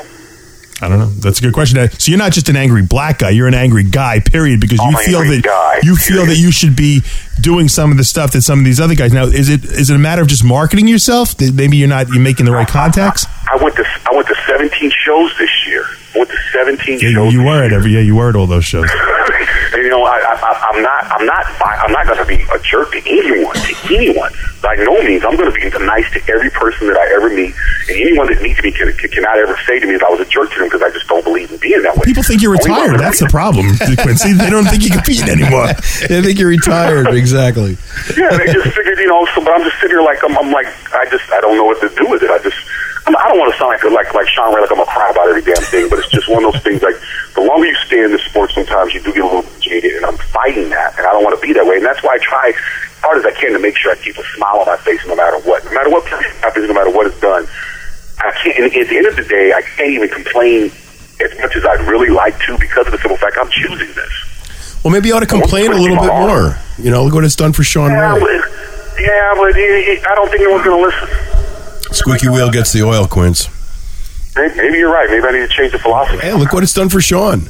I don't know. That's a good question. Uh, So you're not just an angry black guy. You're an angry guy, period, because I'm you an feel angry that guy, you feel that you should be doing some of the stuff that some of these other guys. Now, is it is it a matter of just marketing yourself? That maybe you're not you're making the right contacts. I went to I went to seventeen shows this year. I went to seventeen Yeah, shows. you were at every. Yeah, you were at all those shows. And, you know, I, I, I'm not, I'm not, I'm not going to be a jerk to anyone, to anyone. By no means, I'm going to be nice to every person that I ever meet, and anyone that meets me can, can, cannot ever say to me that I was a jerk to them because I just don't believe in being that way. People think you're Only retired. one- That's the problem, Quincy. They don't think you compete anymore. I think you're retired. Exactly. Yeah, they just figured, you know. So, but I'm just sitting here like I'm, I'm like, I just, I don't know what to do with it. I just, I'm, I don't want to sound like like like Sean Ray, like I'm a cry about every damn thing. But it's just one of those things. Like the longer you stay in this sport, sometimes you do get a little jaded, and I'm fighting that, and I don't want to be that way. And that's why I try as hard as I can to make sure I keep a smile on my face, no matter what, no matter what happens, no matter what is done. I can't. And at the end of the day, I can't even complain as much as I'd really like to because of the simple fact I'm choosing this. Well, maybe you ought to complain a little bit more. You know, look what it's done for Sean Yeah, Ray. but, yeah, but he, he, I don't think anyone's going to listen. Squeaky wheel gets the oil, Quince. Maybe, maybe you're right. Maybe I need to change the philosophy. Hey, look what it's done for Sean.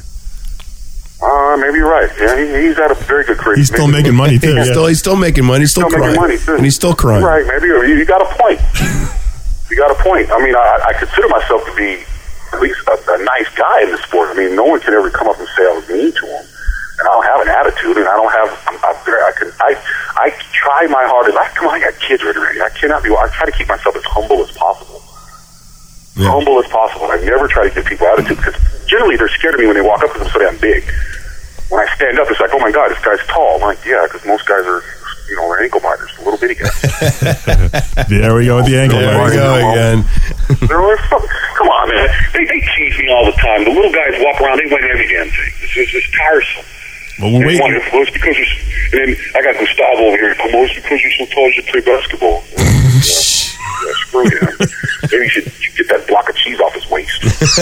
Uh, maybe you're right. Yeah, he, he's had a very good career. He's still Maybe- making money too. He's Yeah. still, he's still making money. He's still, Still making crying, money, too. and he's still crying. Right? Maybe you, you got a point. You got a point. I mean, I, I consider myself to be at least a, a nice guy in the sport. I mean, no one can ever come up and say I was mean to him. And I don't have an attitude, and I don't have. I'm, I'm very, I can. I I try my hardest. I come on. I got kids ready. ready. I cannot be. I try to keep myself as humble as possible. Yeah. Humble as possible. I never try to give people attitude because generally they're scared of me when they walk up to them, so damn big. When I stand up, it's like, oh my God, this guy's tall. I'm like, yeah, because most guys are you know, they're ankle biters, the little bitty guys. There we go with the ankle There biters. we go again. They're like, fuck, come on, man. They, they tease me all the time. The little guys walk around, they win every damn thing. It's just it's tiresome. Well, we'll wait. Well, it's because you're, and then I got Gustavo over here. Come on, it's because you're so tall you play basketball. Yeah, yeah, screw him. Maybe you should get that block of cheese off his waist.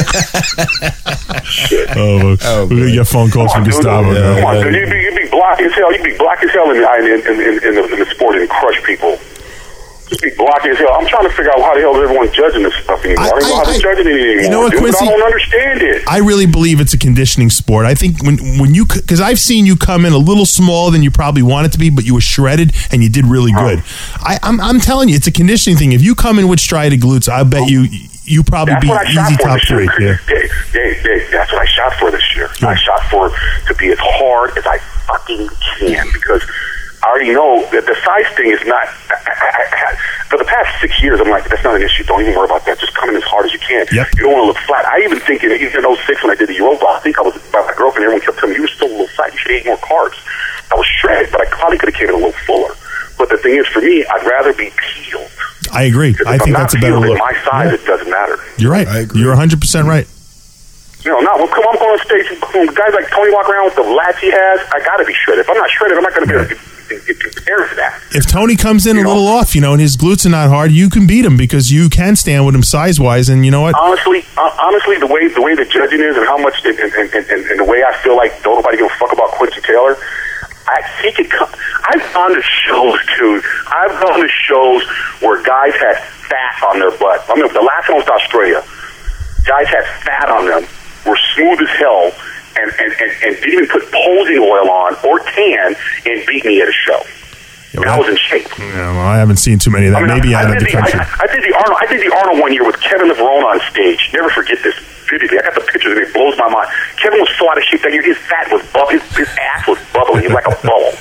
Shit. Oh, Oh, we're going to get phone calls from Come on, Gustavo. dude. now. Come on, dude. You'd be, you'd be black as hell. You'd be black as hell in, in, in, in, in, the, in the sport and crush people. Just be black as hell. I'm trying to figure out how the hell is everyone judging this stuff anymore. I, I don't know how I- they're judging it anymore. you know what, dude, Quincy? I don't understand it. I really believe it's a conditioning sport. I think when when you, because I've seen you come in a little smaller than you probably wanted to be, but you were shredded and you did really good. I, I'm I'm telling you, it's a conditioning thing. If you come in with striated glutes, I bet you you probably That's be what I shot easy for top this three. year. Yeah. Dave, Dave, Dave, that's what I shot for this year. Yeah. I shot for to be as hard as I fucking can because I already know that the size thing is not. I, I, I, for the past six years, I'm like, that's not an issue. Don't even worry about that. Just come in as hard as you can. Yep. You don't want to look flat. I even think, in, even in oh six when I did the Europa, I think I was by my girlfriend. Everyone kept telling me you were still a little fat. You should eat more carbs. I was shredded, but I probably could have came in a little fuller. But the thing is, for me, I'd rather be peeled. I agree. I think that's a better look. My size, Yeah. it doesn't matter. You're right. I agree. You're one hundred percent right. You know, no, well, come on, I'm going on stage. Guys like Tony walk around with the lats he has. I got to be shredded. If I'm not shredded, I'm not going to be able to get, get compared to that. If Tony comes in You a know? little off, you know, and his glutes are not hard, you can beat him because you can stand with him size wise. And you know what? Honestly, uh, honestly, the way the way the judging is and how much and, and, and, and, and the way I feel like don't nobody give a fuck about Quincy Taylor. I he could come. I've gone to shows, dude. I've gone to shows where guys had fat on their butt. I mean, the last one was Australia. Guys had fat on them, were smooth as hell, and, and, and, and didn't even put posing oil on or tan and beat me at a show. And I was in shape. Yeah, well, I haven't seen too many of that. I mean, Maybe I, out I of did the country. I, I did the Arnold. I did the Arnold one year with Kevin Levrone on stage. Never forget this vividly. I got the pictures and it blows my mind. Kevin was so out of shape that year. His fat was bub- his, his ass was bubbling. He was like a bubble.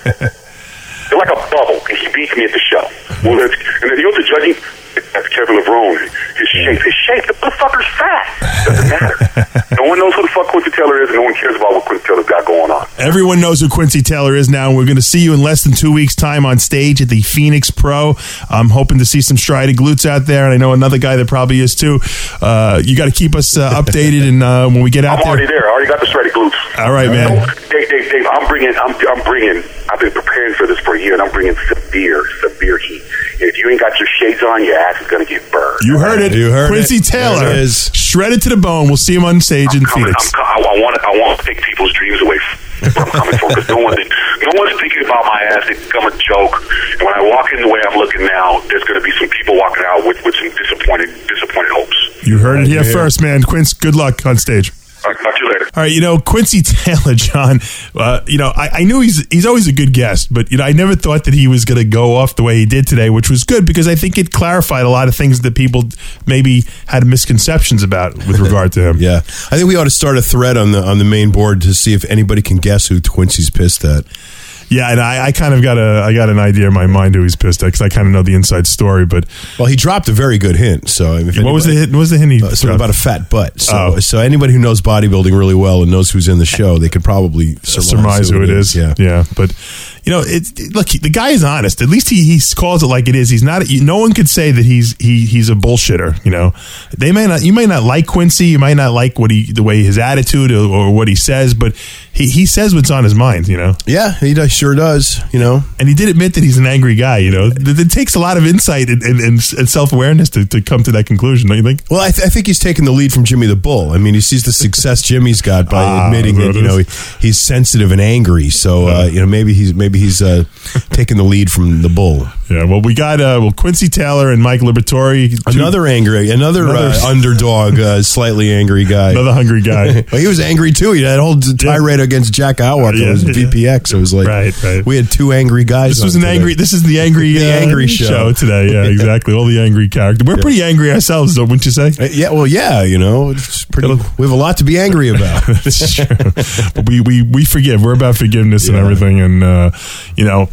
They're like a bubble, and he beat me at the show. Well, that's, and then you know what the judging? That's Kevin Levrone. His shape, his shape. The fucker's fat. Doesn't matter. No one knows who the fuck Quincy Taylor is, and no one cares about what Quincy Taylor's got going on. Everyone knows who Quincy Taylor is now, and we're going to see you in less than two weeks' time on stage at the Phoenix Pro. I'm hoping to see some striated glutes out there, and I know another guy that probably is too. Uh, you got to keep us uh, updated, and uh, when we get out I'm there, already there. I already got the shredded glutes. All right, man. Dave, Dave, Dave, I'm bringing, I'm, I'm bringing, I've been preparing for this for a year, and I'm bringing severe, severe heat. And if you ain't got your shades on, your ass is going to get burned. You heard it. You heard Quincy it. Taylor, There it is. shredded to the bone. We'll see him on stage in Coming, Phoenix. I'm, I, I want, I want to take people's dreams away from where I'm coming from, because no one, no one's thinking about my ass. It's become a joke. And when I walk in the way I'm looking now, there's going to be some people walking out with, with some disappointed, disappointed hopes. You heard it here Yeah. first, man. Quince, good luck on stage. All right, talk to you later. All right, you know, Quincy Taylor, John, uh, you know, I, I knew he's he's always a good guest, but, you know, I never thought that he was going to go off the way he did today, which was good because I think it clarified a lot of things that people maybe had misconceptions about with regard to him. Yeah, I think we ought to start a thread on the on the main board to see if anybody can guess who Quincy's pissed at. Yeah, and I, I kind of got a I got an idea in my mind who he's pissed at because I kind of know the inside story. But Well, he dropped a very good hint. So if what was the anybody- hit? What was the hint? He Uh, something dropped? about a fat butt. So, Oh. so anybody who knows bodybuilding really well and knows who's in the show, they could probably surmise, surmise who it is. Yeah. yeah. But you know, it, it- look, he, the guy is honest. At least he he calls it like it is. He's not. You, no one could say that he's he he's a bullshitter. You know, they may not. You may not like Quincy. You might not like what he the way his attitude or, or what he says, but he he says what's on his mind. You know. Yeah, he does, sure does. You know, And he did admit that he's an angry guy. You know, it, it takes a lot of insight and, and, and self awareness to, to come to that conclusion. Don't you think? well, I, th- I think he's taking the lead from Jimmy the Bull. I mean, he sees the success Jimmy's got by Ah, admitting there that it you know is. he, he's sensitive and angry. So uh, you know, maybe he's maybe he's uh, taking the lead from the Bull. Yeah. Well, we got uh, well Quincy Taylor and Mike Liberatore. two- Another angry, another, Another- uh, underdog, uh, slightly angry guy. another hungry guy. Well, he was angry too. He had a whole tirade against Jack Auer. Yeah, It was yeah. V P X. It was like Right, right. we had two angry guys. This was on an today. angry. This is the angry, The uh, angry show. show. today. Yeah, exactly. All the angry characters. We're pretty angry ourselves, though, wouldn't you say? Uh, Yeah, well, yeah, you know, it's pretty. We have a lot to be angry about. That's true. But we, we we forgive. We're about forgiveness and Yeah. everything. And uh, you know,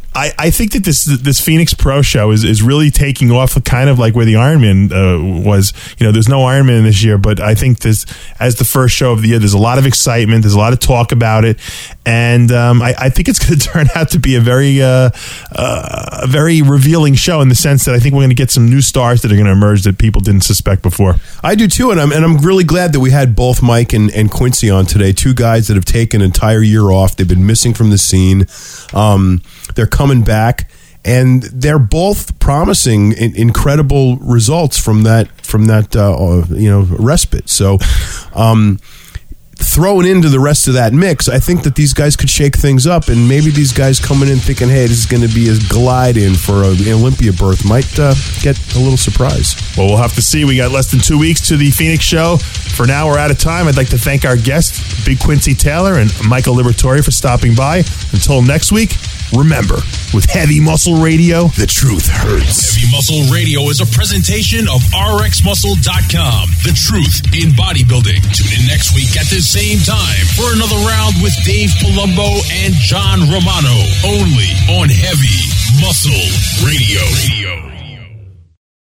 I, I think that this this Phoenix Pro Show is, is really taking off, kind of like where the Ironman uh, was. You know, there's no Ironman this year, but I think this, as the first show of the year, there's a lot of excitement. There's a lot of talk about it, and um, I, I think it's going to turn out to be a very uh, uh, a very revealing show in the sense that I think we're going to get some new stars that are going to emerge that people didn't suspect before. I do too, and I'm and I'm really glad that we had both Mike and, and Quincy on today. Two guys that have taken an entire year off. They've been missing from the scene. Um, they're coming back, and they're both promising in, incredible results from that from that uh, you know respite. So, um, thrown into the rest of that mix, I think that these guys could shake things up, and maybe these guys coming in thinking, "Hey, this is going to be a glide in for a, an Olympia berth," might uh, get a little surprise. Well, we'll have to see. We got less than two weeks to the Phoenix show. For now, we're out of time. I'd like to thank our guests, Big Quincy Taylor and Michael Liberatore, for stopping by. Until next week, remember, with Heavy Muscle Radio, the truth hurts. Heavy Muscle Radio is a presentation of R X Muscle dot com. The truth in bodybuilding. Tune in next week at the same time for another round with Dave Palumbo and John Romano. Only on Heavy Muscle Radio. Radio.